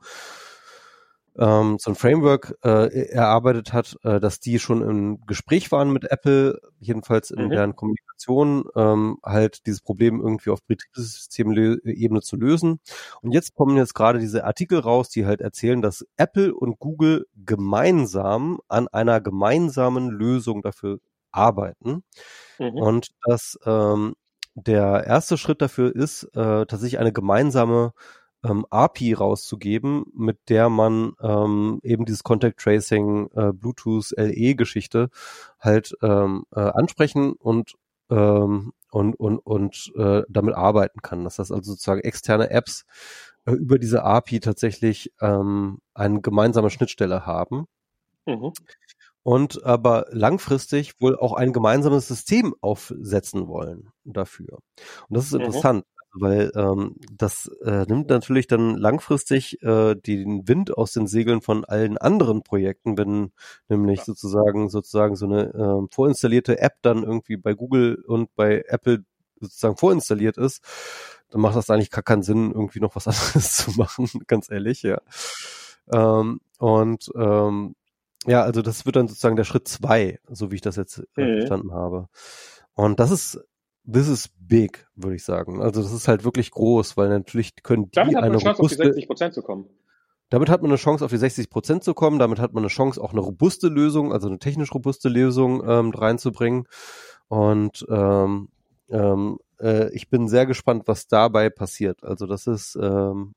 ähm, so ein Framework äh, erarbeitet hat, äh, dass die schon im Gespräch waren mit Apple, jedenfalls in Mhm. deren Kommunikation, ähm, halt dieses Problem irgendwie auf Betriebssystemebene zu lösen. Und jetzt kommen jetzt gerade diese Artikel raus, die halt erzählen, dass Apple und Google gemeinsam an einer gemeinsamen Lösung dafür arbeiten. Mhm. Und dass ähm, der erste Schritt dafür ist, äh, tatsächlich eine gemeinsame ähm, A P I rauszugeben, mit der man ähm, eben dieses Contact Tracing, äh, Bluetooth L E-Geschichte halt ähm, äh, ansprechen und ähm, und und und äh, damit arbeiten kann. Dass das also sozusagen externe Apps äh, über diese A P I tatsächlich ähm, eine gemeinsame Schnittstelle haben. Mhm. Und aber langfristig wohl auch ein gemeinsames System aufsetzen wollen dafür. Und das ist Mhm. interessant, weil ähm, das äh, nimmt natürlich dann langfristig äh, den Wind aus den Segeln von allen anderen Projekten, wenn nämlich Ja. sozusagen sozusagen so eine äh, vorinstallierte App dann irgendwie bei Google und bei Apple sozusagen vorinstalliert ist, dann macht das eigentlich gar keinen Sinn, irgendwie noch was anderes zu machen, ganz ehrlich, ja. Ähm, und ähm, ja, also das wird dann sozusagen der Schritt zwei, so wie ich das jetzt äh, Mhm. verstanden habe. Und das ist, this is big, würde ich sagen. Also das ist halt wirklich groß, weil natürlich können die Damit hat man eine eine Chance, auf die robuste, sechzig Prozent zu kommen. damit hat man eine Chance, auf die sechzig Prozent zu kommen. Damit hat man eine Chance, auch eine robuste Lösung, also eine technisch robuste Lösung ähm, reinzubringen. Und ähm, ähm, äh, ich bin sehr gespannt, was dabei passiert. Also das ist, ähm,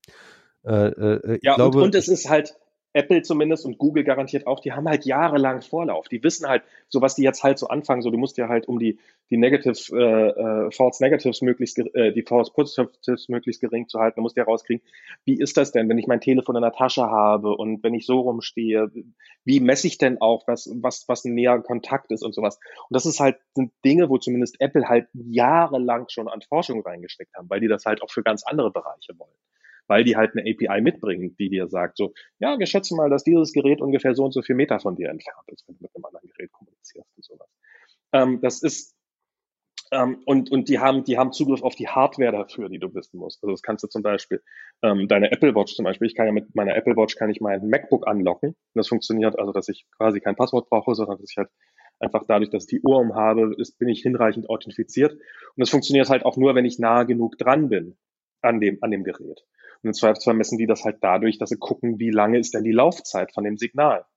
äh, äh, ich Ja, und, glaube, und es ist halt Apple zumindest und Google garantiert auch, die haben halt jahrelang Vorlauf. Die wissen halt, so was die jetzt halt so anfangen, so du musst ja halt um die, die Negative, äh, äh, False Negatives möglichst, äh, die False Positives möglichst gering zu halten, du musst ja rauskriegen, wie ist das denn, wenn ich mein Telefon in der Tasche habe und wenn ich so rumstehe, wie messe ich denn auch, was, was, was ein näherer Kontakt ist und sowas. Und das ist halt, sind Dinge, wo zumindest Apple halt jahrelang schon an Forschung reingesteckt haben, weil die das halt auch für ganz andere Bereiche wollen. Weil die halt eine A P I mitbringen, die dir sagt, so, ja, wir schätzen mal, dass dieses Gerät ungefähr so und so viel Meter von dir entfernt ist, wenn du mit einem anderen Gerät kommunizierst und sowas. Ähm, das ist, ähm, und, und die haben, die haben Zugriff auf die Hardware dafür, die du wissen musst. Also das kannst du zum Beispiel, ähm, deine Apple Watch zum Beispiel, ich kann ja mit meiner Apple Watch, kann ich mein MacBook anlocken. Und das funktioniert also, dass ich quasi kein Passwort brauche, sondern dass ich halt einfach dadurch, dass ich die Uhr umhabe, ist, bin ich hinreichend authentifiziert. Und das funktioniert halt auch nur, wenn ich nah genug dran bin an dem, an dem Gerät. Und im Zweifelsfall messen die das halt dadurch, dass sie gucken, wie lange ist denn die Laufzeit von dem Signal.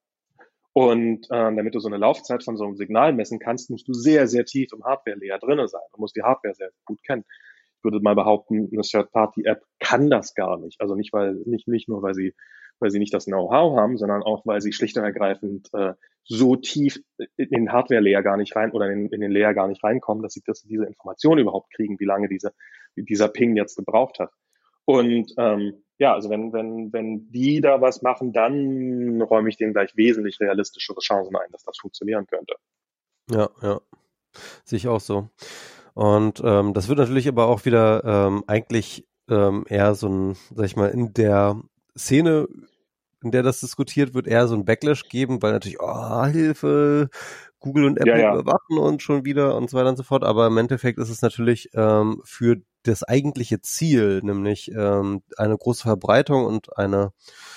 Und äh, damit du so eine Laufzeit von so einem Signal messen kannst, musst du sehr, sehr tief im Hardware-Layer drinne sein. Du musst die Hardware sehr gut kennen. Ich würde mal behaupten, eine Third-Party-App kann das gar nicht. Also nicht, weil nicht, nicht nur, weil sie, weil sie nicht das Know-how haben, sondern auch, weil sie schlicht und ergreifend äh, so tief in den Hardware-Layer gar nicht rein oder in, in den Layer gar nicht reinkommen, dass sie, dass sie diese Information überhaupt kriegen, wie lange diese, wie dieser Ping jetzt gebraucht hat. Und ähm, ja, also wenn, wenn, wenn die da was machen, dann räume ich denen gleich wesentlich realistischere Chancen ein, dass das funktionieren könnte. Ja, ja. Sehe ich auch so. Und ähm, das wird natürlich aber auch wieder ähm, eigentlich ähm, eher so ein, sag ich mal, in der Szene, in der das diskutiert wird, eher so ein Backlash geben, weil natürlich, oh, Hilfe, Google und Apple Ja, ja. überwachen uns schon wieder und so weiter und so fort. Aber im Endeffekt ist es natürlich ähm, für das eigentliche Ziel, nämlich ähm, eine große Verbreitung und eine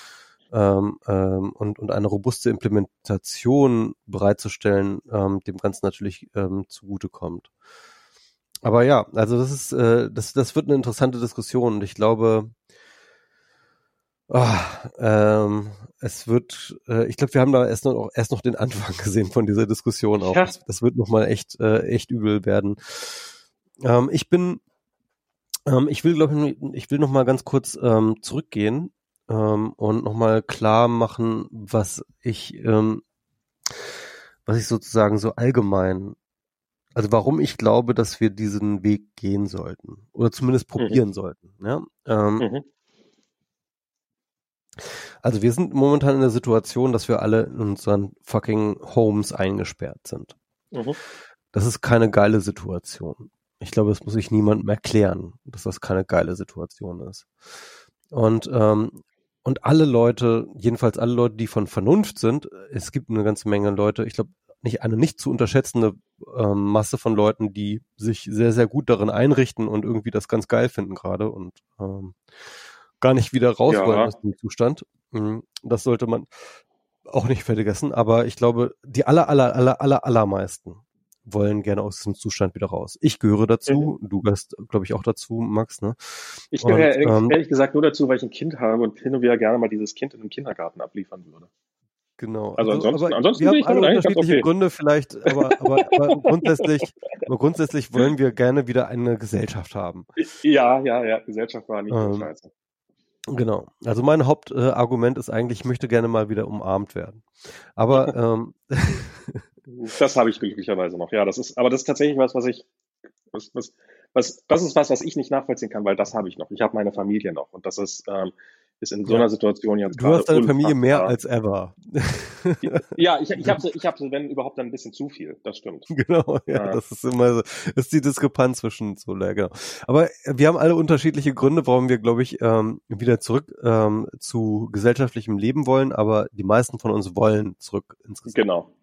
ähm, ähm, und, und eine robuste Implementation bereitzustellen, ähm, dem Ganzen natürlich ähm, zugutekommt. Aber ja, also das ist, äh, das, das wird eine interessante Diskussion und ich glaube, oh, ähm, es wird, äh, ich glaube, wir haben da erst noch, erst noch den Anfang gesehen von dieser Diskussion auch. Ja. Das, das wird nochmal echt, äh, echt übel werden. Ähm, ich bin, ähm, ich will, glaube ich, ich will nochmal ganz kurz ähm, zurückgehen ähm, und nochmal klar machen, was ich, ähm, was ich sozusagen so allgemein, also warum ich glaube, dass wir diesen Weg gehen sollten oder zumindest probieren Mhm. sollten. Ja? Ähm, Mhm. Also wir sind momentan in der Situation, dass wir alle in unseren fucking Homes eingesperrt sind. Mhm. Das ist keine geile Situation. Ich glaube, das muss ich niemandem erklären, dass das keine geile Situation ist. Und ähm, und alle Leute, jedenfalls alle Leute, die von Vernunft sind, es gibt eine ganze Menge Leute, ich glaube, nicht eine nicht zu unterschätzende ähm, Masse von Leuten, die sich sehr, sehr gut darin einrichten und irgendwie das ganz geil finden gerade und ähm, gar nicht wieder raus Ja. wollen aus dem Zustand. Das sollte man auch nicht vergessen, aber ich glaube, die aller, aller, aller, aller, allermeisten wollen gerne aus diesem Zustand wieder raus. Ich gehöre dazu, Mhm. du gehörst, glaube ich, auch dazu, Max, ne? Ich Und gehöre ehrlich, ähm, ehrlich gesagt nur dazu, weil ich ein Kind habe und hin und wieder gerne mal dieses Kind in einem Kindergarten abliefern würde. genau, Also also, aber ansonsten, ansonsten wir bin haben ich alle damit eigentlich ganz unterschiedliche okay. Gründe vielleicht, aber, aber, aber grundsätzlich, aber grundsätzlich wollen wir gerne wieder eine Gesellschaft haben. Ja, ja, ja, Gesellschaft war nicht so Ähm, scheiße. Genau. Also mein Hauptargument äh, ist eigentlich, ich möchte gerne mal wieder umarmt werden. Aber ähm, Das habe ich glücklicherweise noch. Ja, das ist, aber das ist tatsächlich was, was ich, was, was, was, das ist was, was ich nicht nachvollziehen kann, weil das habe ich noch. Ich habe meine Familie noch und das ist, ähm, ist in so ja, einer Situation jetzt du gerade hast deine Familie mehr unfassbar. als ever. Ja, ich, ich habe sie, ich habe sie, wenn überhaupt, dann ein bisschen zu viel. Das stimmt. Genau, ja, Äh, das ist immer so, das ist die Diskrepanz zwischen so, ja, genau. Aber wir haben alle unterschiedliche Gründe, warum wir, glaube ich, ähm, wieder zurück ähm, zu gesellschaftlichem Leben wollen, aber die meisten von uns wollen zurück ins Gesellschaft. genau.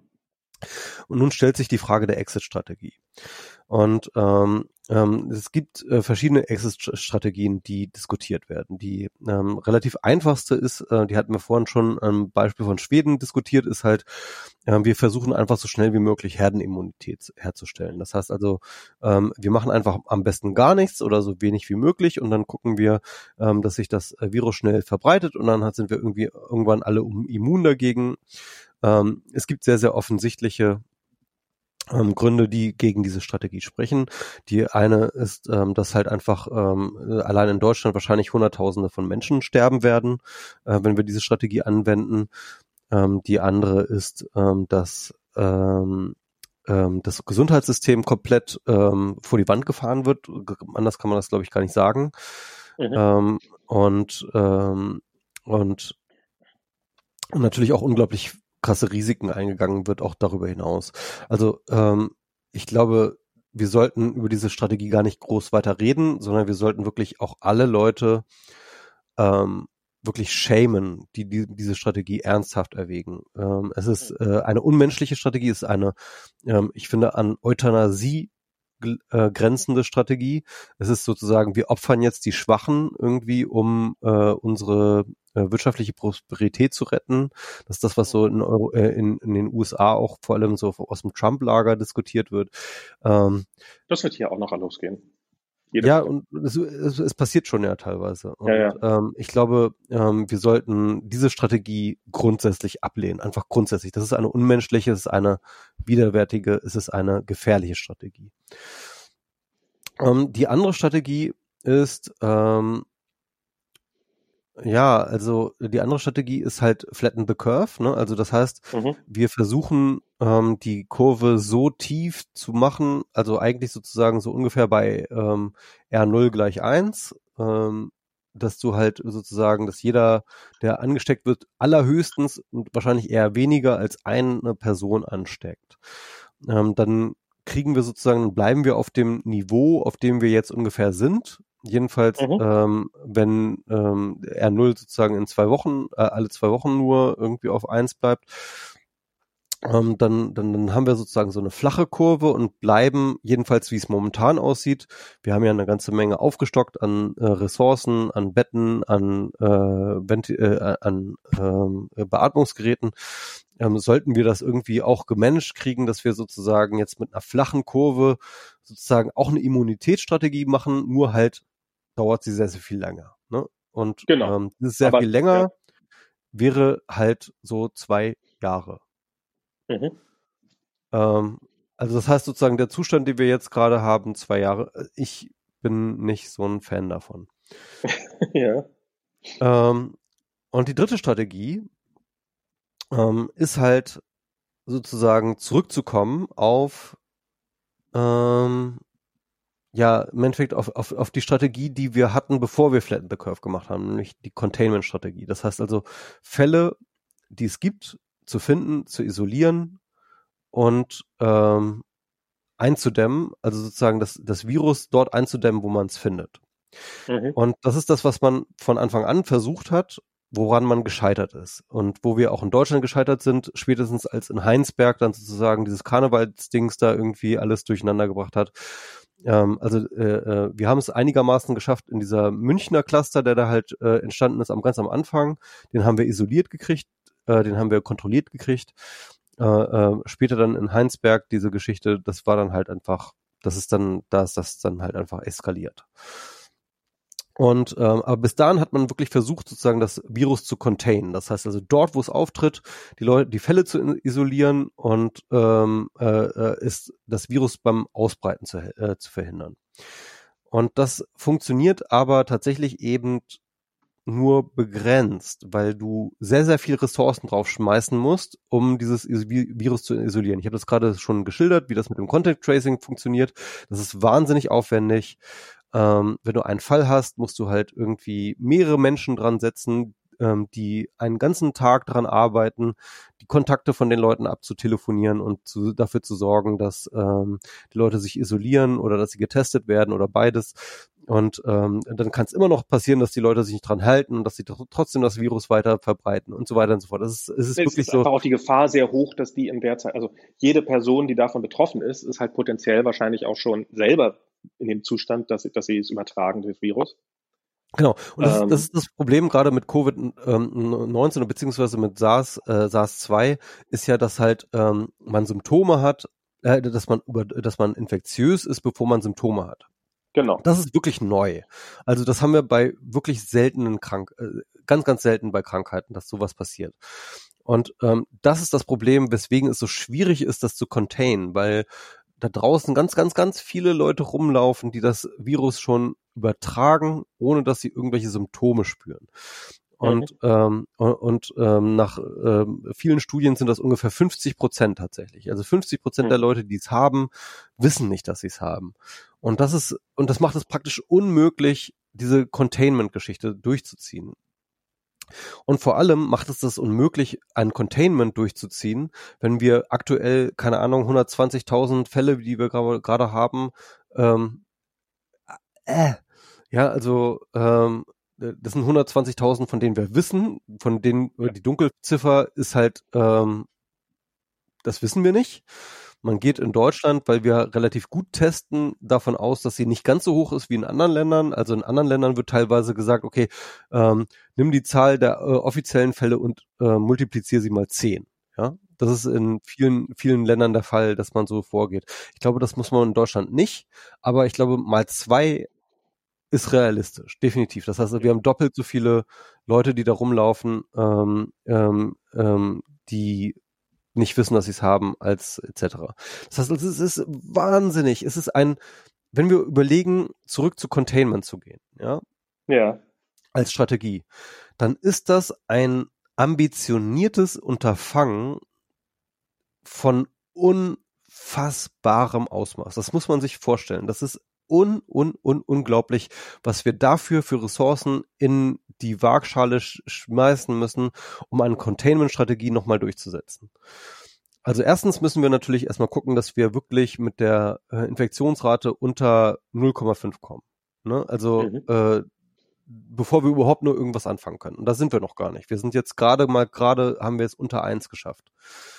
Und nun stellt sich die Frage der Exit-Strategie. Und ähm, ähm, es gibt äh, verschiedene Exit-Strategien, die diskutiert werden. Die ähm, relativ einfachste ist, äh, die hatten wir vorhin schon am Beispiel von Schweden diskutiert, ist halt, äh, wir versuchen einfach so schnell wie möglich Herdenimmunität herzustellen. Das heißt also, ähm, wir machen einfach am besten gar nichts oder so wenig wie möglich und dann gucken wir, ähm, dass sich das Virus schnell verbreitet und dann sind wir irgendwie irgendwann alle immun dagegen. Ähm, es gibt sehr, sehr offensichtliche ähm, Gründe, die gegen diese Strategie sprechen. Die eine ist, ähm, dass halt einfach ähm, allein in Deutschland wahrscheinlich Hunderttausende von Menschen sterben werden, äh, wenn wir diese Strategie anwenden. Ähm, die andere ist, ähm, dass ähm, ähm, das Gesundheitssystem komplett ähm, vor die Wand gefahren wird. G- Anders kann man das, glaube ich, gar nicht sagen. Mhm. Ähm, und ähm, und und natürlich auch unglaublich krasse Risiken eingegangen wird, auch darüber hinaus. Also ähm, ich glaube, wir sollten über diese Strategie gar nicht groß weiter reden, sondern wir sollten wirklich auch alle Leute ähm, wirklich shamen, die, die diese Strategie ernsthaft erwägen. Ähm, es ist äh, eine unmenschliche Strategie, es ist eine, ähm, ich finde, an Euthanasie gl- äh, grenzende Strategie. Es ist sozusagen, wir opfern jetzt die Schwachen irgendwie, um äh, unsere äh, wirtschaftliche Prosperität zu retten. Das ist das, was so in, Euro, äh, in, in den U S A auch vor allem so aus dem Trump-Lager diskutiert wird. Ähm, Das wird hier auch noch losgehen. Jede ja, Woche. und es, es, es passiert schon ja teilweise. Ja, Und ja. ähm, ich glaube, ähm, wir sollten diese Strategie grundsätzlich ablehnen. Einfach grundsätzlich. Das ist eine unmenschliche, es ist eine widerwärtige, es ist eine gefährliche Strategie. Ähm, die andere Strategie ist, ähm, ja, also die andere Strategie ist halt flatten the curve, ne? Also das heißt, Mhm. wir versuchen ähm, die Kurve so tief zu machen, also eigentlich sozusagen so ungefähr bei ähm, R null gleich eins, ähm, dass du halt sozusagen, dass jeder, der angesteckt wird, allerhöchstens und wahrscheinlich eher weniger als eine Person ansteckt. Ähm, dann kriegen wir sozusagen, bleiben wir auf dem Niveau, auf dem wir jetzt ungefähr sind. Jedenfalls, Mhm. ähm, wenn ähm, R null sozusagen in zwei Wochen, äh, alle zwei Wochen nur irgendwie auf eins bleibt, ähm, dann, dann, dann haben wir sozusagen so eine flache Kurve und bleiben, jedenfalls wie es momentan aussieht, wir haben ja eine ganze Menge aufgestockt an äh, Ressourcen, an Betten, an, äh, Venti- äh, an ähm, Beatmungsgeräten, ähm, sollten wir das irgendwie auch gemanagt kriegen, dass wir sozusagen jetzt mit einer flachen Kurve sozusagen auch eine Immunitätsstrategie machen, nur halt dauert sie sehr, sehr viel länger. Ne? Und Genau. ähm, dieses sehr viel Aber ja. länger wäre halt so zwei Jahre. Mhm. Ähm, also das heißt sozusagen, der Zustand, den wir jetzt gerade haben, zwei Jahre, äh, ich bin nicht so ein Fan davon. Ja. Ähm, und die dritte Strategie ähm, ist halt sozusagen zurückzukommen auf ähm, ja, im Endeffekt auf, auf, auf die Strategie, die wir hatten, bevor wir Flatten the Curve gemacht haben, nämlich die Containment-Strategie. Das heißt also, Fälle, die es gibt, zu finden, zu isolieren und ähm, einzudämmen, also sozusagen das, das Virus dort einzudämmen, wo man es findet. Mhm. Und das ist das, was man von Anfang an versucht hat, woran man gescheitert ist. Und wo wir auch in Deutschland gescheitert sind, spätestens als in Heinsberg dann sozusagen dieses Karnevalsdings da irgendwie alles durcheinander gebracht hat. Ähm, also äh, äh, wir haben es einigermaßen geschafft in dieser Münchner Cluster, der da halt äh, entstanden ist, am ganz am Anfang. Den haben wir isoliert gekriegt, äh, den haben wir kontrolliert gekriegt. Äh, äh, später dann in Heinsberg diese Geschichte, das war dann halt einfach, das ist dann, da ist das dann halt einfach eskaliert. Und ähm, aber bis dahin hat man wirklich versucht, sozusagen das Virus zu containen. Das heißt also dort, wo es auftritt, die Leute, die Fälle zu isolieren und ähm, äh, ist das Virus beim Ausbreiten zu, äh, zu verhindern. Und das funktioniert aber tatsächlich eben nur begrenzt, weil du sehr, sehr viel Ressourcen drauf schmeißen musst, um dieses Virus zu isolieren. Ich habe das gerade schon geschildert, wie das mit dem Contact Tracing funktioniert. Das ist wahnsinnig aufwendig. Ähm, wenn du einen Fall hast, musst du halt irgendwie mehrere Menschen dran setzen, ähm, die einen ganzen Tag dran arbeiten, die Kontakte von den Leuten abzutelefonieren und zu, dafür zu sorgen, dass ähm, die Leute sich isolieren oder dass sie getestet werden oder beides. Und ähm, dann kann es immer noch passieren, dass die Leute sich nicht dran halten und dass sie trotzdem das Virus weiter verbreiten und so weiter und so fort. Das ist, es ist Es wirklich ist so. einfach auch die Gefahr sehr hoch, dass die in der Zeit, also jede Person, die davon betroffen ist, ist halt potenziell wahrscheinlich auch schon selber in dem Zustand, dass, dass sie es übertragen, das Virus. Genau. Und das, Ähm, ist, das ist das Problem gerade mit Covid neunzehn beziehungsweise mit SARS, äh, SARS zwei ist ja, dass halt ähm, man Symptome hat, äh, dass man über, dass man infektiös ist, bevor man Symptome hat. genau. Das ist wirklich neu. Also das haben wir bei wirklich seltenen Krank, äh, ganz, ganz selten bei Krankheiten, dass sowas passiert. Und ähm, das ist das Problem, weswegen es so schwierig ist, das zu containen, weil da draußen ganz, ganz, ganz viele Leute rumlaufen, die das Virus schon übertragen, ohne dass sie irgendwelche Symptome spüren. Und, mhm. ähm, und, und ähm, nach ähm, vielen Studien sind das ungefähr fünfzig Prozent tatsächlich. Also fünfzig Prozent mhm. der Leute, die es haben, wissen nicht, dass sie es haben. Und das ist, und das macht es praktisch unmöglich, diese Containment-Geschichte durchzuziehen. Und vor allem macht es das unmöglich, ein Containment durchzuziehen, wenn wir aktuell, keine Ahnung, hundertzwanzigtausend Fälle, die wir gerade haben, ähm, äh, ja, also ähm, das sind hundertzwanzigtausend, von denen wir wissen, von denen die Dunkelziffer ist halt, ähm, das wissen wir nicht. Man geht in Deutschland, weil wir relativ gut testen, davon aus, dass sie nicht ganz so hoch ist wie in anderen Ländern. Also in anderen Ländern wird teilweise gesagt, okay, ähm, nimm die Zahl der äh, offiziellen Fälle und äh, multipliziere sie mal zehn. Ja, das ist in vielen, vielen Ländern der Fall, dass man so vorgeht. Ich glaube, das muss man in Deutschland nicht, aber ich glaube, mal zwei ist realistisch, definitiv. Das heißt, wir haben doppelt so viele Leute, die da rumlaufen, ähm, ähm, ähm, die nicht wissen, dass sie es haben, als et cetera. Das heißt, es ist wahnsinnig. Es ist ein, wenn wir überlegen, zurück zu Containment zu gehen, ja, ja, als Strategie, dann ist das ein ambitioniertes Unterfangen von unfassbarem Ausmaß. Das muss man sich vorstellen. Das ist un, un, un, unglaublich, was wir dafür für Ressourcen in die Waagschale sch- schmeißen müssen, um eine Containment-Strategie nochmal durchzusetzen. Also erstens müssen wir natürlich erstmal gucken, dass wir wirklich mit der äh, Infektionsrate unter null Komma fünf kommen. Ne? Also mhm. äh, bevor wir überhaupt nur irgendwas anfangen können. Und da sind wir noch gar nicht. Wir sind jetzt gerade mal, gerade haben wir es unter eins geschafft.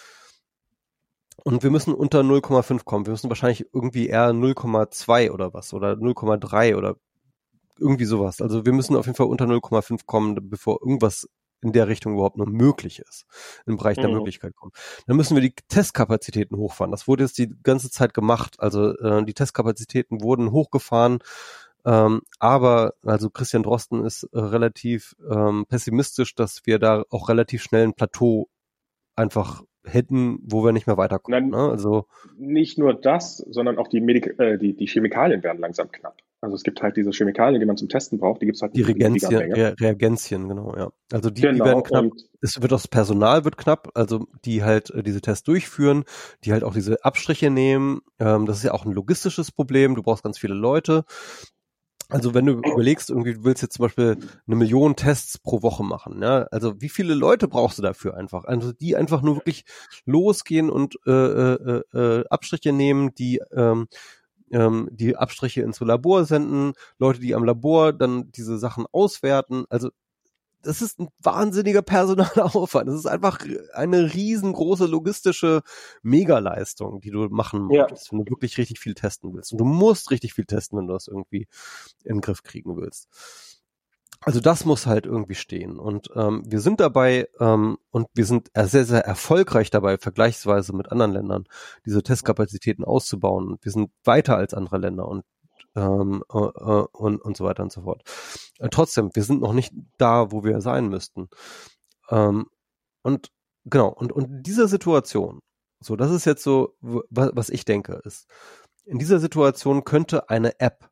Und wir müssen unter null Komma fünf kommen. Wir müssen wahrscheinlich irgendwie eher null Komma zwei oder was oder null Komma drei oder irgendwie sowas. Also wir müssen auf jeden Fall unter null Komma fünf kommen, bevor irgendwas in der Richtung überhaupt nur möglich ist, im Bereich mhm. der Möglichkeit kommen. Dann müssen wir die Testkapazitäten hochfahren. Das wurde jetzt die ganze Zeit gemacht. Also äh, die Testkapazitäten wurden hochgefahren. Ähm, aber also Christian Drosten ist äh, relativ ähm, pessimistisch, dass wir da auch relativ schnell ein Plateau einfach hätten, wo wir nicht mehr weiterkommen. Nein, ne? Also nicht nur das, sondern auch die, Medik- äh, die, die Chemikalien werden langsam knapp. Also es gibt halt diese Chemikalien, die man zum Testen braucht, die gibt es halt die nicht in riesiger Reagenzien, Menge. Re- Reagenzien, genau, ja. Also die, Genau, die werden knapp. und Es wird auch das Personal wird knapp, also die halt äh, diese Tests durchführen, die halt auch diese Abstriche nehmen. Ähm, das ist ja auch ein logistisches Problem. Du brauchst ganz viele Leute. Also wenn du überlegst, irgendwie du willst jetzt zum Beispiel eine Million Tests pro Woche machen, ja, also wie viele Leute brauchst du dafür einfach? Also die einfach nur wirklich losgehen und äh, äh, äh, Abstriche nehmen, die ähm, ähm, die Abstriche ins Labor senden, Leute, die am Labor dann diese Sachen auswerten. Also das ist ein wahnsinniger Personalaufwand. Das ist einfach eine riesengroße logistische Megaleistung, die du machen ja. möchtest, wenn du wirklich richtig viel testen willst. Und du musst richtig viel testen, wenn du das irgendwie in den Griff kriegen willst. Also das muss halt irgendwie stehen. Und ähm, wir sind dabei ähm, und wir sind sehr, sehr erfolgreich dabei, vergleichsweise mit anderen Ländern, diese Testkapazitäten auszubauen. Und wir sind weiter als andere Länder und Ähm, äh, äh, und, und so weiter und so fort. Äh, trotzdem, wir sind noch nicht da, wo wir sein müssten. Ähm, und genau, und, und in dieser Situation, so, das ist jetzt so, was, was ich denke, ist, in dieser Situation könnte eine App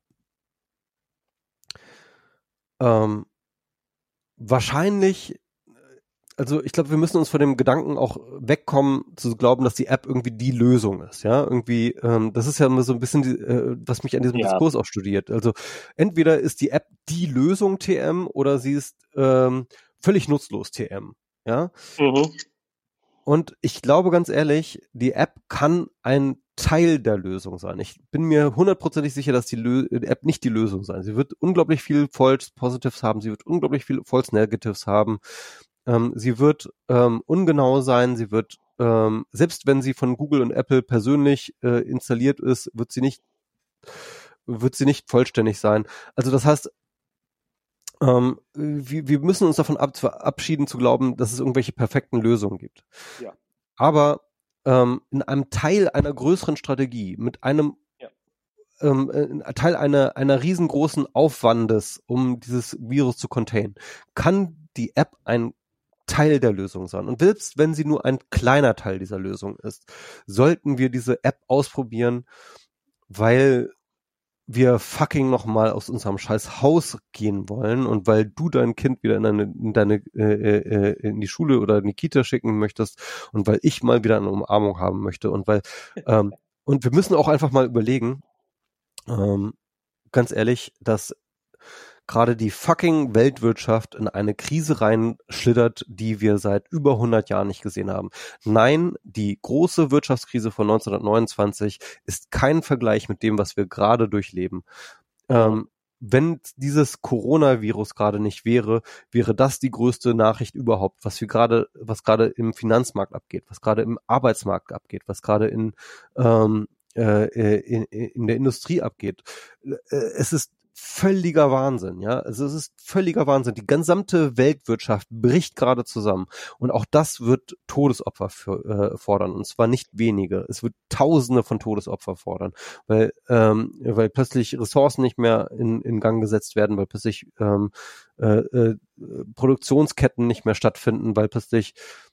ähm, wahrscheinlich, also ich glaube, wir müssen uns von dem Gedanken auch wegkommen, zu glauben, dass die App irgendwie die Lösung ist, ja, irgendwie, ähm, das ist ja immer so ein bisschen, die, äh, was mich an diesem ja. Diskurs auch studiert, also entweder ist die App die Lösung T M oder sie ist ähm, völlig nutzlos T M, ja, mhm. Und ich glaube ganz ehrlich, die App kann ein Teil der Lösung sein. Ich bin mir hundertprozentig sicher, dass die, Lö- die App nicht die Lösung sein. Sie wird unglaublich viel False Positives haben, sie wird unglaublich viel False Negatives haben. Ähm, sie wird ähm, ungenau sein, sie wird, ähm, selbst wenn sie von Google und Apple persönlich äh, installiert ist, wird sie nicht, wird sie nicht vollständig sein. Also das heißt, ähm, wir, wir müssen uns davon ab, verabschieden zu glauben, dass es irgendwelche perfekten Lösungen gibt. Ja. Aber ähm, in einem Teil einer größeren Strategie, mit einem ja. ähm, Teil einer, einer riesengroßen Aufwandes, um dieses Virus zu containen, kann die App ein Teil der Lösung sein. Und selbst wenn sie nur ein kleiner Teil dieser Lösung ist, sollten wir diese App ausprobieren, weil wir fucking nochmal aus unserem scheiß Haus gehen wollen und weil du dein Kind wieder in deine, in deine äh, äh, in die Schule oder in die Kita schicken möchtest und weil ich mal wieder eine Umarmung haben möchte und weil ähm, und wir müssen auch einfach mal überlegen, ähm, ganz ehrlich, dass gerade die fucking Weltwirtschaft in eine Krise reinschlittert, die wir seit über hundert Jahren nicht gesehen haben. Nein, die große Wirtschaftskrise von neunzehnhundertneunundzwanzig ist kein Vergleich mit dem, was wir gerade durchleben. Ähm, wenn dieses Coronavirus gerade nicht wäre, wäre das die größte Nachricht überhaupt, was wir gerade, was gerade im Finanzmarkt abgeht, was gerade im Arbeitsmarkt abgeht, was gerade in, ähm, äh, in, in der Industrie abgeht. Es ist völliger Wahnsinn, ja. Also es ist völliger Wahnsinn. Die gesamte Weltwirtschaft bricht gerade zusammen. Und auch das wird Todesopfer für, äh, fordern. Und zwar nicht wenige. Es wird Tausende von Todesopfer fordern, weil, ähm, weil plötzlich Ressourcen nicht mehr in, in Gang gesetzt werden, weil plötzlich ähm, äh, äh, Produktionsketten nicht mehr stattfinden, weil plötzlich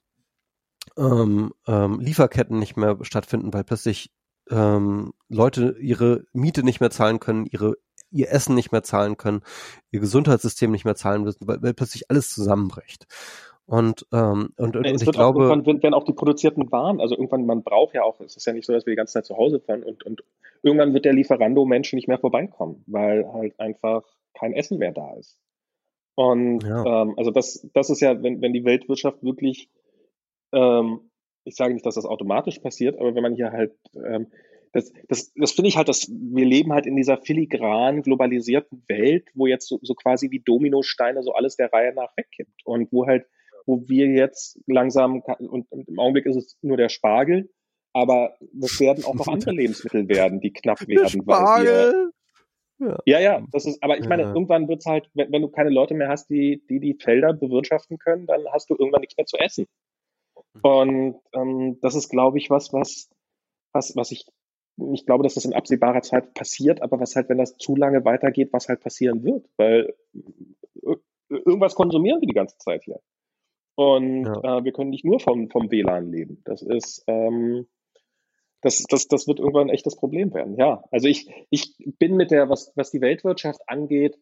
ähm, ähm, Lieferketten nicht mehr stattfinden, weil plötzlich ähm, Leute ihre Miete nicht mehr zahlen können, ihre ihr Essen nicht mehr zahlen können, ihr Gesundheitssystem nicht mehr zahlen müssen, weil, weil plötzlich alles zusammenbricht. Und, ähm, und, und, Es und ich wird auch, glaube... irgendwann werden auch die produzierten Waren, also irgendwann, man braucht ja auch, es ist ja nicht so, dass wir die ganze Zeit zu Hause fahren und, und irgendwann wird der Lieferando-Mensch nicht mehr vorbeikommen, weil halt einfach kein Essen mehr da ist. Und Ja. ähm, also das, das ist ja, wenn, wenn die Weltwirtschaft wirklich, ähm, ich sage nicht, dass das automatisch passiert, aber wenn man hier halt ähm, Das, das, das finde ich halt, dass wir leben halt in dieser filigran globalisierten Welt, wo jetzt so, so quasi wie Dominosteine so alles der Reihe nach wegkippt und wo halt, wo wir jetzt langsam, und, und im Augenblick ist es nur der Spargel, aber das werden auch noch andere Lebensmittel werden, die knapp werden, weil wir, Ja. ja, ja, das ist, aber ich meine, Ja. irgendwann wird's halt, wenn, wenn du keine Leute mehr hast, die, die die Felder bewirtschaften können, dann hast du irgendwann nichts mehr zu essen. Und ähm, das ist, glaube ich, was, was, was, was ich ich glaube, dass das in absehbarer Zeit passiert, aber was halt, wenn das zu lange weitergeht, was halt passieren wird, weil irgendwas konsumieren wir die ganze Zeit hier. Und Ja. äh, wir können nicht nur vom, vom W L A N leben. Das ist, ähm, das, das, das wird irgendwann ein echtes Problem werden. Ja, also ich, ich bin mit der, was, was die Weltwirtschaft angeht,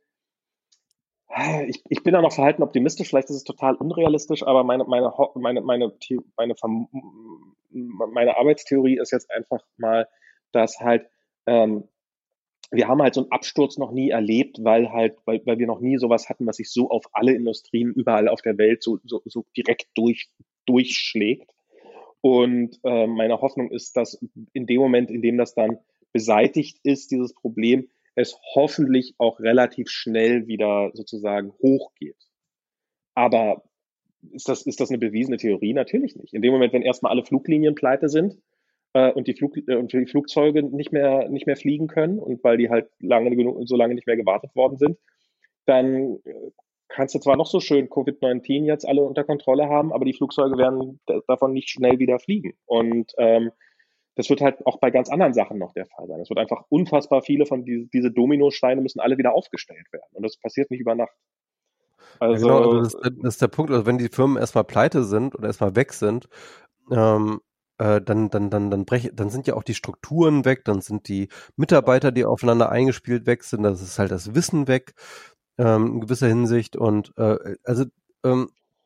ich, ich bin da noch verhalten optimistisch, vielleicht ist es total unrealistisch, aber meine, meine, meine, meine, meine, meine Arbeitstheorie ist jetzt einfach mal, dass halt, ähm, wir haben halt so einen Absturz noch nie erlebt, weil halt, weil, weil wir noch nie sowas hatten, was sich so auf alle Industrien überall auf der Welt so, so, so direkt durch, durchschlägt. Und äh, meine Hoffnung ist, dass in dem Moment, in dem das dann beseitigt ist, dieses Problem, es hoffentlich auch relativ schnell wieder sozusagen hochgeht. Aber ist das, ist das eine bewiesene Theorie? Natürlich nicht. In dem Moment, wenn erstmal alle Fluglinien pleite sind äh, und, die Flug, äh, und die Flugzeuge nicht mehr, nicht mehr fliegen können und weil die halt lange genug, so lange nicht mehr gewartet worden sind, dann äh, kannst du zwar noch so schön Covid neunzehn jetzt alle unter Kontrolle haben, aber die Flugzeuge werden d- davon nicht schnell wieder fliegen. Und ähm, das wird halt auch bei ganz anderen Sachen noch der Fall sein. Es wird einfach unfassbar viele von die, diese Dominosteine müssen alle wieder aufgestellt werden. Und das passiert nicht über Nacht. Also, ja, genau, also Also, das, das ist der Punkt, also wenn die Firmen erstmal pleite sind oder erstmal weg sind, ähm, äh, dann, dann, dann, dann brechen, dann sind ja auch die Strukturen weg, dann sind die Mitarbeiter, die aufeinander eingespielt weg sind, das ist halt das Wissen weg, ähm, in gewisser Hinsicht. Und äh, also ähm,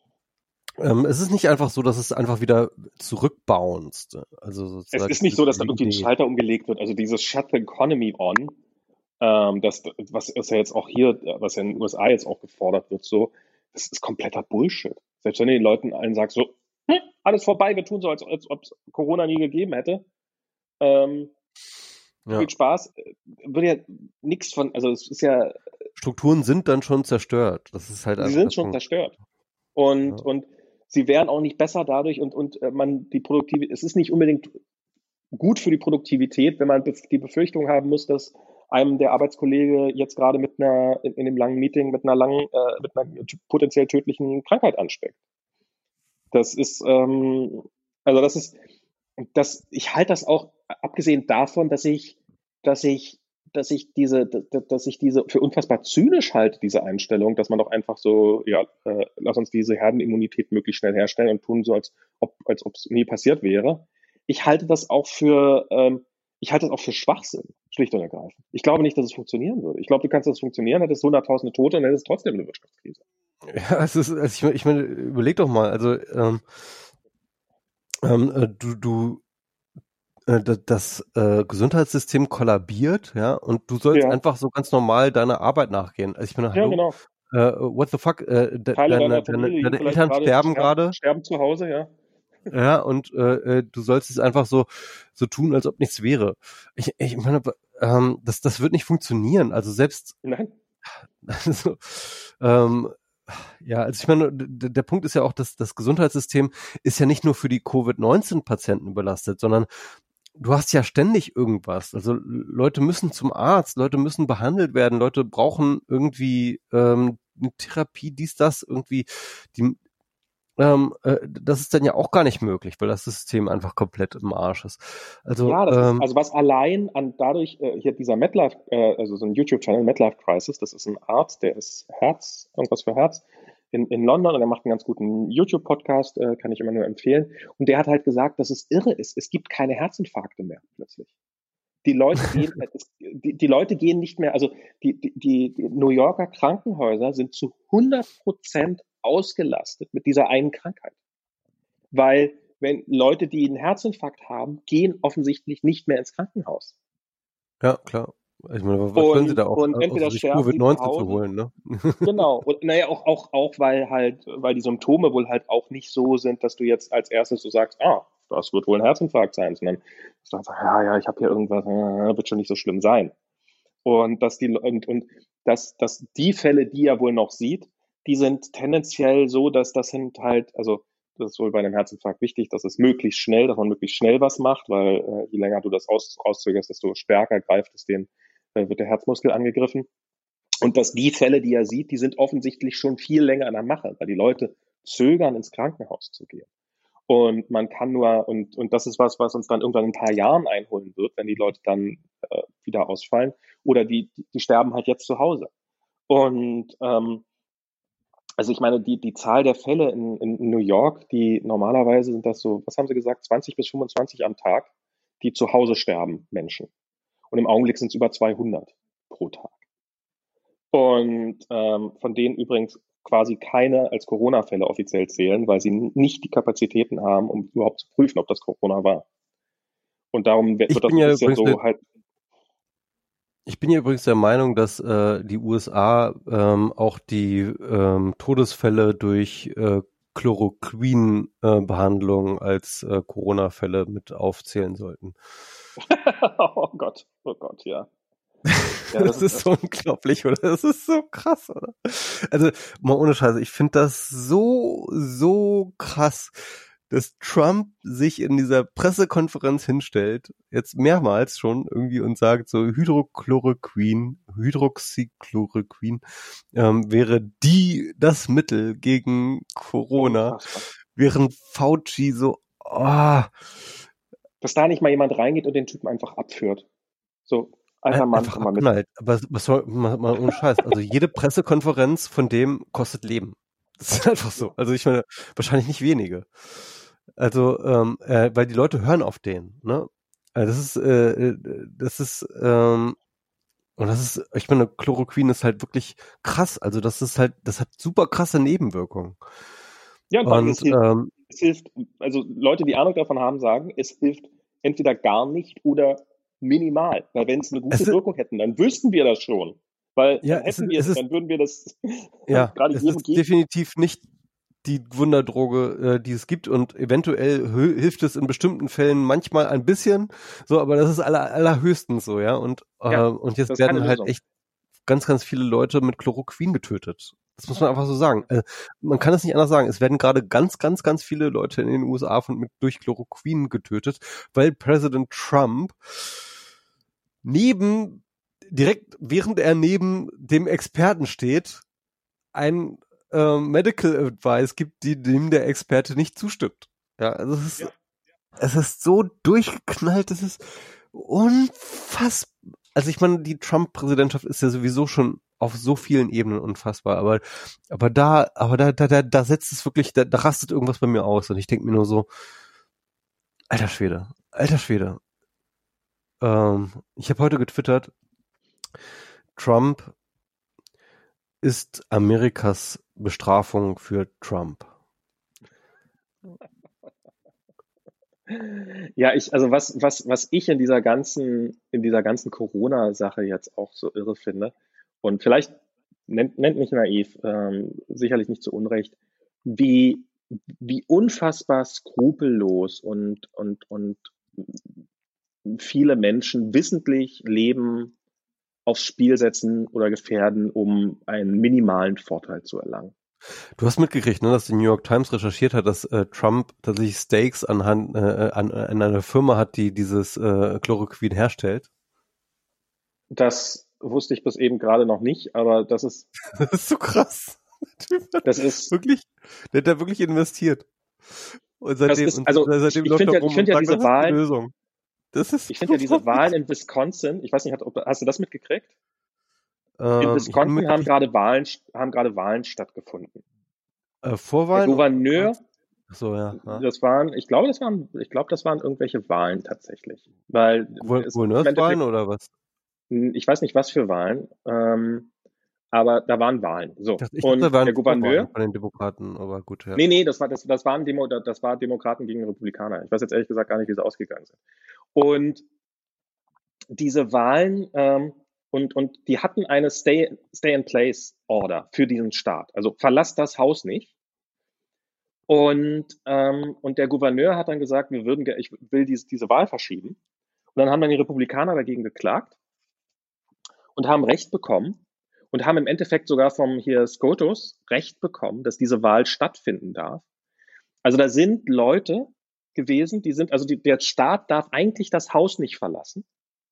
ähm, es ist nicht einfach so, dass es einfach wieder zurückbounced. Also es sozusagen ist nicht so, dass da diese irgendwie ein Idee. Schalter umgelegt wird. Also dieses Shut the Economy on, ähm, das, was ist ja jetzt auch hier, was ja in den U S A jetzt auch gefordert wird, so, das ist kompletter Bullshit. Selbst wenn du den Leuten allen sagst, so, hm, alles vorbei, wir tun so, als, als ob es Corona nie gegeben hätte. Ähm, Ja. viel Spaß. Würde ja nichts von, also es ist ja, Strukturen sind dann schon zerstört. Das ist halt sie einfach sind der schon Punkt. zerstört. Und, Ja. und sie wären auch nicht besser dadurch und, und äh, man die Produktivität, es ist nicht unbedingt gut für die Produktivität, wenn man die Befürchtung haben muss, dass einem der Arbeitskollege jetzt gerade mit einer, in, in dem langen Meeting mit einer langen, äh, mit einer potenziell tödlichen Krankheit ansteckt. Das ist, ähm, also das ist, das, ich halte das auch, abgesehen davon, dass ich, dass ich dass ich diese, dass, dass ich diese für unfassbar zynisch halte, diese Einstellung, dass man doch einfach so, ja, äh, lass uns diese Herdenimmunität möglichst schnell herstellen und tun so, als ob als ob es nie passiert wäre. Ich halte das auch für, ähm, ich halte das auch für Schwachsinn, schlicht und ergreifend. Ich glaube nicht, dass es funktionieren würde. Ich glaube, du kannst das funktionieren, hättest hunderttausende Tote und hättest trotzdem eine Wirtschaftskrise. Ja, es ist, also ich, meine, ich meine, überleg doch mal, also ähm, ähm, äh, du, du äh, da- das äh, Gesundheitssystem kollabiert, ja, und du sollst Ja, einfach so ganz normal deiner Arbeit nachgehen. Also ich meine, ja, hallo, genau. äh, what the fuck, äh, de, Teile deine, deiner deine, Familie liegen deine vielleicht Eltern gerade, sterben sterben, gerade, sterben zu Hause, ja. ja, und äh, äh, du sollst es einfach so so tun, als ob nichts wäre. Ich, ich meine, ähm, das das wird nicht funktionieren. Also selbst Nein. also, ähm, ja, also ich meine, d- der Punkt ist ja auch, dass das Gesundheitssystem ist ja nicht nur für die Covid neunzehn Patienten überlastet, sondern du hast ja ständig irgendwas. Also Leute müssen zum Arzt, Leute müssen behandelt werden, Leute brauchen irgendwie ähm, eine Therapie, dies, das, irgendwie, die, ähm, äh, das ist dann ja auch gar nicht möglich, weil das System einfach komplett im Arsch ist. Also, Ja, das ist, ähm, also was allein an dadurch, äh, hier dieser MedLife, äh, also so ein YouTube-Channel, MedLife Crisis, das ist ein Arzt, der ist Herz, irgendwas für Herz, in, in London und er macht einen ganz guten YouTube-Podcast, äh, kann ich immer nur empfehlen. Und der hat halt gesagt, dass es irre ist. Es gibt keine Herzinfarkte mehr plötzlich. Die Leute gehen, äh, es, die, die Leute gehen nicht mehr, also die, die, die die New Yorker Krankenhäuser sind zu hundert Prozent ausgelastet mit dieser einen Krankheit. Weil wenn Leute, die einen Herzinfarkt haben, gehen offensichtlich nicht mehr ins Krankenhaus. ja, klar. Ich meine, was wollen sie Und, da auch, und außer entweder sich sterben Covid die zu neunzehn zu Hause, holen, ne? genau. Und naja, auch, auch, auch weil halt, weil die Symptome wohl halt auch nicht so sind, dass du jetzt als erstes so sagst, ah, das wird wohl ein Herzinfarkt sein, sondern dass du einfach, ja, ja, ich habe hier irgendwas, äh, wird schon nicht so schlimm sein. Und dass die und, und dass, dass die Fälle, die er wohl noch sieht, die sind tendenziell so, dass das sind halt, also das ist wohl bei einem Herzinfarkt wichtig, dass es möglichst schnell, dass man möglichst schnell was macht, weil äh, je länger du das aus, rauszögerst, desto stärker greift es den, äh, wird der Herzmuskel angegriffen. Und dass die Fälle, die er sieht, die sind offensichtlich schon viel länger in der Mache, weil die Leute zögern, ins Krankenhaus zu gehen. Und man kann nur, und, und das ist was, was uns dann irgendwann in ein paar Jahren einholen wird, wenn die Leute dann äh, wieder ausfallen. Oder die, die, die sterben halt jetzt zu Hause. Und ähm, also ich meine, die, die Zahl der Fälle in, in New York, die normalerweise sind das so, was haben Sie gesagt, zwanzig bis fünfundzwanzig am Tag, die zu Hause sterben, Menschen. Und im Augenblick sind es über zweihundert pro Tag. Und ähm, von denen übrigens quasi keine als Corona-Fälle offiziell zählen, weil sie nicht die Kapazitäten haben, um überhaupt zu prüfen, ob das Corona war. Und darum wird Ich das bin ein ja bisschen übrigens so halt. Ich bin ja übrigens der Meinung, dass äh, die U S A ähm, auch die ähm, Todesfälle durch äh, Chloroquin-Behandlung äh, als äh, Corona-Fälle mit aufzählen sollten. Oh Gott, oh Gott, ja. Ja, das, das ist so unglaublich, oder? Das ist so krass, oder? Also, mal ohne Scheiße, ich finde das so, so krass, dass Trump sich in dieser Pressekonferenz hinstellt, jetzt mehrmals schon irgendwie und sagt, so Hydrochloroquin, Hydroxychloroquin ähm, wäre die, das Mittel gegen Corona, unfassbar. während Fauci so, oh, dass da nicht mal jemand reingeht und den Typen einfach abführt. So, alter Mann, einfach komm mal mit. abknallt. Aber was soll, mal, mal ohne Scheiß. Also jede Pressekonferenz von dem kostet Leben. Das ist einfach so. Also ich meine, wahrscheinlich nicht wenige. Also, ähm, äh, weil die Leute hören auf den, ne? Also das ist, äh, das ist, ähm, und das ist, ich meine, Chloroquin ist halt wirklich krass. Also das ist halt, das hat super krasse Nebenwirkungen. Ja, und, und es, hilft, ähm, es hilft, also Leute, die Ahnung davon haben, sagen, es hilft entweder gar nicht oder minimal. Weil wenn es eine gute es ist, Wirkung hätten, dann wüssten wir das schon. Weil ja, dann es hätten ist, wir es es, ist, dann würden wir das ja, gerade es jedem ist geben. definitiv nicht die Wunderdroge, äh, die es gibt, und eventuell hö- hilft es in bestimmten Fällen manchmal ein bisschen, so, aber das ist aller, allerhöchstens so, ja, und äh, Ja, und jetzt das ist keine werden halt Lösung. echt ganz, ganz viele Leute mit Chloroquin getötet. Das muss man einfach so sagen. Äh, man kann es nicht anders sagen. Es werden gerade ganz, ganz, ganz viele Leute in den U S A von, mit, durch Chloroquin getötet, weil Präsident Trump neben, direkt während er neben dem Experten steht, ein äh, Medical Advice gibt, die dem der Experte nicht zustimmt. Ja, also es ist, ja. es ist so durchgeknallt, es ist unfassbar. also ich meine, die Trump-Präsidentschaft ist ja sowieso schon auf so vielen Ebenen unfassbar, aber aber da, aber da, da, da, da setzt es wirklich, da, da rastet irgendwas bei mir aus und ich denke mir nur so, alter Schwede, alter Schwede. Ähm, ich habe heute getwittert, Trump ist Amerikas Bestrafung für Trump. Ja, ich, also was, was, was ich in dieser ganzen, in dieser ganzen Corona-Sache jetzt auch so irre finde, und vielleicht nennt, nennt mich naiv, ähm, sicherlich nicht zu Unrecht, wie, wie unfassbar skrupellos und, und, und viele Menschen wissentlich Leben aufs Spiel setzen oder gefährden, um einen minimalen Vorteil zu erlangen. Du hast mitgekriegt, ne, dass die New York Times recherchiert hat, dass äh, Trump tatsächlich Steaks anhand, äh, an, an einer Firma hat, die dieses äh, Chloroquin herstellt. Das wusste ich bis eben gerade noch nicht, aber das ist... Das ist so krass. Das ist... Wirklich, der hat da wirklich investiert. Und seitdem, das ist, also, und seitdem ich, ich läuft finde er ja, rum ich find und ja sagt, diese das ist die Wahlen... Lösung. Das ist Ich finde ja diese Wahlen in Wisconsin, ich weiß nicht, hast du das mitgekriegt? Ähm, in Wisconsin haben gerade Wahlen, haben gerade Wahlen stattgefunden. Äh, Vorwahlen? Der Gouverneur, Ach so, ja, ja. das waren, ich glaube, das waren, ich glaube, das waren irgendwelche Wahlen tatsächlich. Weil Gouverneurswahlen oder was? Ich weiß nicht, was für Wahlen, ähm, aber da waren Wahlen. So. Ich und dachte, da waren der Gouverneur von den Demokraten, aber gut, ja. Nee, nee, das war das, das waren Demo, das war Demokraten gegen Republikaner. Ich weiß jetzt ehrlich gesagt gar nicht, wie sie ausgegangen sind. Und diese Wahlen ähm, und und die hatten eine Stay Stay in Place Order für diesen Staat. Also verlass das Haus nicht. Und ähm, und der Gouverneur hat dann gesagt, wir würden, ich will diese diese Wahl verschieben. Und dann haben dann die Republikaner dagegen geklagt und haben Recht bekommen und haben im Endeffekt sogar vom hier SCOTUS Recht bekommen, dass diese Wahl stattfinden darf. Also da sind Leute gewesen, die sind, also die, der Staat darf eigentlich das Haus nicht verlassen,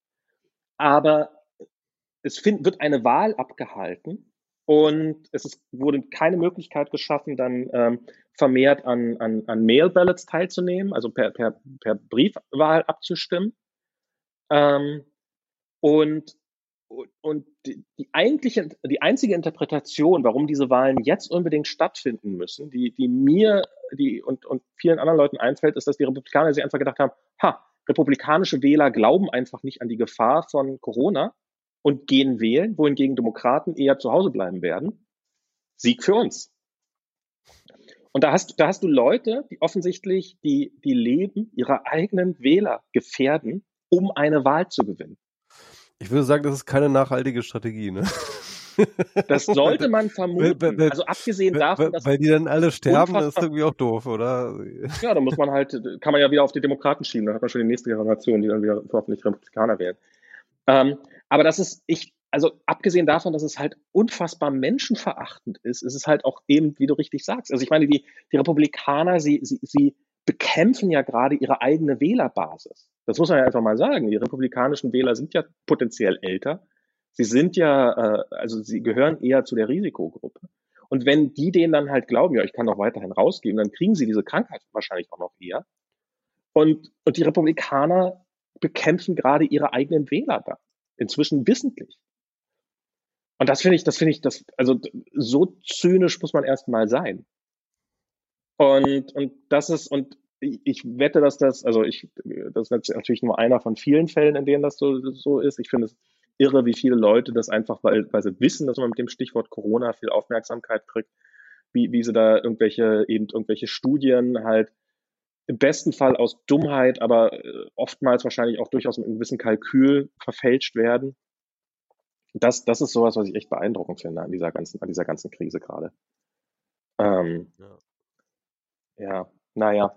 aber es find, wird eine Wahl abgehalten und es ist, wurde keine Möglichkeit geschaffen, dann ähm, vermehrt an, an, an Mail-Ballots teilzunehmen, also per, per, per Briefwahl abzustimmen. Ähm, und Und die, die eigentliche, die einzige Interpretation, warum diese Wahlen jetzt unbedingt stattfinden müssen, die, die mir, die und, und vielen anderen Leuten einfällt, ist, dass die Republikaner sich einfach gedacht haben, ha, republikanische Wähler glauben einfach nicht an die Gefahr von Corona und gehen wählen, wohingegen Demokraten eher zu Hause bleiben werden. Sieg für uns. Und da hast, da hast du Leute, die offensichtlich die, die Leben ihrer eigenen Wähler gefährden, um eine Wahl zu gewinnen. Ich würde sagen, das ist keine nachhaltige Strategie, ne? Das sollte man vermuten. Weil, weil, also abgesehen davon, dass... Weil die dann alle sterben, das ist irgendwie auch doof, oder? Ja, da muss man halt, kann man ja wieder auf die Demokraten schieben, dann hat man schon die nächste Generation, die dann wieder hoffentlich Republikaner wählen. Ähm, aber das ist, ich, also abgesehen davon, dass es halt unfassbar menschenverachtend ist, ist es halt auch eben, wie du richtig sagst. Also ich meine, die, die Republikaner, sie, sie, sie bekämpfen ja gerade ihre eigene Wählerbasis. Das muss man ja einfach mal sagen. Die republikanischen Wähler sind ja potenziell älter. Sie sind ja, äh, also sie gehören eher zu der Risikogruppe. Und wenn die denen dann halt glauben, ja, ich kann doch weiterhin rausgehen, dann kriegen sie diese Krankheit wahrscheinlich auch noch eher. Und, und die Republikaner bekämpfen gerade ihre eigenen Wähler da. Inzwischen wissentlich. Und das finde ich, das finde ich, das, also so zynisch muss man erstmal sein. Und, und das ist, und ich, ich wette, dass das, also ich, das ist natürlich nur einer von vielen Fällen, in denen das so, so ist. Ich finde es irre, wie viele Leute das einfach, weil, weil sie wissen, dass man mit dem Stichwort Corona viel Aufmerksamkeit kriegt, wie, wie sie da irgendwelche, eben irgendwelche Studien halt im besten Fall aus Dummheit, aber oftmals wahrscheinlich auch durchaus mit einem gewissen Kalkül verfälscht werden. Das, das ist sowas, was ich echt beeindruckend finde an dieser ganzen, an dieser ganzen Krise gerade. Ähm, ja. Ja, naja.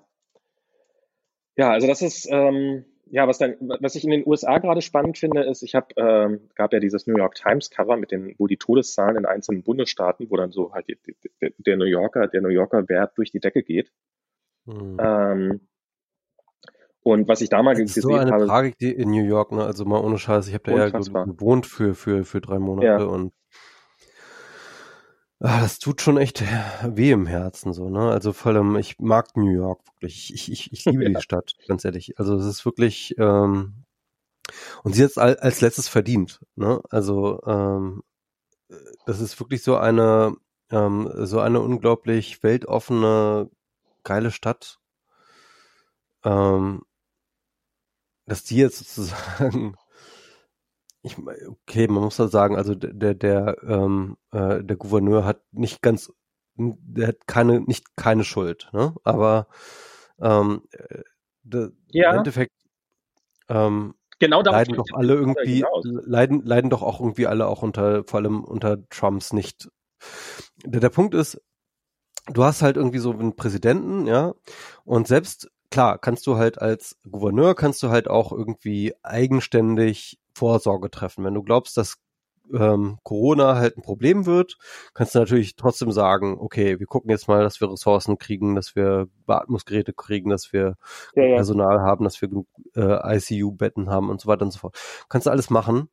Ja, also das ist, ähm, ja, was dann, was ich in den U S A gerade spannend finde, ist, ich habe, ähm, gab ja dieses New York Times Cover mit den, wo die Todeszahlen in einzelnen Bundesstaaten, wo dann so halt die, die, der New Yorker, der New Yorker Wert durch die Decke geht. Hm. Ähm, und was ich da mal das gesehen ist so eine habe. Tragik die in New York, ne? Also mal ohne Scheiß, ich habe da ja gewohnt für für für drei Monate ja. und Ah, das tut schon echt weh im Herzen, so, ne? Also vor allem, ich mag New York wirklich. Ich, ich, ich liebe ja. die Stadt, ganz ehrlich. Also es ist wirklich, ähm, Und sie hat es al- als letztes verdient. Ne? Also ähm, das ist wirklich so eine ähm, so eine unglaublich weltoffene, geile Stadt, ähm, dass die jetzt sozusagen, ich okay, man muss da sagen, also der der ähm, äh, der Gouverneur hat nicht ganz, der hat keine nicht keine Schuld, ne? Aber ähm, äh, de, im Ja, Endeffekt ähm, genau darauf leiden will doch ich alle jetzt gerade irgendwie, hinaus. leiden, leiden doch auch irgendwie alle auch unter, vor allem unter Trumps nicht. Der, der Punkt ist, du hast halt irgendwie so einen Präsidenten, ja, und selbst, klar, kannst du halt als Gouverneur, kannst du halt auch irgendwie eigenständig Vorsorge treffen. Wenn du glaubst, dass ähm, Corona halt ein Problem wird, kannst du natürlich trotzdem sagen, okay, wir gucken jetzt mal, dass wir Ressourcen kriegen, dass wir Beatmungsgeräte kriegen, dass wir Ja, genug ja. Personal haben, dass wir genug äh, I C U-Betten haben und so weiter und so fort. Kannst du alles machen,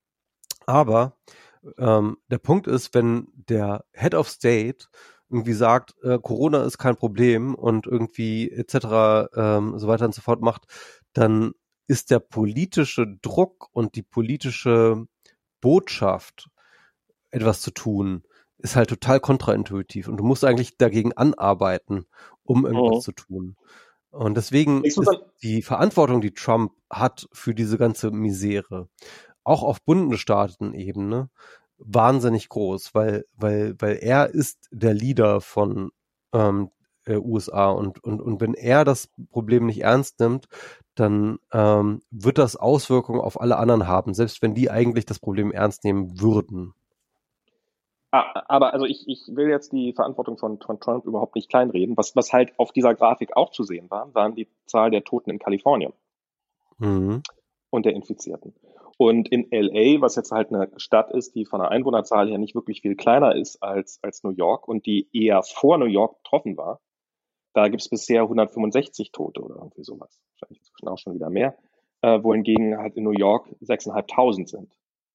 aber ähm, der Punkt ist, wenn der Head of State irgendwie sagt, äh, Corona ist kein Problem und irgendwie et cetera ähm, so weiter und so fort macht, dann ist der politische Druck und die politische Botschaft, etwas zu tun, ist halt total kontraintuitiv und du musst eigentlich dagegen anarbeiten, um irgendwas Mhm. zu tun. Und deswegen Denkst du ist dann, die Verantwortung, die Trump hat für diese ganze Misere, auch auf Bundesstaatenebene, wahnsinnig groß, weil, weil, weil er ist der Leader von ähm, der U S A und, und, und wenn er das Problem nicht ernst nimmt, dann ähm, wird das Auswirkungen auf alle anderen haben, selbst wenn die eigentlich das Problem ernst nehmen würden. ah, aber also ich, ich will jetzt die Verantwortung von, von Trump überhaupt nicht kleinreden. Was, was halt auf dieser Grafik auch zu sehen war, waren die Zahl der Toten in Kalifornien Mhm. und der Infizierten. Und in L A, was jetzt halt eine Stadt ist, die von der Einwohnerzahl her nicht wirklich viel kleiner ist als, als New York und die eher vor New York betroffen war, da gibt es bisher hundertfünfundsechzig Tote oder irgendwie sowas. Wahrscheinlich inzwischen auch schon wieder mehr. Äh, wohingegen halt in New York sechstausendfünfhundert sind.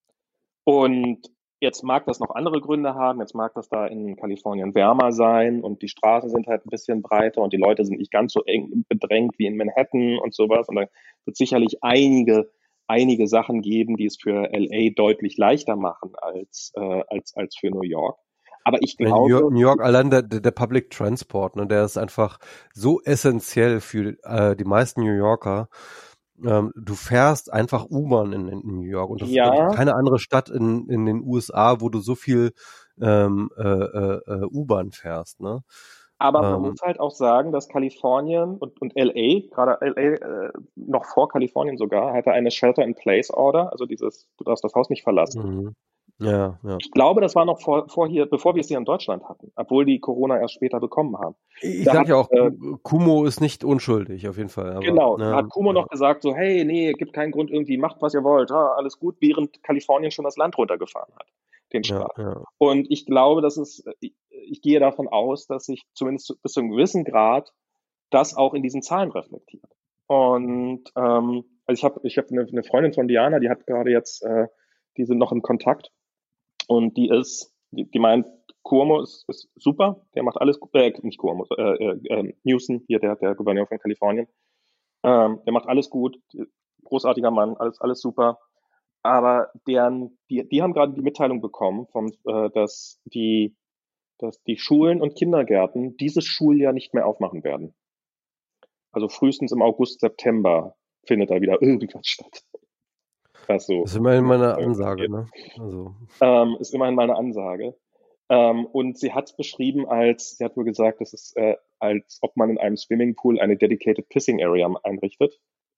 Und jetzt mag das noch andere Gründe haben. Jetzt mag das da in Kalifornien wärmer sein und die Straßen sind halt ein bisschen breiter und die Leute sind nicht ganz so eng bedrängt wie in Manhattan und sowas. Und da wird sicherlich einige, einige Sachen geben, die es für L A deutlich leichter machen als, äh, als, als für New York. Aber ich In New York, glaube, New York allein der, der der Public Transport, ne, der ist einfach so essentiell für äh, die meisten New Yorker. Ähm, du fährst einfach U-Bahn in, in New York und das ist, glaube ich, ja, keine andere Stadt in, in den U S A, wo du so viel ähm, äh, äh, äh, U-Bahn fährst, ne? aber man Ähm, muss halt auch sagen, dass Kalifornien und, und L A, gerade L A, äh, noch vor Kalifornien sogar, hatte eine Shelter-in-Place-Order, also dieses, du darfst das Haus nicht verlassen. mhm. Ja, ja. Ich glaube, das war noch vor, vor hier, bevor wir es hier in Deutschland hatten, obwohl die Corona erst später bekommen haben. Ich Da sage hat, ja auch, äh, Ku- Kumo ist nicht unschuldig, auf jeden Fall, aber genau, da hat ähm, Cuomo ja, noch gesagt, so, hey, nee, gibt keinen Grund irgendwie, macht, was ihr wollt, ha, alles gut, während Kalifornien schon das Land runtergefahren hat, den ja, Staat. ja. Und ich glaube, dass es, ich, ich gehe davon aus, dass sich zumindest zu, bis zu einem gewissen Grad das auch in diesen Zahlen reflektiert. Und ähm, also ich habe ich hab eine, eine Freundin von Diana, die hat gerade jetzt, äh, die sind noch in Kontakt und die ist, die, die meint, Cuomo ist, ist super, der macht alles, äh, nicht Cuomo, äh, äh, äh, Newsom, hier der, der Gouverneur von Kalifornien, ähm, der macht alles gut, großartiger Mann, alles, alles super. Aber deren, die, die haben gerade die Mitteilung bekommen, vom, äh, dass die, dass die Schulen und Kindergärten dieses Schuljahr nicht mehr aufmachen werden. Also frühestens im August, September findet da wieder irgendwas statt, was so Das ist immerhin meine Ansage, angeht. ne? Also, Ähm, ist immerhin mal eine Ansage. Ähm, und sie hat es beschrieben als, sie hat wohl gesagt, das ist, äh, als ob man in einem Swimmingpool eine dedicated Pissing Area einrichtet.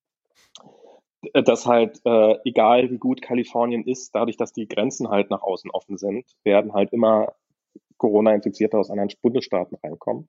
Äh, Dass halt, äh, egal wie gut Kalifornien ist, dadurch, dass die Grenzen halt nach außen offen sind, werden halt immer Corona-Infizierte aus anderen Bundesstaaten reinkommen.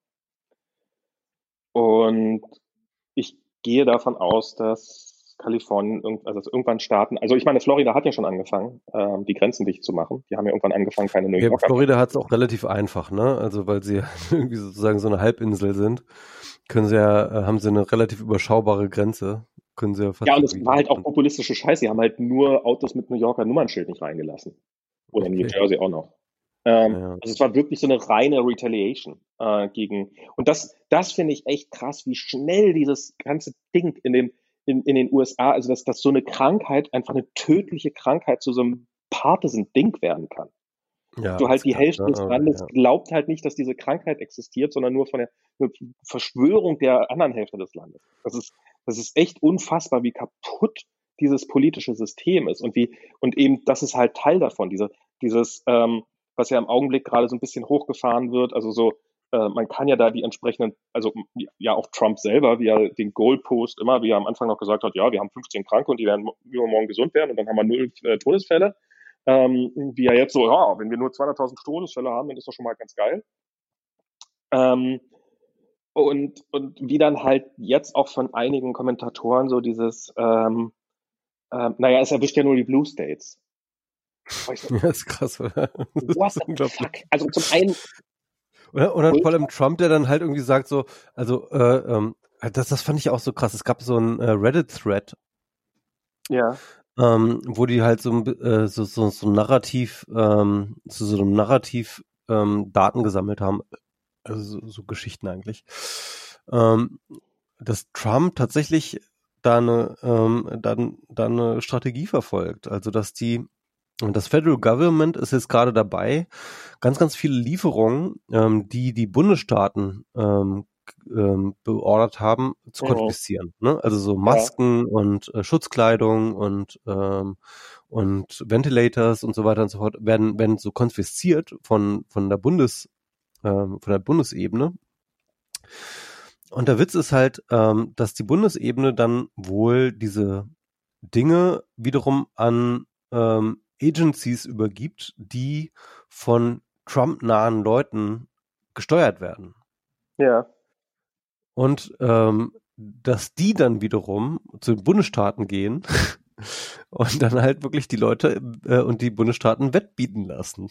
Und ich gehe davon aus, dass Kalifornien, irgend- also dass irgendwann Staaten, also ich meine, Florida hat ja schon angefangen, ähm, die Grenzen dicht zu machen. Die haben ja irgendwann angefangen, keine New ja, Yorker mehr Florida hat es auch zuzulassen. relativ einfach, ne? Also weil sie irgendwie sozusagen so eine Halbinsel sind, können sie ja, äh, haben sie eine relativ überschaubare Grenze, können sie ja Ja, fast und es irgendwie war halt auch durchfahren. populistische Scheiße. Die haben halt nur Autos mit New Yorker Nummernschild nicht reingelassen. Oder New Okay, Jersey auch noch. Ähm, ja. also es war wirklich so eine reine Retaliation äh, gegen. Und das, das finde ich echt krass, wie schnell dieses ganze Ding in dem, in, in den U S A, also dass, dass so eine Krankheit einfach eine tödliche Krankheit zu so einem Partisan-Ding werden kann. Ja, Du das halt ist die krass, Hälfte ne? des Aber, Landes ja. glaubt halt nicht, dass diese Krankheit existiert, sondern nur von der nur Verschwörung der anderen Hälfte des Landes. Das ist, das ist echt unfassbar, wie kaputt dieses politische System ist und wie, und eben, das ist halt Teil davon, diese, dieses, ähm, was ja im Augenblick gerade so ein bisschen hochgefahren wird, also so, äh, man kann ja da die entsprechenden, also ja auch Trump selber, wie er den Goalpost immer, wie er am Anfang noch gesagt hat, ja, wir haben fünfzehn Kranke und die werden übermorgen gesund werden und dann haben wir null äh, Todesfälle. Ähm, wie er jetzt so, ja, wenn wir nur zweihunderttausend Todesfälle haben, dann ist das schon mal ganz geil. Ähm, und, und wie dann halt jetzt auch von einigen Kommentatoren so dieses, ähm, ähm, naja, es erwischt ja nur die Blue States. So, Ja, das ist krass, oder? Das what ist the unglaublich. fuck? Also zum einen... Oder, oder vor allem Trump, der dann halt irgendwie sagt so, also äh, ähm, das, das fand ich auch so krass. Es gab so ein äh, Reddit-Thread, ja. ähm, wo die halt so, äh, so, so, so ein Narrativ, ähm, zu so einem Narrativ ähm, Daten gesammelt haben, also so, so Geschichten eigentlich, ähm, dass Trump tatsächlich da eine, ähm, dann, da eine Strategie verfolgt, also dass die und das Federal Government ist jetzt gerade dabei, ganz, ganz viele Lieferungen, ähm, die die Bundesstaaten ähm, ähm, beordert haben, zu Mhm. konfiszieren. Ne? Also so Ja. Masken und äh, Schutzkleidung und ähm, und Ventilators und so weiter und so fort werden werden so konfisziert von von der Bundes ähm, von der Bundesebene. Und der Witz ist halt, ähm, dass die Bundesebene dann wohl diese Dinge wiederum an ähm, Agencies übergibt, die von Trump-nahen Leuten gesteuert werden. Ja. Und ähm, dass die dann wiederum zu den Bundesstaaten gehen und dann halt wirklich die Leute äh, und die Bundesstaaten wettbieten lassen.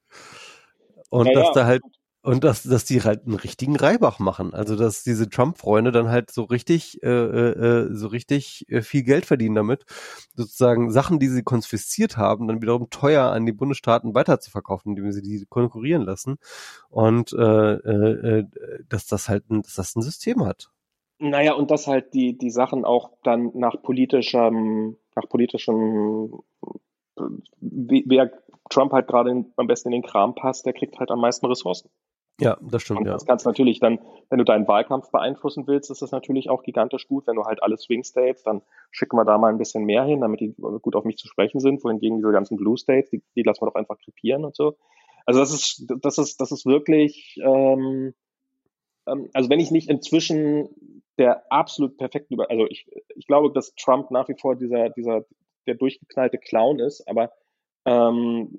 Und Naja, dass da halt und dass, dass die halt einen richtigen Reibach machen. Also dass diese Trump-Freunde dann halt so richtig, äh, äh, so richtig äh, viel Geld verdienen damit, sozusagen Sachen, die sie konfisziert haben, dann wiederum teuer an die Bundesstaaten weiterzuverkaufen, indem sie die konkurrieren lassen. Und äh, äh, dass das halt ein, dass das ein System hat. naja, und dass halt die, die Sachen auch dann nach politischem, nach politischem, äh, wie, wer Trump halt gerade in- am besten in den Kram passt, der kriegt halt am meisten Ressourcen. Ja, das stimmt, Und ja. das kannst natürlich dann, wenn du deinen Wahlkampf beeinflussen willst, ist das natürlich auch gigantisch gut. Wenn du halt alle Swing States, dann schicken wir da mal ein bisschen mehr hin, damit die gut auf mich zu sprechen sind. Wohingegen diese ganzen Blue States, die, die lassen wir doch einfach krepieren und so. Also das ist, das ist, das ist wirklich, ähm, ähm, also wenn ich nicht inzwischen der absolut perfekte über, also ich, ich glaube, dass Trump nach wie vor dieser, dieser, der durchgeknallte Clown ist, aber ähm,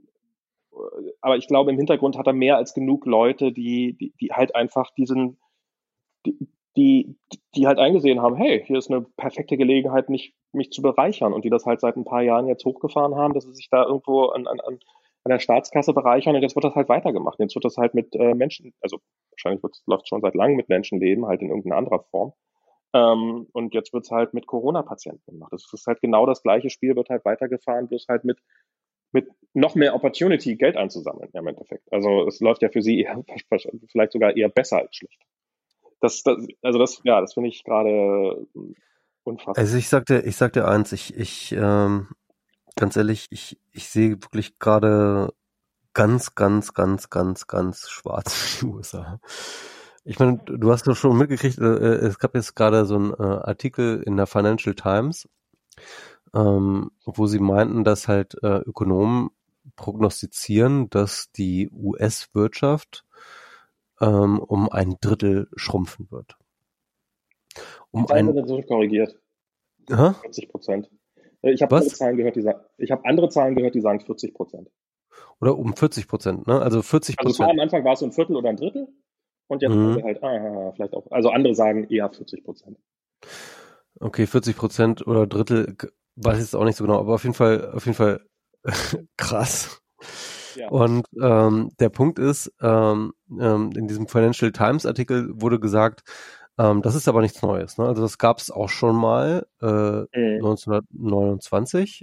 aber ich glaube, im Hintergrund hat er mehr als genug Leute, die, die, die halt einfach diesen, die, die, die halt eingesehen haben, hey, hier ist eine perfekte Gelegenheit, mich, mich zu bereichern und die das halt seit ein paar Jahren jetzt hochgefahren haben, dass sie sich da irgendwo an, an, an der Staatskasse bereichern und jetzt wird das halt weitergemacht. Jetzt wird das halt mit äh, Menschen, also wahrscheinlich läuft es schon seit langem mit Menschenleben, halt in irgendeiner anderer Form. Ähm, und jetzt wird es halt mit Corona-Patienten gemacht. Das ist halt genau das gleiche Spiel, wird halt weitergefahren, bloß halt mit mit noch mehr Opportunity Geld einzusammeln, ja, im Endeffekt. Also es läuft ja für sie eher, vielleicht sogar eher besser als schlecht. Das, das, also das, ja, das finde ich gerade unfassbar. Also ich sagte, ich sagte eins, ich, ich, ähm, ganz ehrlich, ich, ich sehe wirklich gerade ganz, ganz, ganz, ganz, ganz schwarz für die U S A. Ich meine, du hast doch schon mitgekriegt, äh, es gab jetzt gerade so einen äh, Artikel in der Financial Times, ähm, wo sie meinten, dass halt äh, Ökonomen prognostizieren, dass die U S-Wirtschaft ähm, um ein Drittel schrumpfen wird. Um Die Zahlen ein, sind so korrigiert. hä? vierzig Prozent. Ich habe andere Was? Zahlen gehört, die sagen, ich habe andere Zahlen gehört, die sagen vierzig Prozent. Oder um vierzig Prozent, ne? Also vierzig Also es war Prozent. am Anfang war es so ein Viertel oder ein Drittel und jetzt Mhm. sagen wir halt, ah, vielleicht auch, also andere sagen eher vierzig Prozent. Okay, vierzig Prozent oder Drittel, g- weiß ich jetzt auch nicht so genau, aber auf jeden Fall, auf jeden Fall krass. Ja. Und ähm, der Punkt ist, ähm, ähm, in diesem Financial Times Artikel wurde gesagt, ähm, das ist aber nichts Neues. Ne? Also das gab es auch schon mal äh, Mhm. neunzehnhundertneunundzwanzig.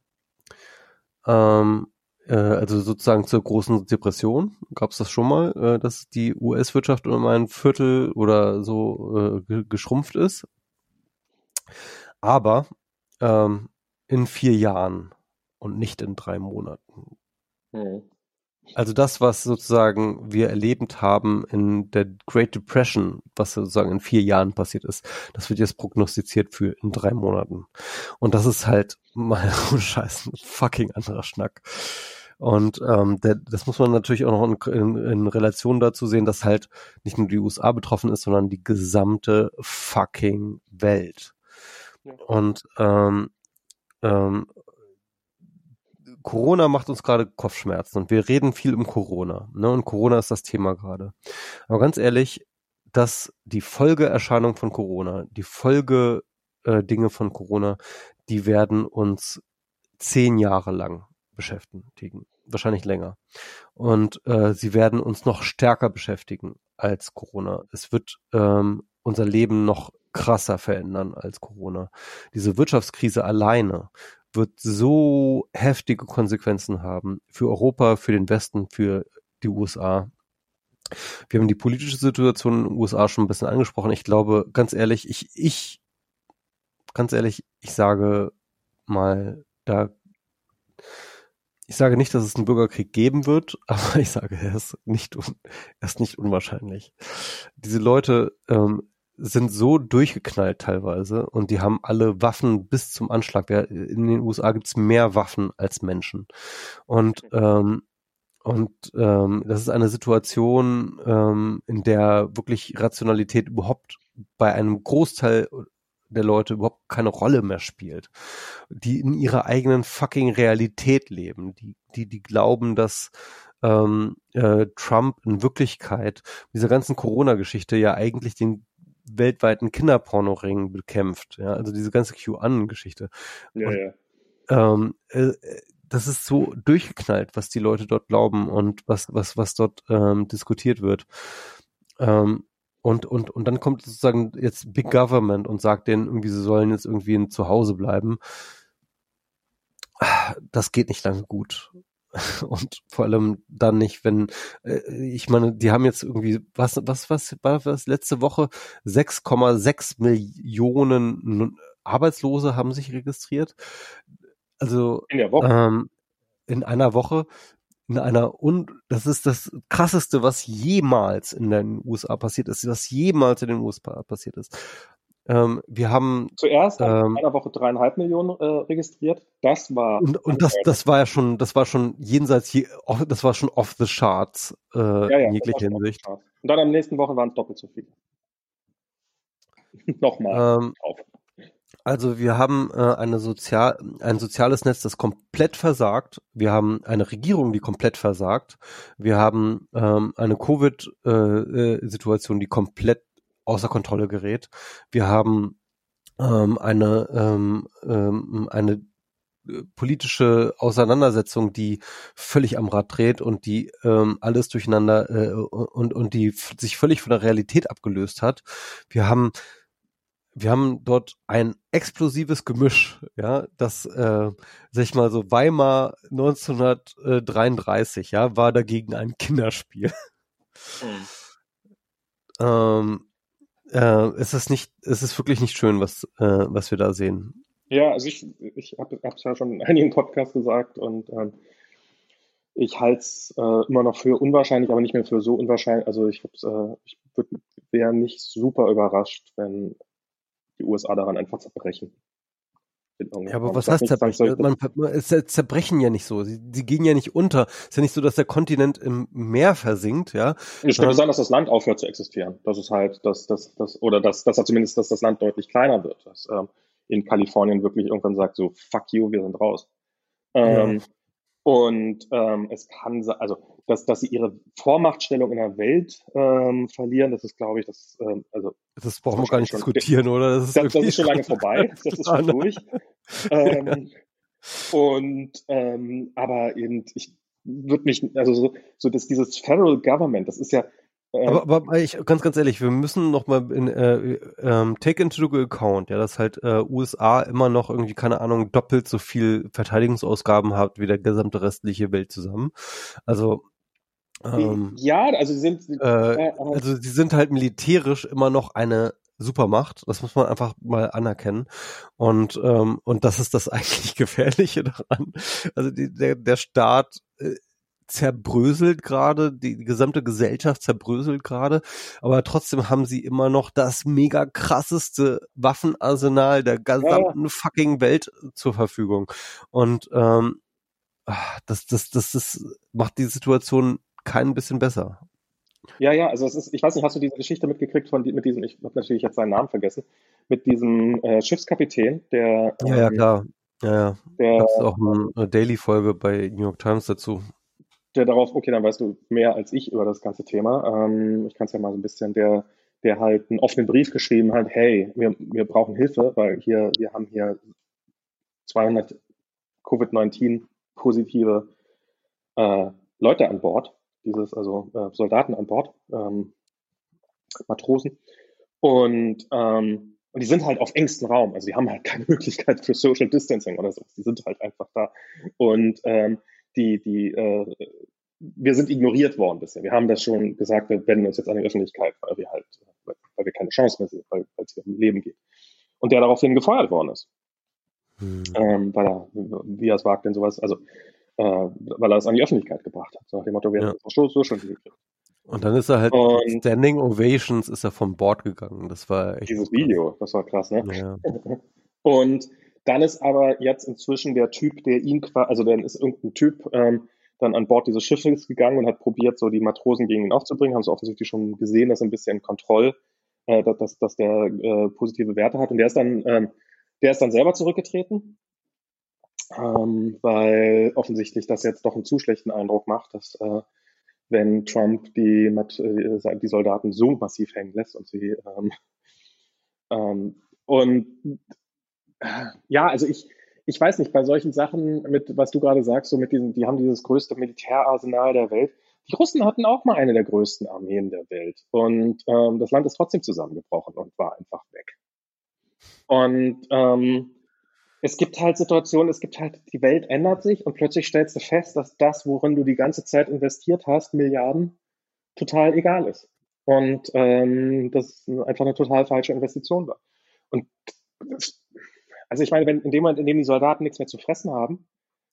Ähm, äh, also sozusagen zur großen Depression gab es das schon mal, äh, dass die U S-Wirtschaft um ein Viertel oder so äh, ge- geschrumpft ist. aber ähm, in vier Jahren und nicht in drei Monaten. Hm. Also das, was sozusagen wir erlebt haben in der Great Depression, was sozusagen in vier Jahren passiert ist, das wird jetzt prognostiziert für in drei Monaten. Und das ist halt mal so scheiß ein fucking anderer Schnack. Und ähm, der, das muss man natürlich auch noch in, in, in Relation dazu sehen, dass halt nicht nur die U S A betroffen ist, sondern die gesamte fucking Welt. Ja. Und ähm, ähm, Corona macht uns gerade Kopfschmerzen und wir reden viel um Corona, ne? Und Corona ist das Thema gerade. Aber ganz ehrlich, dass die Folgeerscheinung von Corona, die Folge äh, Dinge von Corona, die werden uns zehn Jahre lang beschäftigen, wahrscheinlich länger. Und äh, sie werden uns noch stärker beschäftigen als Corona. Es wird ähm, unser Leben noch krasser verändern als Corona. Diese Wirtschaftskrise alleine wird so heftige Konsequenzen haben für Europa, für den Westen, für die U S A. Wir haben die politische Situation in den U S A schon ein bisschen angesprochen. Ich glaube, ganz ehrlich, ich, ich, ganz ehrlich, ich sage mal, da, ich sage nicht, dass es einen Bürgerkrieg geben wird, aber ich sage, er ist nicht, un, er ist nicht unwahrscheinlich. Diese Leute, ähm, sind so durchgeknallt teilweise und die haben alle Waffen bis zum Anschlag. In den U S A gibt's mehr Waffen als Menschen. Und ähm, und ähm, das ist eine Situation, ähm, in der wirklich Rationalität überhaupt bei einem Großteil der Leute überhaupt keine Rolle mehr spielt. Die in ihrer eigenen fucking Realität leben. Die, die, die glauben, dass ähm, äh, Trump in Wirklichkeit dieser ganzen Corona-Geschichte ja eigentlich den weltweiten Kinderpornoring bekämpft, ja, also diese ganze QAnon-Geschichte. Ja, und, ja. Ähm, äh, das ist so durchgeknallt, was die Leute dort glauben und was was was dort ähm, diskutiert wird. Ähm, und und und dann kommt sozusagen jetzt Big Government und sagt denen irgendwie, sie sollen jetzt irgendwie zu Hause bleiben. Das geht nicht lange gut. Und vor allem dann nicht, wenn, äh, ich meine, die haben jetzt irgendwie, was, was, was war das letzte Woche? sechs Komma sechs Millionen Arbeitslose haben sich registriert. Also, In der Woche. ähm, in einer Woche, in einer, und das ist das Krasseste, was jemals in den U S A passiert ist, was jemals in den U S A passiert ist. Ähm, wir haben zuerst ähm, in einer Woche dreieinhalb Millionen äh, registriert. Das war und, und das das war ja schon das war schon jenseits je, das war schon off the charts äh, ja, ja, in jeglicher Hinsicht. Und dann am nächsten Woche waren es doppelt so viele. Nochmal Ähm, drauf. Also wir haben äh, eine sozial ein soziales Netz, das komplett versagt. Wir haben eine Regierung, die komplett versagt. Wir haben ähm, eine Covid-Situation, äh, die komplett außer Kontrolle gerät. Wir haben ähm, eine ähm, ähm, eine politische Auseinandersetzung, die völlig am Rad dreht und die ähm, alles durcheinander äh, und und die f- sich völlig von der Realität abgelöst hat. Wir haben wir haben dort ein explosives Gemisch, ja, das, äh, sag ich mal so, Weimar neunzehnhundertdreiunddreißig, ja, war dagegen ein Kinderspiel. Hm. ähm, äh, es ist nicht, es ist wirklich nicht schön, was, äh, was wir da sehen. Ja, also ich, ich habe es ja schon in einigen Podcasts gesagt und ähm, ich halte es äh, immer noch für unwahrscheinlich, aber nicht mehr für so unwahrscheinlich. Also ich, äh, ich wäre nicht super überrascht, wenn die U S A daran einfach zerbrechen. Ja, aber was heißt zerbrechen? Man, es zerbrechen ja nicht so. Sie, sie gehen ja nicht unter. Es ist ja nicht so, dass der Kontinent im Meer versinkt, ja. Es könnte sein, dass das Land aufhört zu existieren. Das ist halt, dass das, das oder dass, dass zumindest, dass das Land deutlich kleiner wird. Dass ähm, in Kalifornien wirklich irgendwann sagt so, fuck you, wir sind raus. Ähm, ja. Und ähm, es kann sein, also dass, dass sie ihre Vormachtstellung in der Welt ähm, verlieren, das ist, glaube ich, das, ähm, also das brauchen wir gar nicht schon, diskutieren, oder? Das ist, das, das ist schon lange vorbei, das ist schon durch. ähm, und ähm, aber eben, ich würde mich, also so, so dass dieses Federal Government, das ist ja ähm, aber, aber ich, ganz, ganz ehrlich, wir müssen noch mal in, äh, ähm, take into account, ja, dass halt äh, U S A immer noch irgendwie, keine Ahnung, doppelt so viel Verteidigungsausgaben hat wie der gesamte restliche Welt zusammen. Also ähm, ja, also sie sind äh, also sie sind halt militärisch immer noch eine super macht. Das muss man einfach mal anerkennen. Und ähm, und das ist das eigentlich Gefährliche daran. Also die, der der Staat äh, zerbröselt gerade, die gesamte Gesellschaft zerbröselt gerade, aber trotzdem haben sie immer noch das mega krasseste Waffenarsenal der gesamten Ja, fucking Welt zur Verfügung. Und ähm, das, das, das, das macht die Situation kein bisschen besser. ja, ja, also es ist, ich weiß nicht, hast du diese Geschichte mitgekriegt von die- mit diesem, ich habe natürlich jetzt seinen Namen vergessen, mit diesem äh, Schiffskapitän, der, Ja, ja, ähm, klar. Ja, ja. der, Gab es auch eine Daily-Folge bei New York Times dazu. der darauf, okay, dann weißt du mehr als ich über das ganze Thema. Ähm, ich kann es ja mal so ein bisschen, der, der halt einen offenen Brief geschrieben hat, hey, wir, wir brauchen Hilfe, weil hier, wir haben hier zweihundert Covid neunzehn positive äh, Leute an Bord, dieses, also äh, Soldaten an Bord, ähm, Matrosen. Und, ähm, und die sind halt auf engstem Raum. Also die haben halt keine Möglichkeit für Social Distancing oder so. Die sind halt einfach da. Und ähm, die, die, äh, wir sind ignoriert worden bisher. Wir haben das schon gesagt, wir wenden uns jetzt an die Öffentlichkeit, weil wir halt, weil wir keine Chance mehr sehen, weil es hier um Leben geht. Und der daraufhin gefeuert worden ist. Hm. Ähm, weil er, wie er es wagt, denn sowas, also äh, weil er es an die Öffentlichkeit gebracht hat. So nach dem Motto, wir Ja. haben es so, so schon hingekriegt. Und dann ist er halt Und mit Standing Ovations ist er vom Bord gegangen. Das war echt dieses krass. Video, das war krass, ne? Ja. Und dann ist aber jetzt inzwischen der Typ, der ihn quasi, also dann ist irgendein Typ ähm, dann an Bord dieses Schiffes gegangen und hat probiert, so die Matrosen gegen ihn aufzubringen, haben sie offensichtlich schon gesehen, dass er ein bisschen Kontroll, äh, dass, dass der äh, positive Werte hat. Und der ist dann, ähm, der ist dann selber zurückgetreten, ähm, weil offensichtlich das jetzt doch einen zu schlechten Eindruck macht, dass äh, wenn Trump die, äh, die Soldaten so massiv hängen lässt und sie ähm, ähm, und ja, also ich, ich weiß nicht, bei solchen Sachen, mit was du gerade sagst, so mit diesen, die haben dieses größte Militärarsenal der Welt. Die Russen hatten auch mal eine der größten Armeen der Welt. Und ähm, das Land ist trotzdem zusammengebrochen und war einfach weg. Und ähm, es gibt halt Situationen, es gibt halt, die Welt ändert sich und plötzlich stellst du fest, dass das, worin du die ganze Zeit investiert hast, Milliarden, total egal ist. Und ähm, das einfach eine total falsche Investition war. Und das, also ich meine, wenn in dem Moment, in dem die Soldaten nichts mehr zu fressen haben,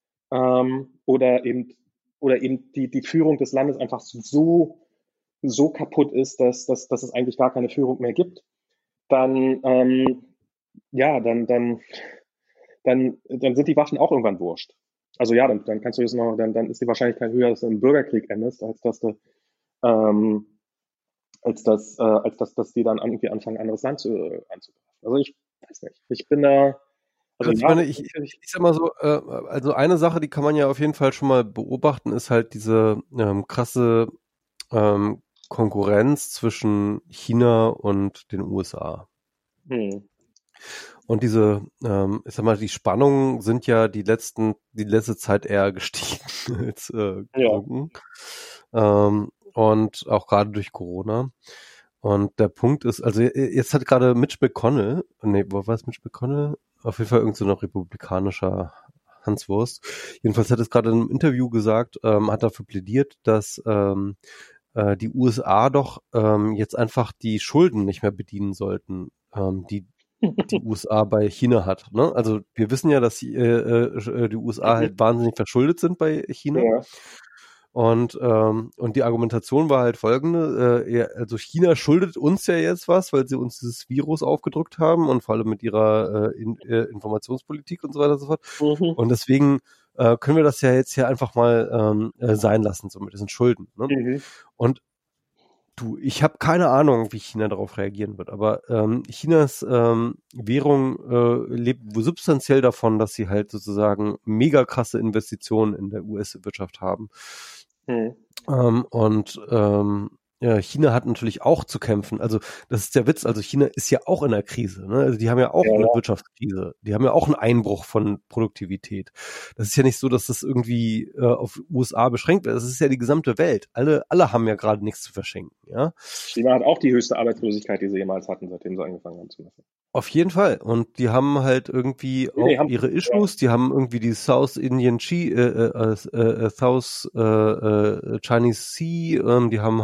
ähm, oder eben, oder eben die, die Führung des Landes einfach so, so kaputt ist, dass, dass, dass es eigentlich gar keine Führung mehr gibt, dann, ähm, ja, dann, dann, dann, dann sind die Waffen auch irgendwann wurscht. Also ja, dann, dann kannst du jetzt noch, dann, dann ist die Wahrscheinlichkeit höher, dass du im Bürgerkrieg endest, als dass du, ähm, als dass, äh, als dass, dass die dann irgendwie anfangen, ein anderes Land zu, äh, anzugreifen. Also ich weiß nicht. Ich bin da, also Also ich ja, meine, ich, ich sag mal so, äh, also eine Sache, die kann man ja auf jeden Fall schon mal beobachten, ist halt diese ähm, krasse ähm, Konkurrenz zwischen China und den U S A. hm. Und diese, ähm, ich sag mal, die Spannungen sind ja die letzten, die letzte Zeit eher gestiegen als äh, gesunken. Ja. Ähm, und auch gerade durch Corona. Und der Punkt ist, also jetzt hat gerade Mitch McConnell, nee, wo war es Mitch McConnell? Auf jeden Fall irgend so ein republikanischer Hanswurst. Jedenfalls hat es gerade in einem Interview gesagt, ähm, hat dafür plädiert, dass ähm, äh, die U S A doch ähm, jetzt einfach die Schulden nicht mehr bedienen sollten, ähm, die die U S A bei China hat. Ne? Also wir wissen ja, dass die, äh, äh, die U S A halt wahnsinnig verschuldet sind bei China. Ja. Und ähm, und die Argumentation war halt folgende, äh, also China schuldet uns ja jetzt was, weil sie uns dieses Virus aufgedrückt haben und vor allem mit ihrer äh, in, äh, Informationspolitik und so weiter und so fort. Mhm. Und deswegen äh, können wir das ja jetzt hier einfach mal ähm, äh, sein lassen, so mit diesen Schulden. Ne? Mhm. Und du, ich habe keine Ahnung, wie China darauf reagieren wird, aber ähm, Chinas ähm, Währung äh, lebt substanziell davon, dass sie halt sozusagen mega krasse Investitionen in der U S-Wirtschaft haben. Mhm. Ähm, und ähm, ja, China hat natürlich auch zu kämpfen. Also das ist der Witz. Also China ist ja auch in einer Krise. Ne? Also die haben ja auch Ja, eine ja. Wirtschaftskrise. Die haben ja auch einen Einbruch von Produktivität. Das ist ja nicht so, dass das irgendwie äh, auf U S A beschränkt wird. Das ist ja die gesamte Welt. Alle, alle haben ja gerade nichts zu verschenken. Ja. China hat auch die höchste Arbeitslosigkeit, die sie jemals hatten, seitdem sie angefangen haben zu messen. Auf jeden Fall. Und die haben halt irgendwie Nee, nee, auch haben- ihre Issues. Die haben irgendwie die South Indian Chi, äh, äh, äh, South äh, äh, Chinese Sea. Ähm, die haben halt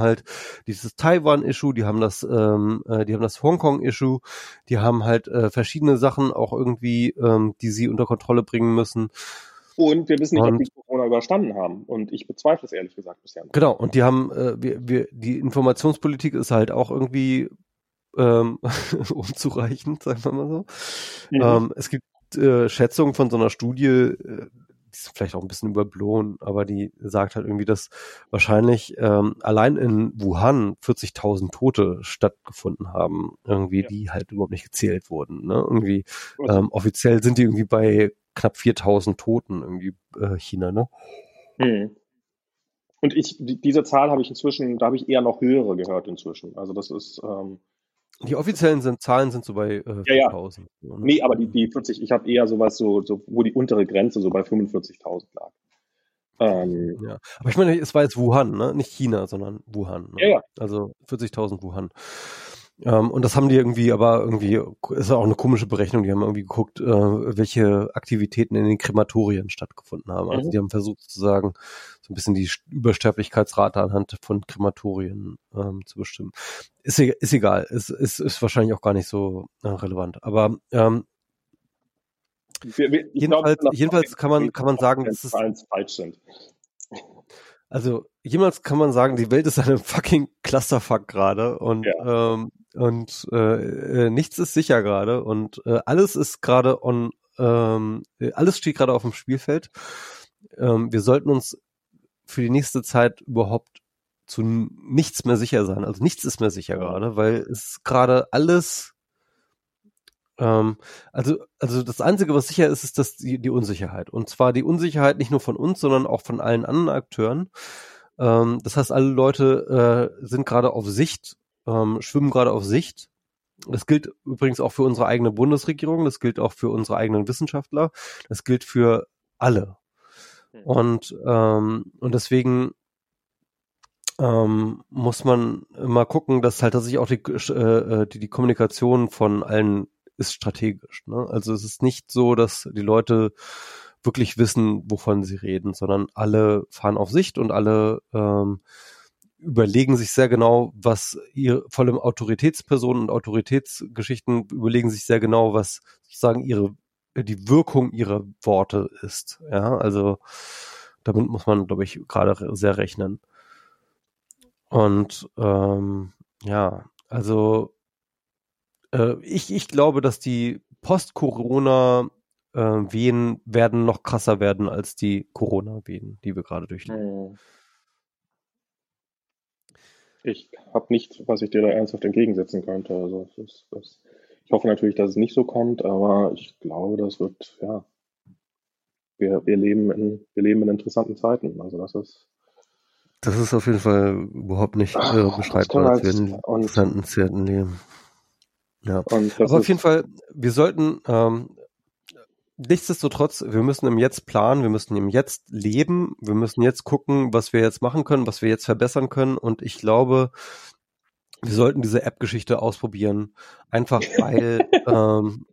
dieses Taiwan-Issue, die haben das, ähm, äh, die haben das Hongkong-Issue, die haben halt äh, verschiedene Sachen auch irgendwie, ähm, die sie unter Kontrolle bringen müssen. Und wir wissen nicht, ob Und die Corona überstanden haben. Und ich bezweifle es ehrlich gesagt bisher noch. genau, und die haben, äh, wir, wir, die Informationspolitik ist halt auch irgendwie ähm, unzureichend, sagen wir mal so. Mhm. Ähm, es gibt äh, Schätzungen von so einer Studie, äh, die ist vielleicht auch ein bisschen überblown, aber die sagt halt irgendwie, dass wahrscheinlich ähm, allein in Wuhan vierzigtausend Tote stattgefunden haben, irgendwie, Ja. die halt überhaupt nicht gezählt wurden. Ne? Irgendwie Was? ähm, offiziell sind die irgendwie bei knapp viertausend Toten, irgendwie äh, China, ne? Mhm. Und ich, die, diese Zahl habe ich inzwischen, da habe ich eher noch höhere gehört inzwischen. Also das ist, ähm, Die offiziellen sind, Zahlen sind so bei äh, ja, ja. viertausend. So, ne? Nee, aber die, die vierzig, ich habe eher sowas so, so, wo die untere Grenze so bei fünfundvierzigtausend lag. Ähm, Ja, aber ich meine, es war jetzt Wuhan, ne? Nicht China, sondern Wuhan. Ne? ja, ja. Also vierzigtausend Wuhan. Ähm, und das haben die irgendwie, aber irgendwie, ist auch eine komische Berechnung, die haben irgendwie geguckt, äh, welche Aktivitäten in den Krematorien stattgefunden haben. Also Mhm. die haben versucht sozusagen so ein bisschen die Übersterblichkeitsrate anhand von Krematorien ähm, zu bestimmen. Ist, e- ist egal, ist, ist, ist wahrscheinlich auch gar nicht so äh, relevant. Aber ähm, Wir, wir, ich jedenfalls, glaube, jedenfalls kann man, kann man sagen, dass es Zahlen falsch sind. Also jemals kann man sagen, die Welt ist eine fucking Clusterfuck gerade und Ja. ähm, und äh, äh, nichts ist sicher gerade und äh, alles ist gerade on, ähm, äh, alles steht gerade auf dem Spielfeld. Ähm, wir sollten uns für die nächste Zeit überhaupt zu n- nichts mehr sicher sein. Also nichts ist mehr sicher Ja. gerade, weil es gerade alles ähm, also, also das Einzige, was sicher ist, ist das die, die Unsicherheit. Und zwar die Unsicherheit nicht nur von uns, sondern auch von allen anderen Akteuren. Ähm, das heißt, alle Leute äh, sind gerade auf Sicht, ähm, schwimmen gerade auf Sicht. Das gilt übrigens auch für unsere eigene Bundesregierung, das gilt auch für unsere eigenen Wissenschaftler, das gilt für alle. Und, ähm, und deswegen ähm, muss man mal gucken, dass halt tatsächlich auch die, äh, die, die Kommunikation von allen ist strategisch. Ne? Also es ist nicht so, dass die Leute wirklich wissen, wovon sie reden, sondern alle fahren auf Sicht und alle ähm, überlegen sich sehr genau, was ihr, vor allem Autoritätspersonen und Autoritätsgeschichten überlegen sich sehr genau, was sozusagen ihre die Wirkung ihrer Worte ist. Ja, also damit muss man, glaube ich, gerade sehr rechnen. Und ähm, ja, also äh, ich, ich glaube, dass die Post-Corona äh, Wehen werden noch krasser werden als die Corona-Wehen, die wir gerade durchleben. Ich habe nichts, was ich dir da ernsthaft entgegensetzen könnte. Also es ist, das, ich hoffe natürlich, dass es nicht so kommt, aber ich glaube, das wird, ja, wir, wir leben in, wir leben in interessanten Zeiten. Also das ist, Das ist auf jeden Fall überhaupt nicht äh, das können beschreibbar, wir dass wir als, in und, interessanten Zeiten leben. Ja, und das aber auf jeden ist, Fall, wir sollten ähm, nichtsdestotrotz, wir müssen im Jetzt planen, wir müssen im Jetzt leben, wir müssen jetzt gucken, was wir jetzt machen können, was wir jetzt verbessern können. Und ich glaube, wir sollten diese App-Geschichte ausprobieren, einfach weil ähm,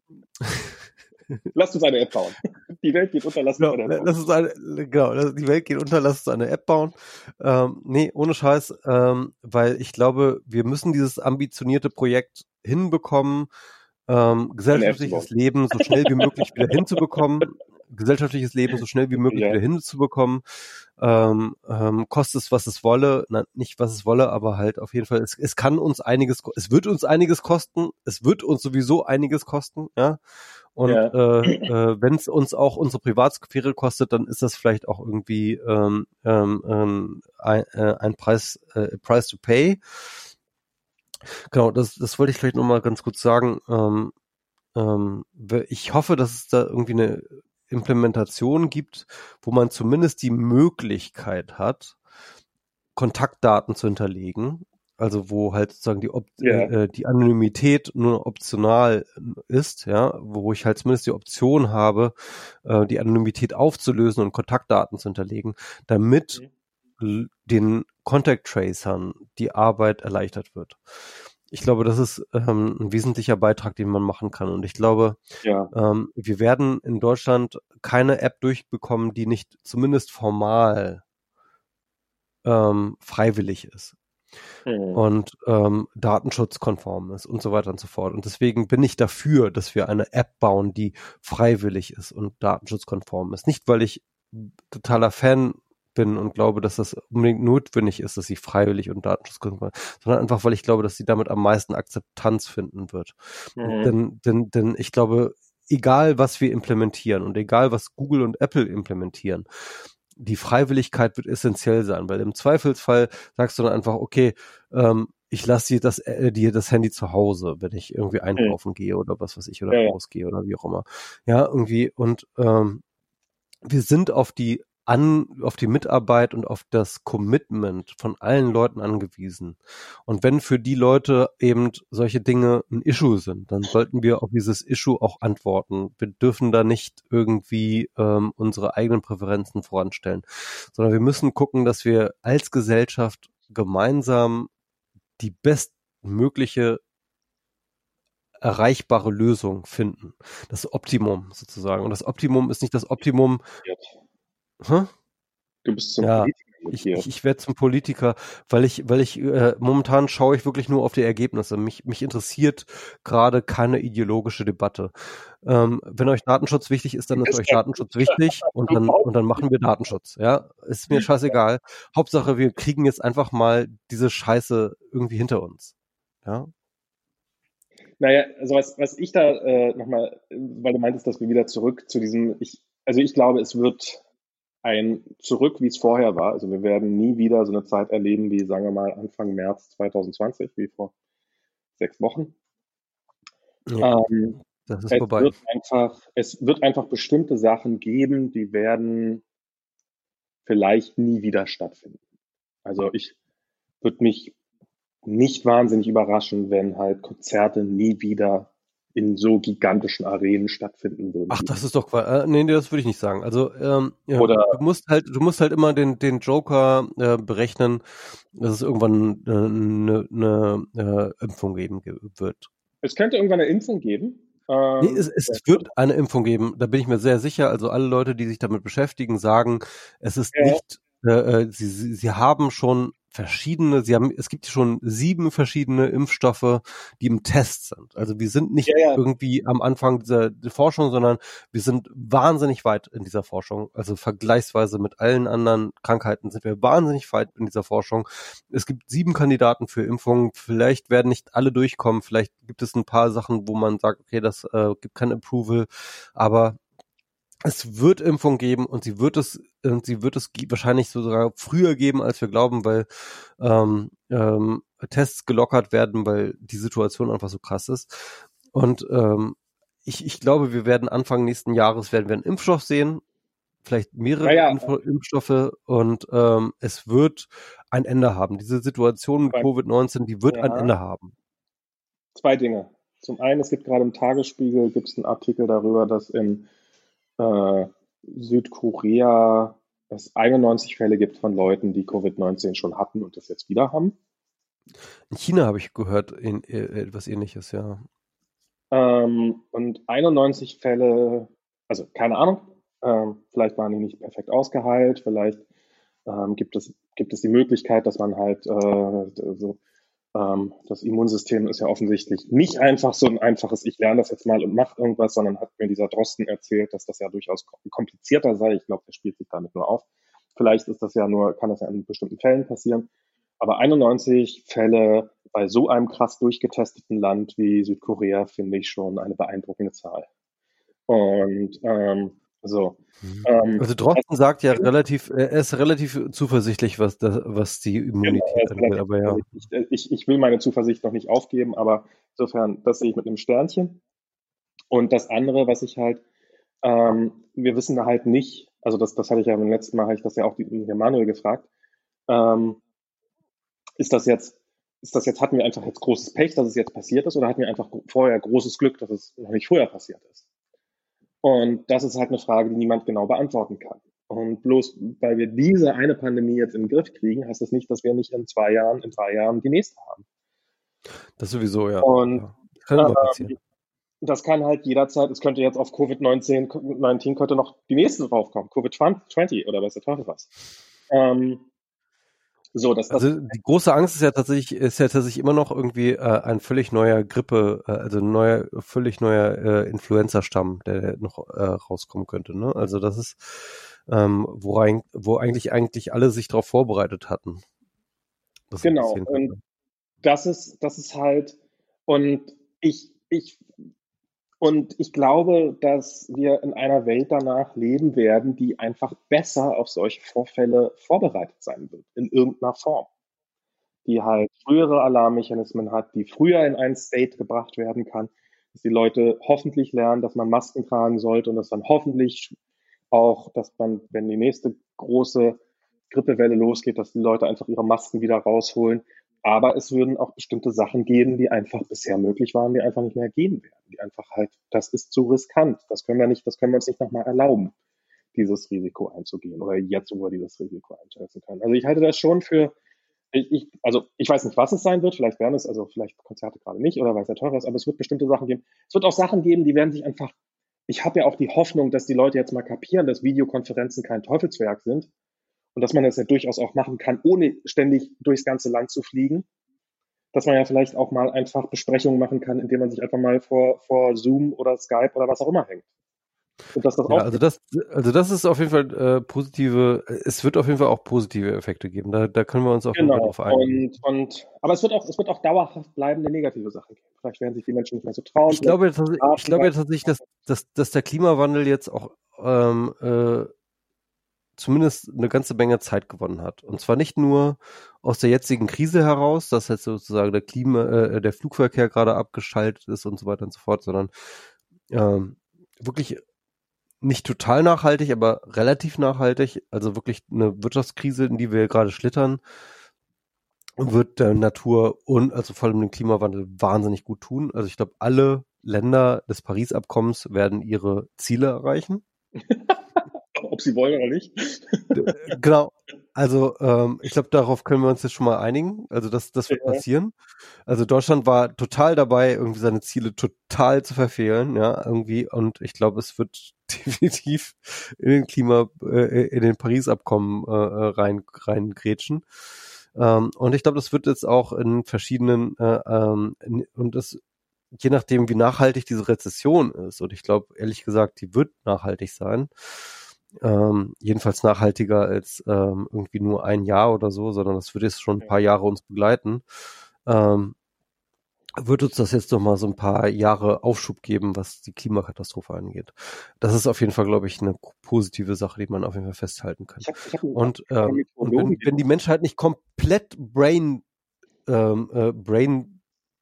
lasst uns eine App bauen. Die Welt geht unter, lasst uns genau, eine App bauen. lass uns eine, genau, lass- die Welt geht unter, lass uns eine App bauen. Ähm, nee, ohne Scheiß, ähm, weil ich glaube, wir müssen dieses ambitionierte Projekt hinbekommen, ähm, gesellschaftliches bauen. Leben so schnell wie möglich wieder hinzubekommen, gesellschaftliches Leben so schnell wie möglich Ja. wieder hinzubekommen, ähm, ähm, kostet es, was es wolle, na, nicht was es wolle, aber halt auf jeden Fall, es, es kann uns einiges, es wird uns einiges kosten, es wird uns sowieso einiges kosten, ja, und Ja. äh, äh, wenn es uns auch unsere Privatsphäre kostet, dann ist das vielleicht auch irgendwie ähm, ähm, ähm, ein, äh, ein Preis, äh, Price to pay. Genau, das, das wollte ich vielleicht nochmal ganz kurz sagen. Ähm, ähm, ich hoffe, dass es da irgendwie eine Implementation gibt, wo man zumindest die Möglichkeit hat, Kontaktdaten zu hinterlegen. Also wo halt sozusagen die, Op Ja. äh, die Anonymität nur optional ist, ja, wo ich halt zumindest die Option habe, äh, die Anonymität aufzulösen und Kontaktdaten zu hinterlegen, damit Mhm. den Contact Tracern die Arbeit erleichtert wird. Ich glaube, das ist ähm, ein wesentlicher Beitrag, den man machen kann. Und ich glaube, Ja. ähm, wir werden in Deutschland keine App durchbekommen, die nicht zumindest formal ähm, freiwillig ist. Mhm. und ähm, datenschutzkonform ist und so weiter und so fort. Und deswegen bin ich dafür, dass wir eine App bauen, die freiwillig ist und datenschutzkonform ist. Nicht, weil ich totaler Fan bin und glaube, dass das unbedingt notwendig ist, dass sie freiwillig und datenschutzkonform ist, sondern einfach, weil ich glaube, dass sie damit am meisten Akzeptanz finden wird. Mhm. Denn, denn, denn ich glaube, egal was wir implementieren und egal was Google und Apple implementieren, die Freiwilligkeit wird essentiell sein, weil im Zweifelsfall sagst du dann einfach, okay, ähm, ich lasse dir das, äh, dir das Handy zu Hause, wenn ich irgendwie einkaufen gehe oder was weiß ich oder Ja, ja. rausgehe oder wie auch immer. Ja, irgendwie und ähm, wir sind auf die an, auf die Mitarbeit und auf das Commitment von allen Leuten angewiesen. Und wenn für die Leute eben solche Dinge ein Issue sind, dann sollten wir auf dieses Issue auch antworten. Wir dürfen da nicht irgendwie ähm, unsere eigenen Präferenzen voranstellen, sondern wir müssen gucken, dass wir als Gesellschaft gemeinsam die bestmögliche erreichbare Lösung finden. Das Optimum sozusagen. Und das Optimum ist nicht das Optimum. Hä? Du bist zum Ja, Politiker ich, mutiert. ich, ich werde zum Politiker, weil ich, weil ich äh, momentan schaue ich wirklich nur auf die Ergebnisse. Mich, mich interessiert gerade keine ideologische Debatte. Ähm, wenn euch Datenschutz wichtig ist, Du dann ist bist euch ein Datenschutz wichtig und dann Überhaupt und dann machen wir Datenschutz. Ja, ist mir scheißegal. Hauptsache, wir kriegen jetzt einfach mal diese Scheiße irgendwie hinter uns. Ja. Naja, also was, was ich da äh, nochmal, weil du meintest, dass wir wieder zurück zu diesem, ich, also ich glaube, es wird ein Zurück, wie es vorher war. Also wir werden nie wieder so eine Zeit erleben wie, sagen wir mal, Anfang März zwanzig zwanzig, wie vor sechs Wochen. Ja, Ähm, das ist es vorbei. wird einfach, es wird einfach bestimmte Sachen geben, die werden vielleicht nie wieder stattfinden. Also ich würde mich nicht wahnsinnig überraschen, wenn halt Konzerte nie wieder in so gigantischen Arenen stattfinden würden. Ach, das ist doch Qua- äh, nee, nee, das würde ich nicht sagen. Also ähm, ja, Oder du musst halt, du musst halt immer den den Joker äh, berechnen, dass es irgendwann eine äh, ne, ne, äh, Impfung geben ge- wird. es könnte irgendwann eine Impfung geben. Nee, es, Ähm, es wird eine Impfung geben, da bin ich mir sehr sicher. Also alle Leute, die sich damit beschäftigen, sagen, es ist ja, nicht, äh, äh, sie, sie, sie haben schon verschiedene, sie haben, es gibt schon sieben verschiedene Impfstoffe, die im Test sind. Also wir sind nicht ja, ja, irgendwie am Anfang dieser der Forschung, sondern wir sind wahnsinnig weit in dieser Forschung. Also vergleichsweise mit allen anderen Krankheiten sind wir wahnsinnig weit in dieser Forschung. Es gibt sieben Kandidaten für Impfungen. Vielleicht werden nicht alle durchkommen. Vielleicht gibt es ein paar Sachen, wo man sagt, okay, das äh, gibt kein Approval. Aber es wird Impfung geben und sie wird es und sie wird es wahrscheinlich sogar früher geben, als wir glauben, weil ähm, ähm, Tests gelockert werden, weil die Situation einfach so krass ist. Und ähm, ich, ich glaube, wir werden Anfang nächsten Jahres werden wir einen Impfstoff sehen, vielleicht mehrere naja, Info Impfstoffe und ähm, es wird ein Ende haben. Diese Situation mit beim, Covid neunzehn, die wird ein ja, Ende haben. zwei Dinge. Zum einen, es gibt gerade im Tagesspiegel gibt's einen Artikel darüber, dass in äh, Südkorea es einundneunzig Fälle gibt von Leuten, die Covid neunzehn schon hatten und das jetzt wieder haben. In China habe ich gehört, in, äh, etwas Ähnliches, ja. Ähm, und einundneunzig Fälle, also keine Ahnung, ähm, vielleicht waren die nicht perfekt ausgeheilt, vielleicht ähm, gibt es, gibt es die Möglichkeit, dass man halt äh, so, ähm, das Immunsystem ist ja offensichtlich nicht einfach so ein einfaches, ich lerne das jetzt mal und mache irgendwas, sondern hat mir dieser Drosten erzählt, dass das ja durchaus komplizierter sei. Ich glaube, der spielt sich damit nur auf. Vielleicht ist das ja nur, kann das ja in bestimmten Fällen passieren. Aber einundneunzig Fälle bei so einem krass durchgetesteten Land wie Südkorea finde ich schon eine beeindruckende Zahl. Und ähm, so. Mhm. Ähm, Also das, Drosten sagt ja relativ, er ist relativ zuversichtlich, was das, was die genau, Immunität das ist angeht, relativ aber ja. zuversichtlich. Ich, ich will meine Zuversicht noch nicht aufgeben, aber insofern, das sehe ich mit einem Sternchen. Und das andere, was ich halt, ähm, wir wissen halt nicht, also das, das hatte ich ja beim letzten Mal, habe ich das ja auch die, den Manuel gefragt, ähm, ist das jetzt, ist das jetzt, hatten wir einfach jetzt großes Pech, dass es jetzt passiert ist, oder hatten wir einfach vorher großes Glück, dass es noch nicht früher passiert ist? Und das ist halt eine Frage, die niemand genau beantworten kann. Und bloß weil wir diese eine Pandemie jetzt in den Griff kriegen, heißt das nicht, dass wir nicht in zwei Jahren, in drei Jahren die nächste haben. Das sowieso, ja. Und Ja. Das kann immer passieren. ähm, das kann halt jederzeit, es könnte jetzt auf Covid neunzehn, neunzehn könnte noch die nächste draufkommen, Covid zwanzig oder weiß der Teufel was. Ähm, So, dass das Also die große Angst ist ja tatsächlich, ist ja tatsächlich immer noch irgendwie äh, ein völlig neuer Grippe, äh, also ein neuer, völlig neuer äh, Influenza-Stamm, der noch äh, rauskommen könnte. Ne? Also das ist, ähm, wo, rein, wo eigentlich eigentlich alle sich darauf vorbereitet hatten, dass es genau. passieren Und könnte. das ist, das ist halt, und ich, ich, und ich glaube, dass wir in einer Welt danach leben werden, die einfach besser auf solche Vorfälle vorbereitet sein wird, in irgendeiner Form. Die halt frühere Alarmmechanismen hat, die früher in einen State gebracht werden kann, dass die Leute hoffentlich lernen, dass man Masken tragen sollte und dass dann hoffentlich auch, dass man, wenn die nächste große Grippewelle losgeht, dass die Leute einfach ihre Masken wieder rausholen. Aber es würden auch bestimmte Sachen geben, die einfach bisher möglich waren, die einfach nicht mehr gehen werden. Die einfach halt, das ist zu riskant. Das können wir nicht, das können wir uns nicht nochmal erlauben, dieses Risiko einzugehen oder jetzt, wo wir dieses Risiko einschätzen können. Also ich halte das schon für, ich, ich, also ich weiß nicht, was es sein wird. Vielleicht werden es, also vielleicht Konzerte gerade nicht oder weil es ja teurer ist, aber es wird bestimmte Sachen geben. Es wird auch Sachen geben, die werden sich einfach, ich habe ja auch die Hoffnung, dass die Leute jetzt mal kapieren, dass Videokonferenzen kein Teufelswerk sind und dass man das ja durchaus auch machen kann, ohne ständig durchs ganze Land zu fliegen. Dass man ja vielleicht auch mal einfach Besprechungen machen kann, indem man sich einfach mal vor, vor Zoom oder Skype oder was auch immer hängt. Und dass das Ja, auch also das, also das ist auf jeden Fall äh, positive, es wird auf jeden Fall auch positive Effekte geben. Da, da können wir uns auf jeden Fall genau. drauf einigen. Und, und aber es wird auch, es wird auch dauerhaft bleibende negative Sachen geben. Vielleicht werden sich die Menschen nicht mehr so trauen. Ich glaube, jetzt, ich glaube jetzt tatsächlich, dass, dass, dass der Klimawandel jetzt auch ähm, äh, zumindest eine ganze Menge Zeit gewonnen hat. Und zwar nicht nur aus der jetzigen Krise heraus, dass jetzt sozusagen der Klima, äh, der Flugverkehr gerade abgeschaltet ist und so weiter und so fort, sondern ähm, wirklich nicht total nachhaltig, aber relativ nachhaltig, also wirklich eine Wirtschaftskrise, in die wir gerade schlittern, wird der Natur und also vor allem dem Klimawandel wahnsinnig gut tun. Also ich glaube, alle Länder des Paris-Abkommens werden ihre Ziele erreichen. Ob sie wollen oder nicht. Genau. Also ähm, ich glaube, darauf können wir uns jetzt schon mal einigen. Also das, das wird Ja. passieren. Also Deutschland war total dabei, irgendwie seine Ziele total zu verfehlen, ja, irgendwie. Und ich glaube, es wird definitiv in den Klima, äh, in den Paris-Abkommen äh, rein, rein grätschen. Ähm, und ich glaube, das wird jetzt auch in verschiedenen äh, ähm, in, und das je nachdem, wie nachhaltig diese Rezession ist. Und ich glaube, ehrlich gesagt, die wird nachhaltig sein. Ähm, jedenfalls nachhaltiger als ähm, irgendwie nur ein Jahr oder so, sondern das wird jetzt schon ein paar Jahre uns begleiten. Ähm, wird uns das jetzt noch mal so ein paar Jahre Aufschub geben, was die Klimakatastrophe angeht. Das ist auf jeden Fall, glaube ich, eine positive Sache, die man auf jeden Fall festhalten kann. Ich hab, ich hab und ähm, und wenn, wenn die Menschheit nicht komplett brain ähm, äh, brain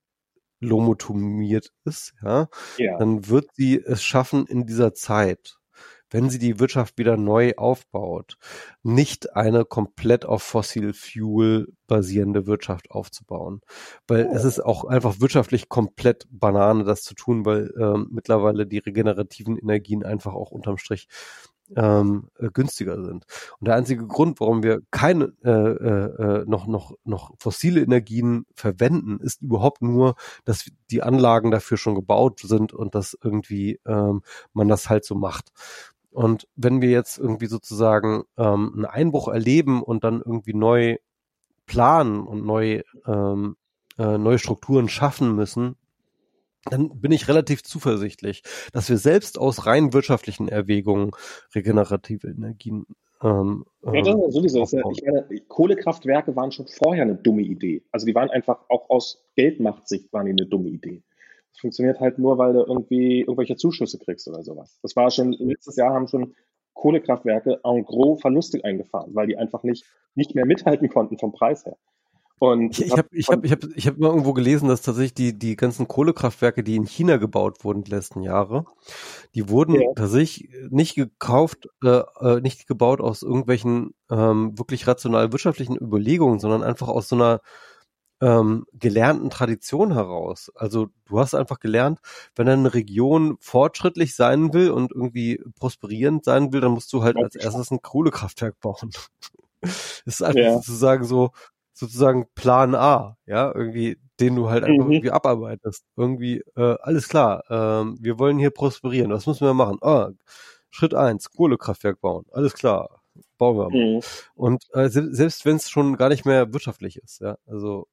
lomotomiert ist, ja, ja. dann wird sie es schaffen in dieser Zeit, wenn sie die Wirtschaft wieder neu aufbaut, nicht eine komplett auf Fossil Fuel basierende Wirtschaft aufzubauen. Weil oh. es ist auch einfach wirtschaftlich komplett Banane, das zu tun, weil ähm, mittlerweile die regenerativen Energien einfach auch unterm Strich ähm, äh, günstiger sind. Und der einzige Grund, warum wir keine äh, äh, noch noch noch fossile Energien verwenden, ist überhaupt nur, dass die Anlagen dafür schon gebaut sind und dass irgendwie ähm, man das halt so macht. Und wenn wir jetzt irgendwie sozusagen ähm, einen Einbruch erleben und dann irgendwie neu planen und neu ähm, äh, neue Strukturen schaffen müssen, dann bin ich relativ zuversichtlich, dass wir selbst aus rein wirtschaftlichen Erwägungen regenerative Energien ähm, ja, das ist sowieso. Das ist, ich meine, Kohlekraftwerke waren schon vorher eine dumme Idee. Also die waren einfach auch aus Geldmachtsicht waren die eine dumme Idee. Das funktioniert halt nur, weil du irgendwie irgendwelche Zuschüsse kriegst oder sowas. Das war schon, letztes Jahr haben schon Kohlekraftwerke en gros Verluste eingefahren, weil die einfach nicht, nicht mehr mithalten konnten vom Preis her. Und ich habe ich habe ich habe ich habe mal irgendwo gelesen, dass tatsächlich die die ganzen Kohlekraftwerke, die in China gebaut wurden die letzten Jahre, die wurden ja. tatsächlich nicht gekauft, äh, nicht gebaut aus irgendwelchen ähm, wirklich rational wirtschaftlichen Überlegungen, sondern einfach aus so einer ähm, gelernten Tradition heraus. Also du hast einfach gelernt, wenn eine Region fortschrittlich sein will und irgendwie prosperierend sein will, dann musst du halt als erstes ein Kohlekraftwerk bauen. Das ist einfach ja. sozusagen so sozusagen Plan A, ja, irgendwie, den du halt einfach mhm. irgendwie abarbeitest. Irgendwie, äh, alles klar, ähm, wir wollen hier prosperieren, was müssen wir machen? Ah, Schritt eins, Kohlekraftwerk bauen, alles klar. bauen wir mal. Mhm. Und äh, se- selbst wenn es schon gar nicht mehr wirtschaftlich ist, ja, also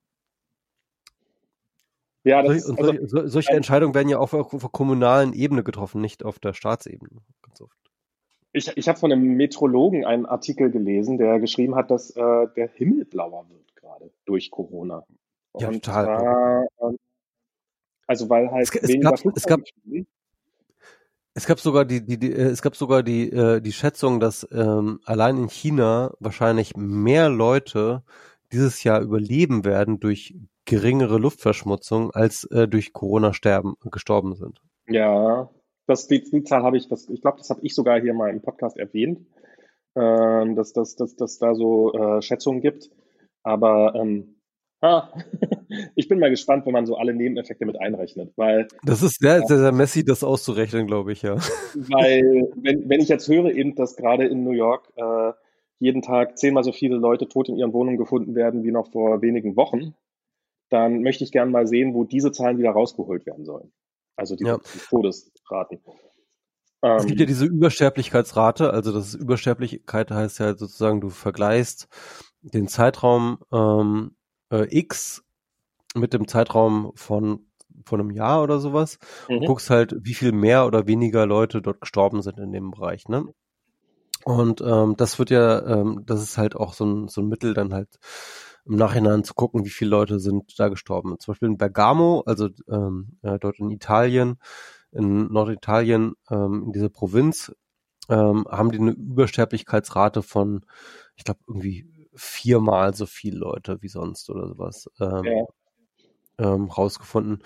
Ja, das solch, ist, und also, solche, sol- solche ein, Entscheidungen werden ja auch auf, auf der kommunalen Ebene getroffen, nicht auf der Staatsebene. Ganz oft. ich, ich habe von einem Meteorologen einen Artikel gelesen, der geschrieben hat, dass äh, der Himmel blauer wird gerade durch Corona. Ja, Und total verrückt. zwar, ähm, also weil Es, halt g- es gab, weniger es gab, Flugzeuge. es gab sogar die, die, die äh, es gab sogar die, äh, die Schätzung, dass ähm, allein in China wahrscheinlich mehr Leute dieses Jahr überleben werden durch geringere Luftverschmutzung, als äh, durch Corona sterben, gestorben sind. Ja, das, die, die Zahl habe ich, das, ich glaube, das habe ich sogar hier mal im Podcast erwähnt, ähm, dass dass, dass, dass da so äh, Schätzungen gibt. Aber ähm, ah, ich bin mal gespannt, wenn man so alle Nebeneffekte mit einrechnet, weil, Das ist sehr, sehr, sehr messy, das auszurechnen, glaube ich, ja. weil wenn, wenn ich jetzt höre eben, dass gerade in New York äh, jeden Tag zehnmal so viele Leute tot in ihren Wohnungen gefunden werden wie noch vor wenigen Wochen, dann möchte ich gerne mal sehen, wo diese Zahlen wieder rausgeholt werden sollen. Also Ja. diese Todesraten. Es gibt ja Ähm, diese Übersterblichkeitsrate, also das ist Übersterblichkeit heißt ja sozusagen, du vergleichst den Zeitraum ähm, äh, X mit dem Zeitraum von von einem Jahr oder sowas und mhm. guckst halt, wie viel mehr oder weniger Leute dort gestorben sind in dem Bereich, ne? Und ähm, das wird ja, ähm, das ist halt auch so ein, so ein Mittel, dann halt im Nachhinein zu gucken, wie viele Leute sind da gestorben. Zum Beispiel in Bergamo, also ähm, äh, dort in Italien, in Norditalien, ähm, in dieser Provinz, ähm, haben die eine Übersterblichkeitsrate von, ich glaube, irgendwie viermal so viele Leute wie sonst oder sowas ähm, Ja, ähm, rausgefunden.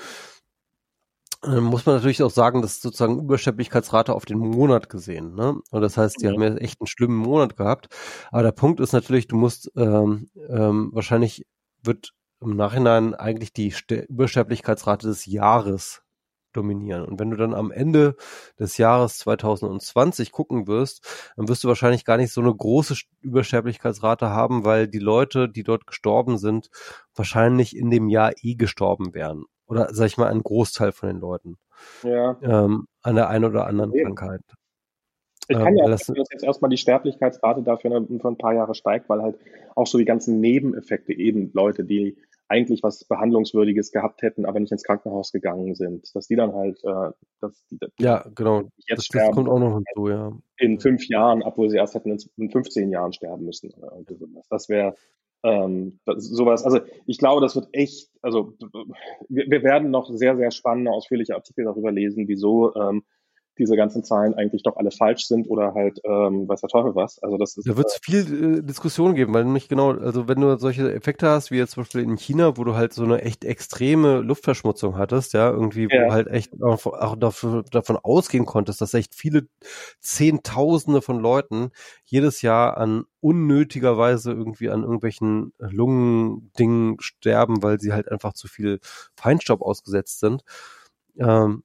Ähm, muss man natürlich auch sagen, das ist sozusagen Übersterblichkeitsrate auf den Monat gesehen, ne? Und das heißt, die ja, haben ja echt einen schlimmen Monat gehabt. Aber der Punkt ist natürlich, du musst ähm, ähm, wahrscheinlich wird im Nachhinein eigentlich die Ste Übersterblichkeitsrate des Jahres dominieren. Und wenn du dann am Ende des Jahres zwanzig zwanzig gucken wirst, dann wirst du wahrscheinlich gar nicht so eine große St- Übersterblichkeitsrate haben, weil die Leute, die dort gestorben sind, wahrscheinlich in dem Jahr eh gestorben wären. Oder sag ich mal, ein Großteil von den Leuten ja. ähm, an der einen oder Kann anderen sehen. Krankheit. Ich kann Ähm, mir weil auch das, vorstellen, dass jetzt erstmal die Sterblichkeitsrate dafür eine- für ein paar Jahre steigt, weil halt auch so die ganzen Nebeneffekte eben Leute, die eigentlich was Behandlungswürdiges gehabt hätten, aber nicht ins Krankenhaus gegangen sind, dass die dann halt, äh, dass die, die ja, genau, jetzt das, das sterben, kommt auch noch hinzu, ja. in fünf Jahren, obwohl sie erst hätten in in fünfzehn Jahren sterben müssen. Oder irgendwie sowas. Das wäre ähm, das, sowas. Also ich glaube, das wird echt, also wir, wir werden noch sehr, sehr spannende, ausführliche Artikel darüber lesen, wieso ähm, diese ganzen Zahlen eigentlich doch alle falsch sind oder halt ähm, weiß der Teufel was. Also das ist Da wird es viel äh, Diskussion geben, weil nämlich genau, also wenn du solche Effekte hast, wie jetzt zum Beispiel in China, wo du halt so eine echt extreme Luftverschmutzung hattest, ja, irgendwie, wo ja, halt echt auch, auch dafür, davon ausgehen konntest, dass echt viele Zehntausende von Leuten jedes Jahr an unnötiger Weise irgendwie an irgendwelchen Lungendingen sterben, weil sie halt einfach zu viel Feinstaub ausgesetzt sind. Ähm,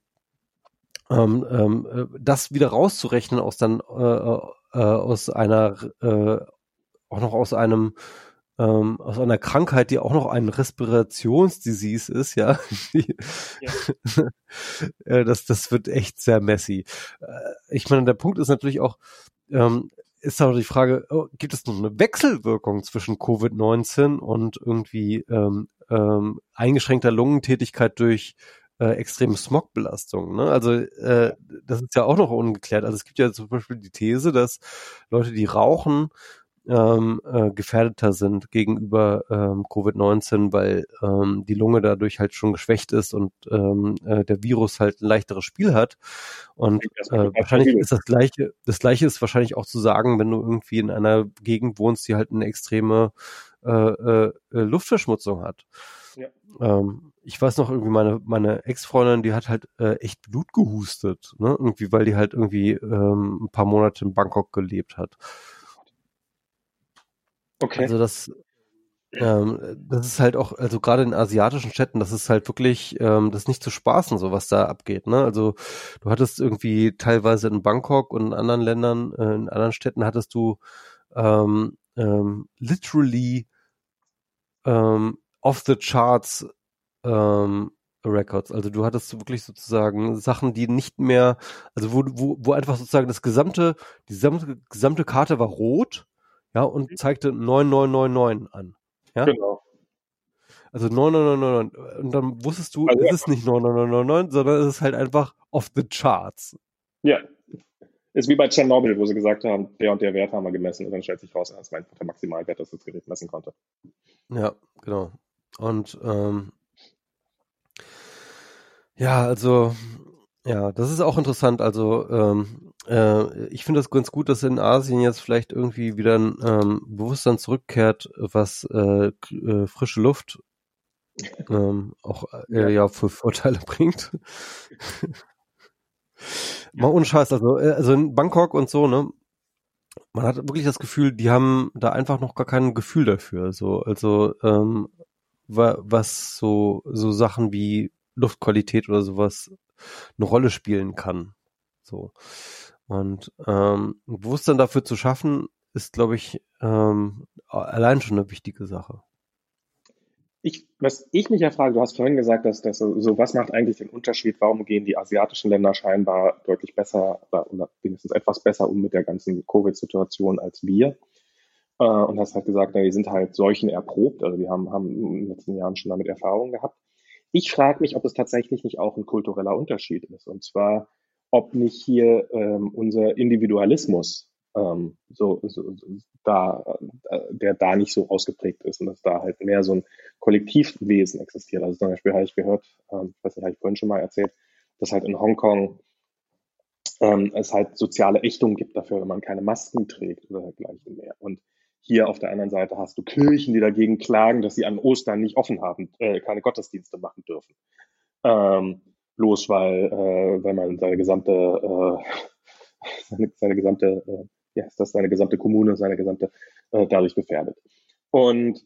ähm, ähm, äh, das wieder rauszurechnen aus dann äh, äh, aus einer äh, auch noch aus einem ähm, aus einer Krankheit, die auch noch ein Respirationsdisease ist, ja, die, ja. äh, das das wird echt sehr messy. Äh, ich meine, der Punkt ist natürlich auch, ähm, ist auch die Frage, oh, gibt es noch eine Wechselwirkung zwischen Covid neunzehn und irgendwie ähm, ähm, eingeschränkter Lungentätigkeit durch äh, extreme Smogbelastung, ne? Also äh, das ist ja auch noch ungeklärt. Also es gibt ja zum Beispiel die These, dass Leute, die rauchen, ähm, äh, gefährdeter sind gegenüber ähm, Covid neunzehn, weil ähm, die Lunge dadurch halt schon geschwächt ist und ähm, äh, der Virus halt ein leichteres Spiel hat. Und Klingt erstmal äh, total wahrscheinlich plausibel. ist das Gleiche, das Gleiche ist wahrscheinlich auch zu sagen, wenn du irgendwie in einer Gegend wohnst, die halt eine extreme äh, äh, Luftverschmutzung hat. Ja. Ähm, ich weiß noch irgendwie, meine, meine Ex-Freundin, die hat halt äh, echt Blut gehustet, ne? Irgendwie, weil die halt irgendwie ähm, ein paar Monate in Bangkok gelebt hat. Okay. Also das, ähm, das ist halt auch, also gerade in asiatischen Städten, das ist halt wirklich, ähm, das ist nicht zu spaßen, so was da abgeht, ne? Also du hattest irgendwie teilweise in Bangkok und in anderen Ländern, äh, in anderen Städten hattest du ähm, ähm, literally ähm, off the charts ähm, Records. Also du hattest wirklich sozusagen Sachen, die nicht mehr, also wo, wo, wo einfach sozusagen das gesamte, die gesamte, gesamte Karte war rot ja, und zeigte neun neun neun neun an. Ja? Genau. Also neun neun neun neun neun. Und dann wusstest du, Also, es ist nicht neun neun neun neun neun, sondern es ist halt einfach off the charts. ja. Ist wie bei Tschernobyl, wo sie gesagt haben, der und der Wert haben wir gemessen und dann stellt sich raus, das war einfach der Maximalwert, das das Gerät messen konnte. Ja, genau. Und ähm, ja, also ja, das ist auch interessant. Also ähm, äh, ich finde das ganz gut, dass in Asien jetzt vielleicht irgendwie wieder ein ähm, Bewusstsein zurückkehrt, was äh, k- äh, frische Luft ähm, auch äh, Ja. ja für Vorteile bringt. Mal ohne Scheiß, also, äh, also in Bangkok und so, ne? Man hat wirklich das Gefühl, die haben da einfach noch gar kein Gefühl dafür. So, also ähm, wa was so so Sachen wie Luftqualität oder sowas eine Rolle spielen kann. So. Und ähm, ein Bewusstsein dafür zu schaffen, ist, glaube ich, ähm, allein schon eine wichtige Sache. Ich, was ich mich ja frage, du hast vorhin gesagt, dass, dass so, so, was macht eigentlich den Unterschied? Warum gehen die asiatischen Länder scheinbar deutlich besser oder, oder wenigstens etwas besser um mit der ganzen Covid-Situation als wir? Äh, und hast halt gesagt, na, die sind halt Seuchen erprobt, also die haben, haben in den letzten Jahren schon damit Erfahrung gehabt. Ich frage mich, ob es tatsächlich nicht auch ein kultureller Unterschied ist. Und zwar, ob nicht hier ähm, unser Individualismus ähm, so, so, so da, äh, der da nicht so ausgeprägt ist und dass da halt mehr so ein Kollektivwesen existiert. Also zum Beispiel habe ich gehört, ähm, ich weiß nicht, habe ich vorhin schon mal erzählt, dass halt in Hongkong ähm, es halt soziale Ächtung gibt dafür, wenn man keine Masken trägt oder dergleichen mehr. Und hier auf der anderen Seite hast du Kirchen, die dagegen klagen, dass sie an Ostern nicht offen haben, äh, keine Gottesdienste machen dürfen. Ähm, bloß weil, äh, weil man seine gesamte, äh, seine, seine gesamte, äh, ja, ist das seine gesamte Kommune, seine gesamte äh, dadurch gefährdet. Und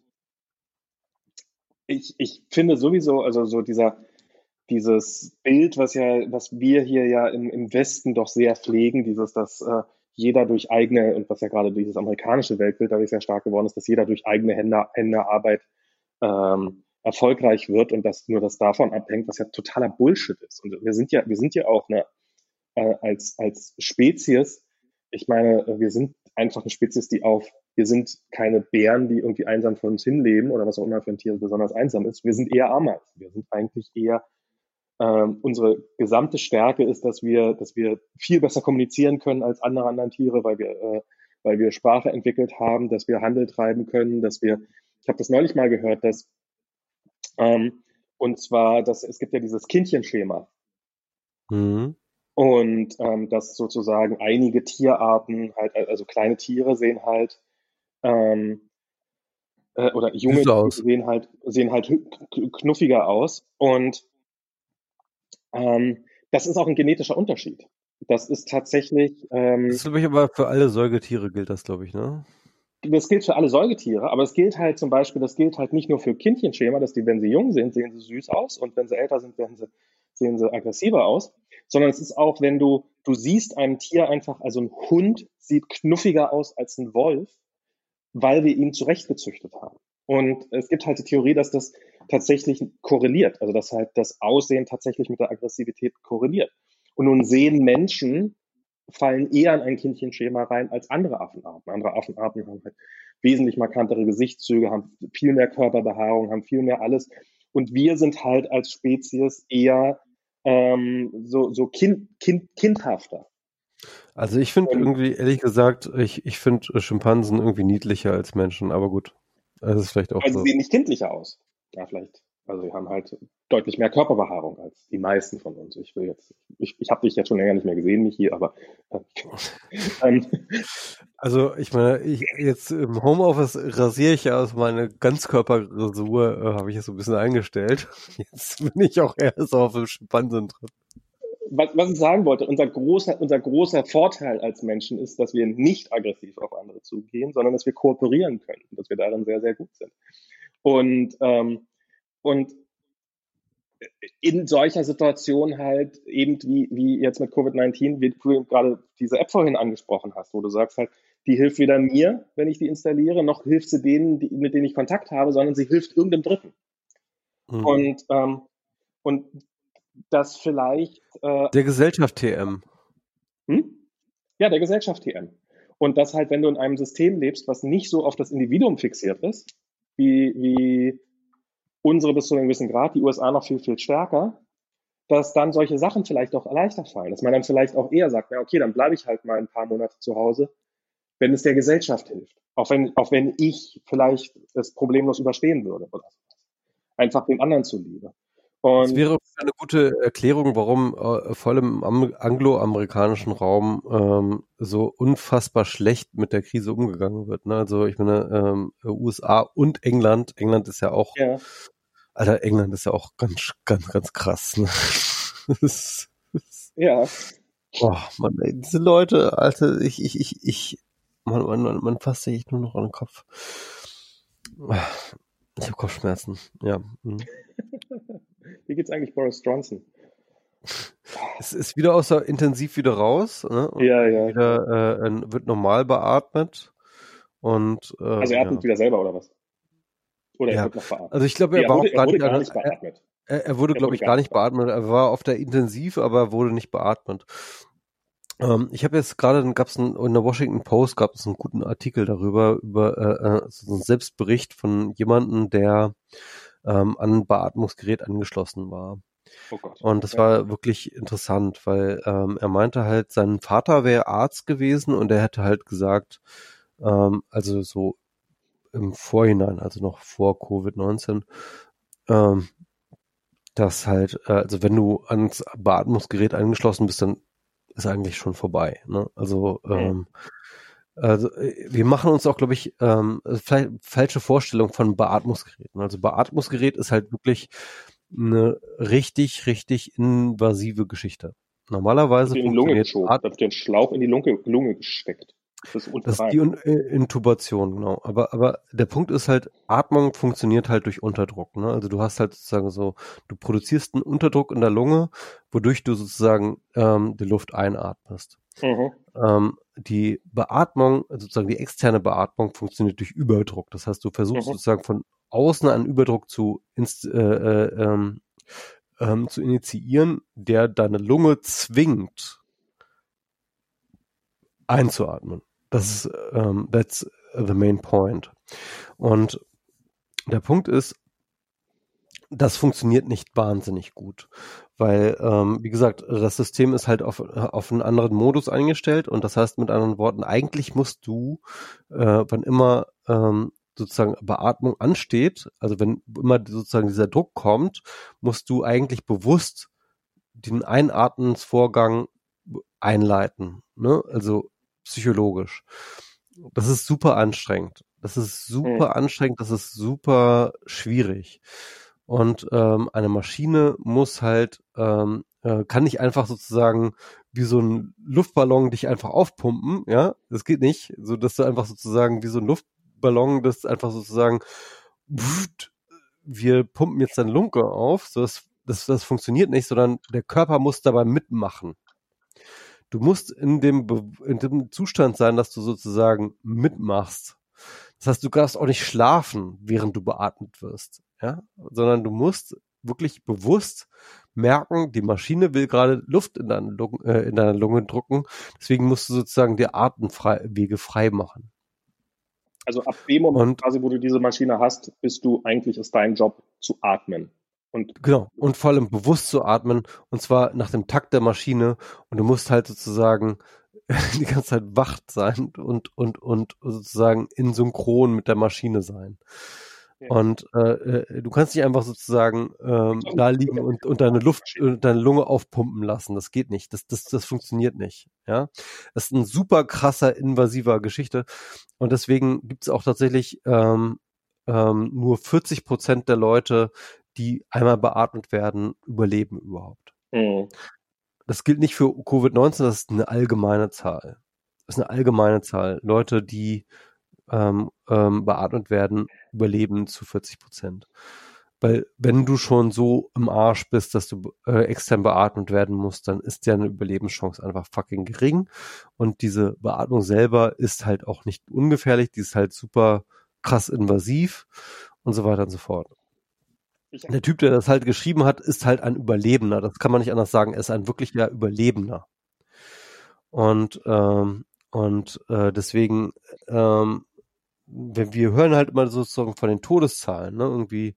ich, ich finde sowieso, also so dieser, dieses Bild, was ja, was wir hier ja im, im Westen doch sehr pflegen, dieses, dass äh, jeder durch eigene, und was ja gerade dieses amerikanische Weltbild dadurch sehr stark geworden ist, dass jeder durch eigene Hände, Hände Arbeit ähm, erfolgreich wird und dass nur das davon abhängt, was ja totaler Bullshit ist. Und wir sind ja, wir sind ja auch eine, äh, als, als Spezies, ich meine, wir sind einfach eine Spezies, die auf, wir sind keine Bären, die irgendwie einsam vor uns hinleben oder was auch immer für ein Tier besonders einsam ist. Wir sind eher Ameisen. Wir sind eigentlich eher ähm, unsere gesamte Stärke ist, dass wir, dass wir viel besser kommunizieren können als andere anderen Tiere, weil wir, äh, weil wir Sprache entwickelt haben, dass wir Handel treiben können, dass wir, ich habe das neulich mal gehört, dass ähm, und zwar, dass es gibt ja dieses Kindchenschema Mhm. und ähm, dass sozusagen einige Tierarten halt, also kleine Tiere sehen halt ähm, äh, oder junge Süß Tiere aus. sehen halt sehen halt knuffiger aus und Ähm, das ist auch ein genetischer Unterschied. Das ist tatsächlich, Das ähm, ist, glaube ich, aber für alle Säugetiere gilt das, glaube ich, ne? das gilt für alle Säugetiere, aber es gilt halt zum Beispiel, das gilt halt nicht nur für Kindchenschema, dass die, wenn sie jung sind, sehen sie süß aus und wenn sie älter sind, werden sie, sehen sie aggressiver aus, sondern es ist auch, wenn du, du siehst einem Tier einfach, also ein Hund sieht knuffiger aus als ein Wolf, weil wir ihn zurechtgezüchtet haben. Und es gibt halt die Theorie, dass das tatsächlich korreliert, also dass halt das Aussehen tatsächlich mit der Aggressivität korreliert. Und nun sehen Menschen, fallen eher in ein Kindchenschema rein als andere Affenarten. Andere Affenarten haben halt wesentlich markantere Gesichtszüge, haben viel mehr Körperbehaarung, haben viel mehr alles. Und wir sind halt als Spezies eher ähm, so, so kind, kind, kindhafter. Also ich finde Und irgendwie, ehrlich gesagt, ich, ich finde Schimpansen irgendwie niedlicher als Menschen, aber gut. Das ist vielleicht auch also sie so. sehen nicht kindlicher aus. Ja, vielleicht. Also sie haben halt deutlich mehr Körperbehaarung als die meisten von uns. Ich will jetzt, ich, ich habe dich jetzt schon länger nicht mehr gesehen, Michi, aber äh, ähm, Also ich meine, ich jetzt im Homeoffice rasiere ich ja aus meine Ganzkörperrasur, äh, habe ich jetzt so ein bisschen eingestellt. Jetzt bin ich auch eher so auf dem Schimpansen drin. was, was ich sagen wollte, unser großer, unser großer Vorteil als Menschen ist, dass wir nicht aggressiv auf andere zugehen, sondern dass wir kooperieren können, dass wir darin sehr, sehr gut sind. Und, ähm, und in solcher Situation halt eben wie, wie jetzt mit Covid neunzehn, wie du gerade diese App vorhin angesprochen hast, wo du sagst halt, die hilft weder mir, wenn ich die installiere, noch hilft sie denen, die, mit denen ich Kontakt habe, sondern sie hilft irgendeinem Dritten. Mhm. Und, ähm, und das vielleicht, äh, Der Gesellschaft T M. hm? Ja, der Gesellschaft T M. Und das halt, wenn du in einem System lebst, was nicht so auf das Individuum fixiert ist, wie, wie unsere bis zu einem gewissen Grad, die U S A noch viel, viel stärker, dass dann solche Sachen vielleicht auch leichter fallen. Dass man dann vielleicht auch eher sagt, na okay, dann bleibe ich halt mal ein paar Monate zu Hause, wenn es der Gesellschaft hilft. Auch wenn, auch wenn ich vielleicht es problemlos überstehen würde oder so. Einfach dem anderen zuliebe. Und das wäre eine gute Erklärung, warum äh, vor allem im angloamerikanischen Raum ähm, so unfassbar schlecht mit der Krise umgegangen wird. Ne? Also ich meine, ähm, U S A und England, England ist ja auch, ja. Alter, England ist ja auch ganz, ganz, ganz krass. Ne? das, das, ja. Oh Mann, ey, diese Leute, Alter, ich, ich, ich, ich, man, man, man fasst sich nur noch an den Kopf. Ich habe Kopfschmerzen, ja. Mhm. Wie geht's eigentlich Boris Johnson? Es ist wieder aus der Intensiv wieder raus, ne? Und ja, ja. wieder äh, wird normal beatmet und äh, also er atmet ja. wieder selber oder was? Oder ja. er wird noch beatmet? Also ich glaube, er, er war wurde, auch gar, er wurde nicht, gar nicht beatmet. Er, er wurde, glaube ich, gar nicht beatmet. Er war auf der Intensiv, aber er wurde nicht beatmet. Ähm, ich habe jetzt gerade, gab es in der Washington Post gab es einen guten Artikel darüber, über äh, so einen Selbstbericht von jemandem, der ähm, an ein Beatmungsgerät angeschlossen war. Oh Gott. Und das ja. war wirklich interessant, weil ähm, er meinte halt, sein Vater wäre Arzt gewesen und er hätte halt gesagt, ähm, also so im Vorhinein, also noch vor Covid neunzehn, ähm, dass halt, äh, also wenn du ans Beatmungsgerät angeschlossen bist, dann ist eigentlich schon vorbei. Ne? Also, ähm, ja. also wir machen uns auch, glaube ich, ähm, vielleicht falsche Vorstellung von Beatmungsgeräten. Also Beatmungsgerät ist halt wirklich eine richtig, richtig invasive Geschichte. Normalerweise wird in die Lunge geschoben, da wird ein Schlauch in die Lunge, Lunge gesteckt. Das ist, das ist die Intubation, genau. Aber, aber der Punkt ist halt, Atmung funktioniert halt durch Unterdruck. Ne? Also du hast halt sozusagen so, du produzierst einen Unterdruck in der Lunge, wodurch du sozusagen ähm, die Luft einatmest. Mhm. Ähm, die Beatmung, sozusagen die externe Beatmung funktioniert durch Überdruck. Das heißt, du versuchst mhm. sozusagen von außen einen Überdruck zu, inst, äh, äh, ähm, ähm, zu initiieren, der deine Lunge zwingt, einzuatmen. Das ist, um, that's the main point. Und der Punkt ist, das funktioniert nicht wahnsinnig gut, weil, ähm, wie gesagt, das System ist halt auf, auf einen anderen Modus eingestellt und das heißt mit anderen Worten, eigentlich musst du, äh, wann immer ähm, sozusagen Beatmung ansteht, also wenn immer sozusagen dieser Druck kommt, musst du eigentlich bewusst den Einatmensvorgang einleiten, ne? Also psychologisch. Das ist super anstrengend. Das ist super mhm. anstrengend, das ist super schwierig. Und ähm, eine Maschine muss halt, ähm, äh, kann nicht einfach sozusagen wie so ein Luftballon dich einfach aufpumpen, ja, das geht nicht, so dass du einfach sozusagen wie so ein Luftballon, das einfach sozusagen, pft, wir pumpen jetzt deine Lunge auf, so das, das, das funktioniert nicht, sondern der Körper muss dabei mitmachen. Du musst in dem, in dem Zustand sein, dass du sozusagen mitmachst. Das heißt, du darfst auch nicht schlafen, während du beatmet wirst, ja, sondern du musst wirklich bewusst merken, die Maschine will gerade Luft in deine Lunge, äh, in deine Lunge drücken, deswegen musst du sozusagen die Atemwege frei machen. Also ab dem Moment, und, quasi, wo du diese Maschine hast, bist du eigentlich, ist dein Job zu atmen. Und genau, und vor allem bewusst zu atmen, und zwar nach dem Takt der Maschine, und du musst halt sozusagen die ganze Zeit wach sein und, und, und sozusagen in Synchron mit der Maschine sein. Ja. Und äh, du kannst nicht einfach sozusagen ähm, da liegen und, und deine Luft, deine Lunge aufpumpen lassen. Das geht nicht. Das, das, das funktioniert nicht. Ja, das ist ein super krasser, invasiver Geschichte. Und deswegen gibt es auch tatsächlich ähm, ähm, nur vierzig Prozent der Leute, die einmal beatmet werden, überleben überhaupt. Mhm. Das gilt nicht für Covid neunzehn, das ist eine allgemeine Zahl. Das ist eine allgemeine Zahl. Leute, die ähm, ähm, beatmet werden, überleben zu vierzig Prozent. Weil wenn du schon so im Arsch bist, dass du äh, extern beatmet werden musst, dann ist deine Überlebenschance einfach fucking gering. Und diese Beatmung selber ist halt auch nicht ungefährlich, die ist halt super krass invasiv und so weiter und so fort. Der Typ, der das halt geschrieben hat, ist halt ein Überlebender. Das kann man nicht anders sagen. Er ist ein wirklicher Überlebender. Und ähm, Und äh, deswegen, ähm, wir, wir hören halt immer sozusagen von den Todeszahlen, ne? Irgendwie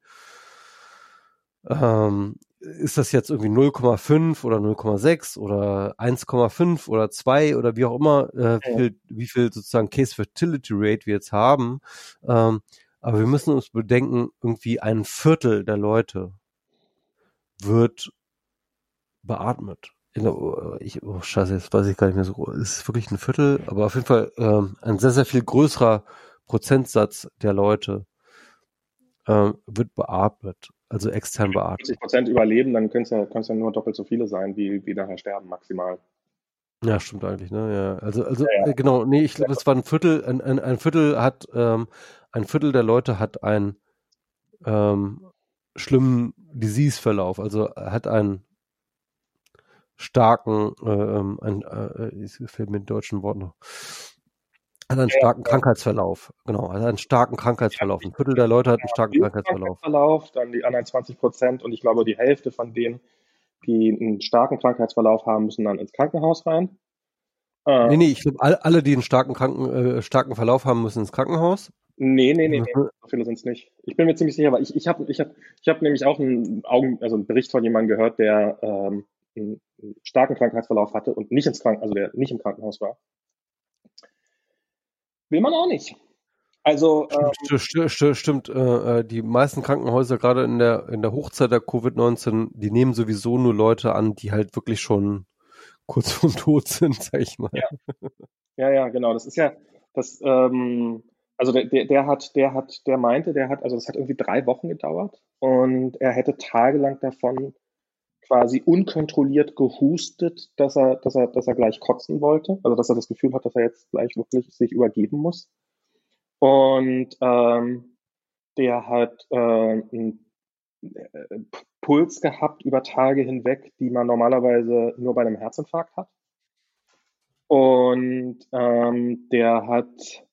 ähm, ist das jetzt irgendwie null Komma fünf oder null Komma sechs oder eins Komma fünf oder zwei oder wie auch immer, äh, wie viel, wie viel sozusagen Case Fertility Rate wir jetzt haben. Ähm, aber wir müssen uns bedenken, irgendwie ein Viertel der Leute wird beatmet. In der, ich, oh Scheiße, jetzt weiß ich gar nicht mehr so. Es ist wirklich ein Viertel, aber auf jeden Fall ähm, ein sehr, sehr viel größerer Prozentsatz der Leute ähm, wird beatmet, also extern beatmet. fünfzig Prozent überleben, dann können es ja, können's ja nur doppelt so viele sein, wie, wie nachher sterben maximal. Ja, stimmt eigentlich, ne? Ja, also, also Ja, ja. äh, genau, nee, ich glaube, es war ein Viertel, ein, ein, ein Viertel hat, ähm, ein Viertel der Leute hat einen ähm, schlimmen Disease-Verlauf, also hat einen starken, äh, ähm, ein, äh, es fehlt mir den deutschen Wort noch, hat einen Ja, starken ja. Krankheitsverlauf, genau, hat einen starken Krankheitsverlauf. Ein Viertel der Leute hat einen starken Krankheitsverlauf. Krankheitsverlauf, dann die anderen zwanzig Prozent und ich glaube, die Hälfte von denen, die einen starken Krankheitsverlauf haben, müssen dann ins Krankenhaus rein. Äh, Nee, nee, ich glaube, all, alle, die einen starken Kranken, äh, starken Verlauf haben, müssen ins Krankenhaus. nee, nee, nee, nee, so viele sind es nicht. Ich bin mir ziemlich sicher, weil ich, ich habe ich hab, ich hab nämlich auch einen, Augen, also einen Bericht von jemandem gehört, der ähm, einen, einen starken Krankheitsverlauf hatte und nicht ins Kranken, also der nicht im Krankenhaus war. Will man auch nicht. Also ähm, Stimmt, st st stimmt äh, äh, die meisten Krankenhäuser, gerade in der in der Hochzeit der Covid neunzehn, die nehmen sowieso nur Leute an, die halt wirklich schon kurz vorm Tod sind, sag ich mal. ja, ja, ja, genau. Das ist ja, das, ähm, also der, der, der hat, der hat, der meinte, der hat, also das hat irgendwie drei Wochen gedauert und er hätte tagelang davon quasi unkontrolliert gehustet, dass er, dass er, dass er gleich kotzen wollte, also dass er das Gefühl hat, dass er jetzt gleich wirklich sich übergeben muss. Und ähm, der hat äh, einen äh, Puls gehabt über Tage hinweg, die man normalerweise nur bei einem Herzinfarkt hat. Und ähm, der hat,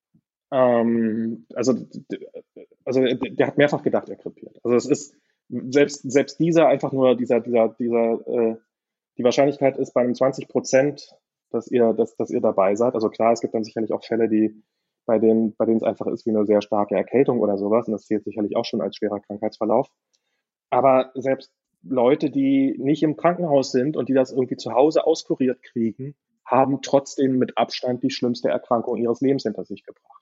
ähm, also, also der hat mehrfach gedacht, er krepiert. Also es ist selbst selbst dieser einfach nur dieser dieser dieser äh, die Wahrscheinlichkeit ist bei einem zwanzig Prozent, dass ihr dass, dass ihr dabei seid. Also klar, es gibt dann sicherlich auch Fälle, die bei denen bei denen es einfach ist wie eine sehr starke Erkältung oder sowas. Und das zählt sicherlich auch schon als schwerer Krankheitsverlauf. Aber selbst Leute, die nicht im Krankenhaus sind und die das irgendwie zu Hause auskuriert kriegen, haben trotzdem mit Abstand die schlimmste Erkrankung ihres Lebens hinter sich gebracht.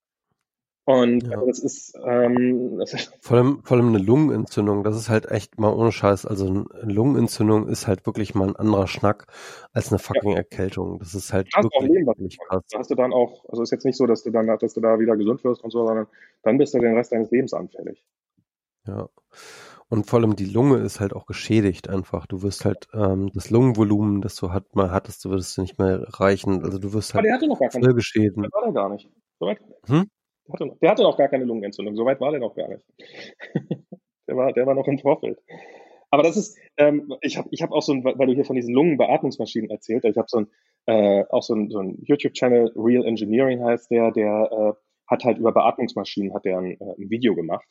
Und Ja. also das ist, ähm, das ist Vor allem, vor allem eine Lungenentzündung, das ist halt echt mal ohne Scheiß. Also eine Lungenentzündung ist halt wirklich mal ein anderer Schnack als eine ja, fucking Erkältung. Das ist halt hast du auch wirklich, Leben was wirklich davon. krass. Da hast du dann auch, also ist jetzt nicht so, dass du dann, dass du da wieder gesund wirst und so, sondern dann bist du den Rest deines Lebens anfällig. Ja. Und vor allem die Lunge ist halt auch geschädigt einfach. Du wirst halt ähm, das Lungenvolumen, das du hat, mal hattest, du würdest nicht mehr reichen. Also du wirst Aber halt der hatte noch gar keine, voll so geschädigt. weit war der gar nicht. So weit, Hm? der hatte, noch, der hatte noch gar keine Lungenentzündung. So weit war der noch gar nicht. der war, der war noch im Vorfeld. Aber das ist, ähm, ich habe ich hab auch so ein, weil du hier von diesen Lungenbeatmungsmaschinen erzählt, ich habe so ein, äh, auch so ein, so ein YouTube-Channel, Real Engineering heißt der, der äh, hat halt über Beatmungsmaschinen, hat der ein, äh, ein Video gemacht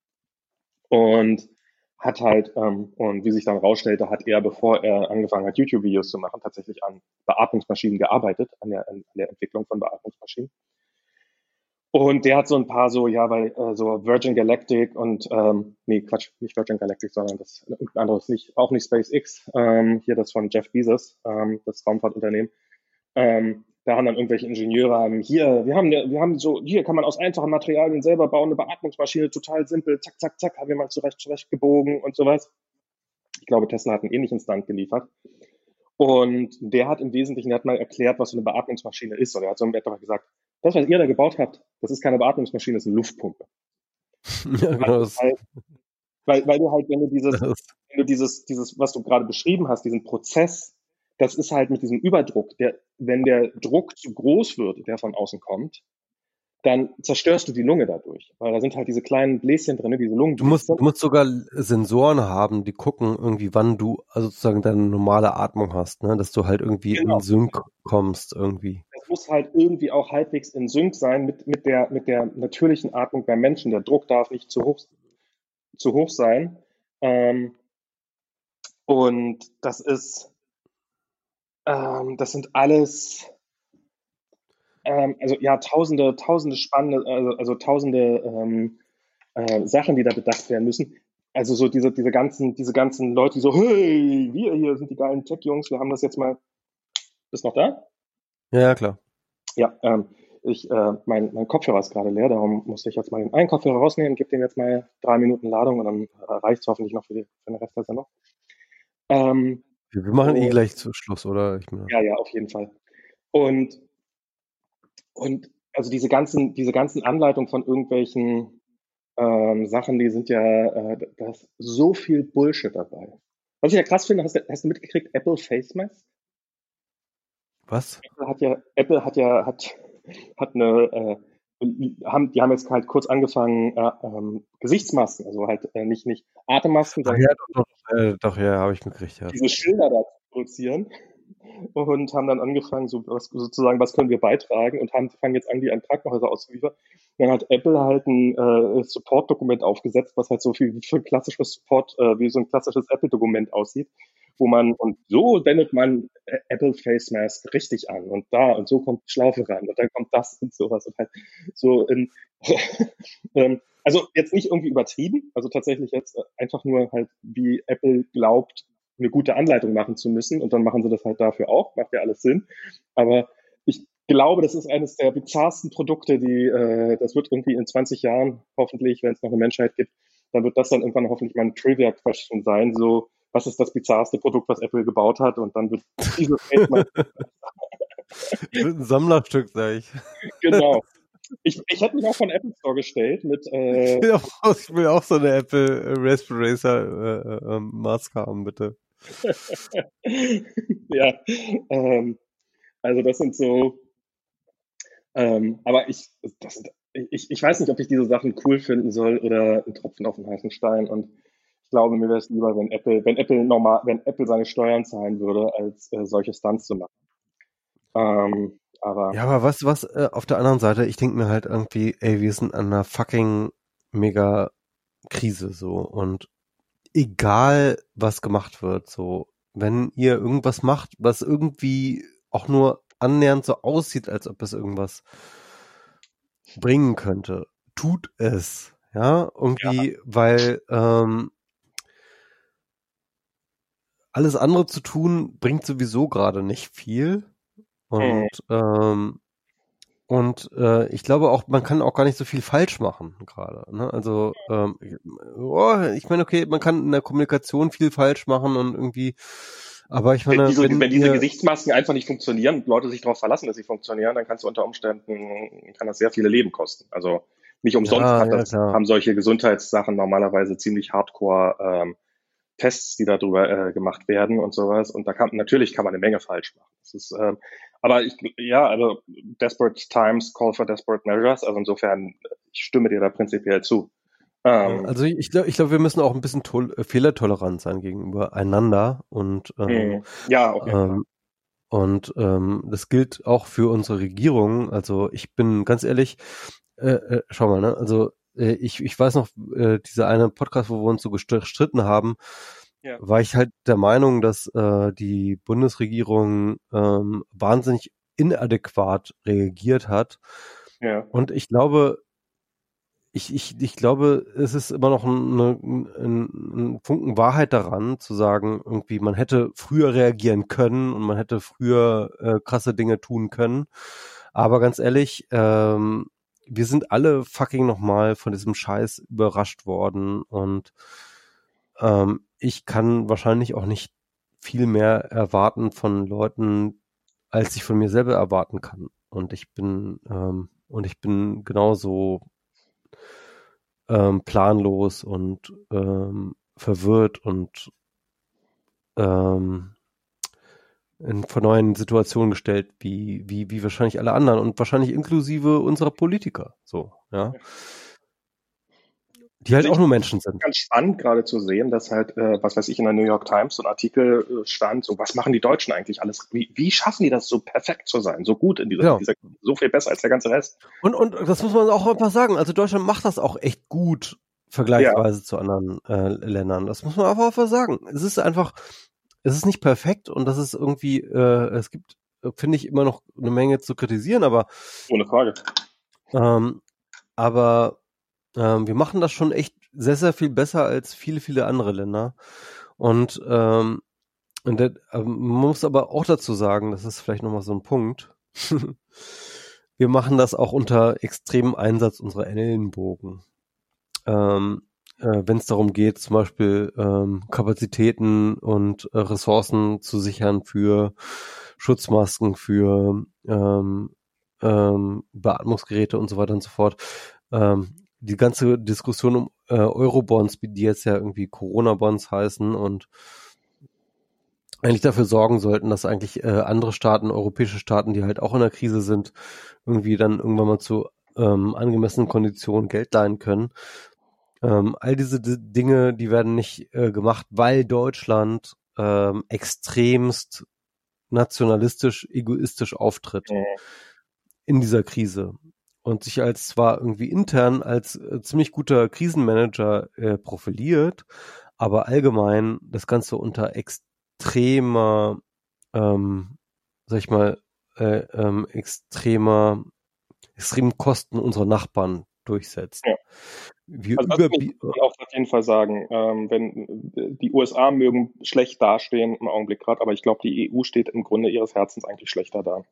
und hat halt, ähm, und wie sich dann rausstellte, hat er, bevor er angefangen hat, YouTube-Videos zu machen, tatsächlich an Beatmungsmaschinen gearbeitet, an der, an der Entwicklung von Beatmungsmaschinen. Und der hat so ein paar so, ja, weil äh, so Virgin Galactic und, ähm, nee, Quatsch, nicht Virgin Galactic, sondern das ein anderes, nicht, auch nicht SpaceX, ähm, hier das von Jeff Bezos, ähm, das Raumfahrtunternehmen. Ähm, da haben dann irgendwelche Ingenieure haben hier, wir haben, wir haben so, hier kann man aus einfachen Materialien selber bauen, eine Beatmungsmaschine, total simpel, zack, zack, zack, haben wir mal zurecht, zurecht gebogen und sowas. Ich glaube, Tesla hat einen ähnlichen Stand geliefert. Und der hat im Wesentlichen, der hat mal erklärt, was so eine Beatmungsmaschine ist. Und er hat so etwa gesagt, das, was ihr da gebaut habt, das ist keine Beatmungsmaschine, das ist eine Luftpumpe. Ja, genau. Das, Weil, weil, weil du halt, wenn du dieses, das, wenn du dieses, dieses, was du gerade beschrieben hast, diesen Prozess, das ist halt mit diesem Überdruck, der, wenn der Druck zu groß wird, der von außen kommt, dann zerstörst du die Lunge dadurch. Weil da sind halt diese kleinen Bläschen drin, diese du musst, Lungenbläschen. du musst sogar Sensoren haben, die gucken irgendwie, wann du also sozusagen deine normale Atmung hast, ne, dass du halt irgendwie in Genau. Sync kommst irgendwie. Das muss halt irgendwie auch halbwegs in Sync sein mit, mit, der, mit der natürlichen Atmung beim Menschen. Der Druck darf nicht zu hoch, zu hoch sein. Ähm, und das ist, ähm, das sind alles, ähm, also ja, tausende, tausende spannende, also, also tausende ähm, äh, Sachen, die da bedacht werden müssen. Also so diese, diese ganzen, diese ganzen Leute, die so, hey, wir hier sind die geilen Tech-Jungs, wir haben das jetzt mal. Bist noch da? Ja, ja, klar. Ja, ähm, ich, äh, mein, mein Kopfhörer ist gerade leer, darum musste ich jetzt mal den einen Kopfhörer rausnehmen, gebe dem jetzt mal drei Minuten Ladung und dann äh, reicht es hoffentlich noch für, die, für den Rest der Sendung. Ähm, Wir, wir machen eh und, gleich zu Schluss, oder? Ich meine, ja, ja, auf jeden Fall. Und, und also diese ganzen, diese ganzen Anleitungen von irgendwelchen ähm, Sachen, die sind ja, äh, da ist so viel Bullshit dabei. Was ich ja krass finde, hast du, hast du mitgekriegt, Apple Face Mask? was? Apple hat ja, Apple hat ja, hat, hat eine, äh, haben, die haben jetzt halt kurz angefangen, äh, ähm, Gesichtsmasken, also halt äh, nicht, nicht Atemmasken, Ach sondern ja, doch, doch, äh, doch ja, habe ich mitgekriegt, ja. diese Schilder da zu produzieren und haben dann angefangen, so was, sozusagen, was können wir beitragen und haben, fangen jetzt an, die an Krankenhäuser auszuliefern. Dann hat Apple halt ein äh, Support-Dokument aufgesetzt, was halt so viel für ein klassisches Support, äh, wie so ein klassisches Apple-Dokument aussieht, wo man, und so wendet man äh, Apple Face Mask richtig an und da und so kommt die Schlaufe ran und dann kommt das und sowas und halt so in, ähm, also jetzt nicht irgendwie übertrieben, also tatsächlich jetzt einfach nur halt, wie Apple glaubt, eine gute Anleitung machen zu müssen und dann machen sie das halt dafür auch, macht ja alles Sinn, aber ich glaube, das ist eines der bizarrsten Produkte, die, äh, das wird irgendwie in zwanzig Jahren hoffentlich, wenn es noch eine Menschheit gibt, dann wird das dann irgendwann hoffentlich mal ein Trivia-Question sein, so, was ist das bizarrste Produkt, was Apple gebaut hat und dann wird dieses Face mal wird ein Sammlerstück, sag ich. genau. Ich, ich hätte mich auch von Apple vorgestellt mit äh, Ich will auch, ich will auch so eine Apple Raspberry Racer äh, äh, Maske haben, bitte. ja, ähm, also das sind so, ähm, aber ich, das sind, ich, ich weiß nicht, ob ich diese Sachen cool finden soll oder ein Tropfen auf den heißen Stein und ich glaube, mir wäre es lieber, wenn Apple, wenn Apple normal, wenn Apple seine Steuern zahlen würde, als äh, solche Stunts zu machen. Ähm, aber Ja, aber weißt du was, äh, auf der anderen Seite, ich denke mir halt irgendwie, ey, wir sind an einer fucking mega Krise so und egal was gemacht wird, so, wenn ihr irgendwas macht, was irgendwie auch nur annähernd so aussieht, als ob es irgendwas bringen könnte, tut es, ja, irgendwie, weil ähm, alles andere zu tun bringt sowieso gerade nicht viel mh, und ähm, und äh, ich glaube auch, man kann auch gar nicht so viel falsch machen gerade. Ne? Also ähm, oh, ich meine, okay, man kann in der Kommunikation viel falsch machen und irgendwie, aber ich wenn meine, diese, wenn wenn diese ihr Gesichtsmasken einfach nicht funktionieren und Leute sich darauf verlassen, dass sie funktionieren, dann kannst du unter Umständen, kann das sehr viele Leben kosten. Also nicht umsonst ja, hat ja das, klar. haben solche Gesundheitssachen normalerweise ziemlich hardcore ähm, Tests, die darüber äh, gemacht werden und sowas. Und da kann natürlich kann man eine Menge falsch machen. Das ist, ähm, aber ich, ja, also desperate times call for desperate measures. Also insofern, ich stimme dir da prinzipiell zu. Ja, Ähm, also ich glaube, ich glaube, wir müssen auch ein bisschen tol äh, fehlertolerant sein gegenüber einander und ähm, mh, ja, auf jeden Fall. ähm, und ähm, das gilt auch für unsere Regierung. Also ich bin ganz ehrlich, äh, äh, schau mal, ne? Also äh, ich ich weiß noch, äh, dieser eine Podcast, wo wir uns so gestritten haben, Ja, war ich halt der Meinung, dass äh, die Bundesregierung ähm, wahnsinnig inadäquat reagiert hat. ja. Und ich glaube, ich, ich, ich glaube, es ist immer noch ein, ein, ein Funken Wahrheit daran, zu sagen, irgendwie, man hätte früher reagieren können und man hätte früher äh, krasse Dinge tun können. Aber ganz ehrlich, ähm, wir sind alle fucking nochmal von diesem Scheiß überrascht worden und ähm, ich kann wahrscheinlich auch nicht viel mehr erwarten von Leuten, als ich von mir selber erwarten kann. Und ich bin ähm, und ich bin genauso ähm, planlos und ähm, verwirrt und ähm, in vor neuen Situationen gestellt, wie, wie, wie wahrscheinlich alle anderen und wahrscheinlich inklusive unserer Politiker, so, ja. Die halt Also auch ich nur Menschen sind. ganz spannend gerade zu sehen, dass halt, äh, was weiß ich, in der New York Times so ein Artikel äh, stand, so was machen die Deutschen eigentlich alles? Wie, wie schaffen die das, so perfekt zu sein, so gut in dieser, Ja. dieser so viel besser als der ganze Rest? Und, und das muss man auch einfach sagen. Also Deutschland macht das auch echt gut, Ja, vergleichsweise zu anderen äh, Ländern. Das muss man einfach, einfach sagen. Es ist einfach, es ist nicht perfekt und das ist irgendwie, äh, es gibt äh, finde ich, immer noch eine Menge zu kritisieren, aber Ohne Frage. ähm, aber ähm, wir machen das schon echt sehr, sehr viel besser als viele, viele andere Länder. Und, ähm, und das, ähm, man muss aber auch dazu sagen, das ist vielleicht nochmal so ein Punkt, wir machen das auch unter extremem Einsatz unserer Ellenbogen. Ähm, äh, wenn es darum geht, zum Beispiel ähm, Kapazitäten und äh, Ressourcen zu sichern für Schutzmasken, für ähm, ähm, Beatmungsgeräte und so weiter und so fort. Ähm, die ganze Diskussion um äh, Eurobonds, die jetzt ja irgendwie Corona-Bonds heißen und eigentlich dafür sorgen sollten, dass eigentlich äh, andere Staaten, europäische Staaten, die halt auch in der Krise sind, irgendwie dann irgendwann mal zu ähm, angemessenen Konditionen Geld leihen können. Ähm, all diese D- Dinge, die werden nicht äh, gemacht, weil Deutschland ähm, extremst nationalistisch, egoistisch auftritt Mhm. in dieser Krise und sich als zwar irgendwie intern als äh, ziemlich guter Krisenmanager äh, profiliert, aber allgemein das Ganze unter extremer, ähm, sag ich mal, äh, ähm, extremer, extremen Kosten unserer Nachbarn durchsetzt. Ja. Wir Also das über kann ich auch auf jeden Fall sagen. Ähm, wenn die U S A mögen schlecht dastehen im Augenblick gerade, aber ich glaube, die E U steht im Grunde ihres Herzens eigentlich schlechter da.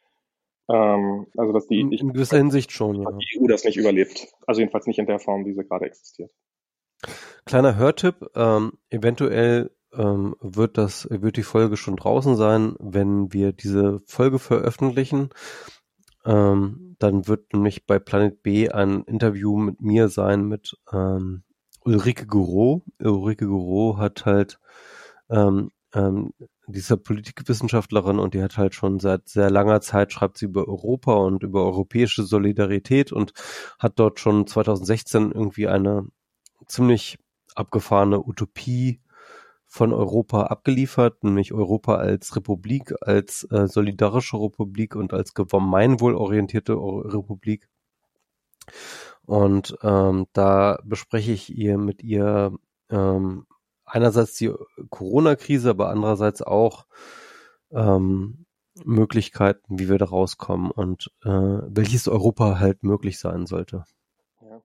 Ähm, also dass die, in, ich, in gewisser Hinsicht schon, ja. dass die E U das nicht überlebt. Also jedenfalls nicht in der Form, wie sie gerade existiert. Kleiner Hörtipp, ähm, eventuell ähm, wird das, wird die Folge schon draußen sein, wenn wir diese Folge veröffentlichen. Ähm, dann wird nämlich bei Planet B ein Interview mit mir sein mit ähm, Ulrike Gouraud. Ulrike Gouraud hat halt ähm, ähm, dieser Politikwissenschaftlerin und die hat halt schon seit sehr langer Zeit schreibt sie über Europa und über europäische Solidarität und hat dort schon zwanzig sechzehn irgendwie eine ziemlich abgefahrene Utopie von Europa abgeliefert, nämlich Europa als Republik, als äh, solidarische Republik und als gemeinwohlorientierte Republik. Und ähm, da bespreche ich ihr mit ihr ähm, einerseits die Corona-Krise, aber andererseits auch ähm, Möglichkeiten, wie wir da rauskommen und äh, welches Europa halt möglich sein sollte. Ja.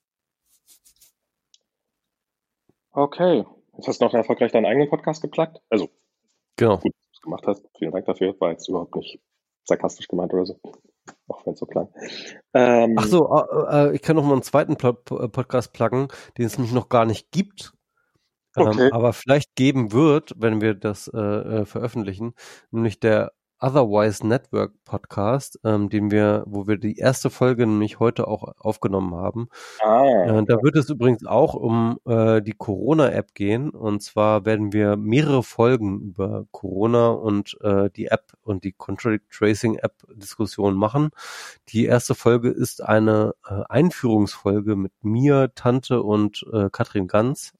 Okay. Jetzt hast du noch erfolgreich deinen eigenen Podcast geplagt. Also Genau. gut, dass du es gemacht hast. Vielen Dank dafür. War jetzt überhaupt nicht sarkastisch gemeint oder so. Auch wenn es so klang. Ähm, Ach so, äh, äh, ich kann noch mal einen zweiten Pl- P- Podcast pluggen, den es nämlich noch gar nicht gibt, ähm, okay. aber vielleicht geben wird, wenn wir das äh, äh, veröffentlichen, nämlich der Otherwise Network Podcast, ähm, den wir, wo wir die erste Folge nämlich heute auch aufgenommen haben. Ah. Äh, da wird es übrigens auch um äh, die Corona-App gehen. Und zwar werden wir mehrere Folgen über Corona und äh, die App und die Contact Tracing App Diskussion machen. Die erste Folge ist eine äh, Einführungsfolge mit mir, Tante und äh, Katrin Ganz,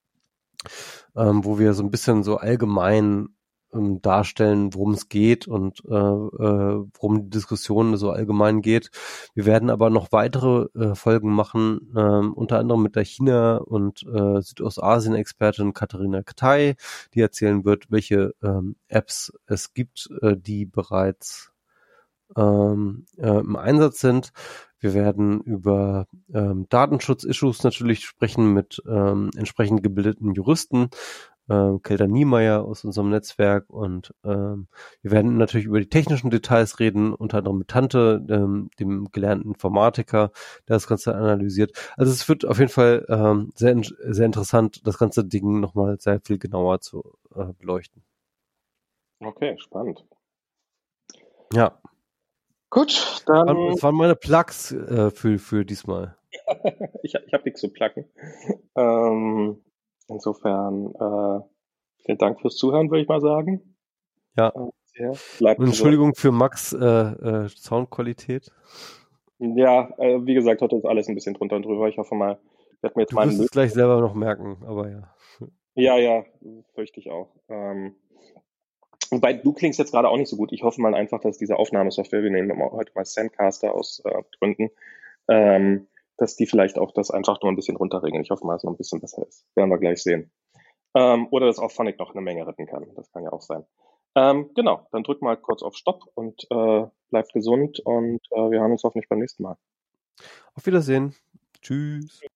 ähm, wo wir so ein bisschen so allgemein ähm, darstellen, worum es geht und äh, äh, worum die Diskussion so allgemein geht. Wir werden aber noch weitere äh, Folgen machen, ähm, unter anderem mit der China- und äh, Südostasien-Expertin Katharina Ktay, die erzählen wird, welche ähm, Apps es gibt, äh, die bereits ähm, äh, im Einsatz sind. Wir werden über ähm, Datenschutz-Issues natürlich sprechen mit ähm, entsprechend gebildeten Juristen, äh, Kelda Niemeyer aus unserem Netzwerk und ähm, wir werden natürlich über die technischen Details reden, unter anderem mit Tante, ähm, dem gelernten Informatiker, der das Ganze analysiert. Also es wird auf jeden Fall ähm, sehr, sehr interessant, das ganze Ding nochmal sehr viel genauer zu äh, beleuchten. Okay, spannend. Ja. Gut, dann. Das waren meine Plugs äh, für, für diesmal. ich ich habe nichts zu placken. Ähm, insofern, äh, vielen Dank fürs Zuhören, würde ich mal sagen. Ja. Ja, bleibt Und Entschuldigung für Max äh, äh, Soundqualität. Ja, äh, wie gesagt, heute ist alles ein bisschen drunter und drüber. Ich hoffe mal, ich werde mir jetzt Du mal wirst es gleich selber noch merken, aber ja. Ja, ja, fürchte ich auch. Ähm, wobei du klingst jetzt gerade auch nicht so gut. Ich hoffe mal einfach, dass diese Aufnahmesoftware, wir nehmen heute mal Sendcaster aus äh, Gründen, ähm, dass die vielleicht auch das einfach nur ein bisschen runterregeln. Ich hoffe mal, dass es noch ein bisschen besser ist. Werden wir gleich sehen. Ähm, oder dass auch Phonic noch eine Menge retten kann. Das kann ja auch sein. Ähm, genau, dann drück mal kurz auf Stopp und äh, bleibt gesund und äh, wir hören uns hoffentlich beim nächsten Mal. Auf Wiedersehen. Tschüss.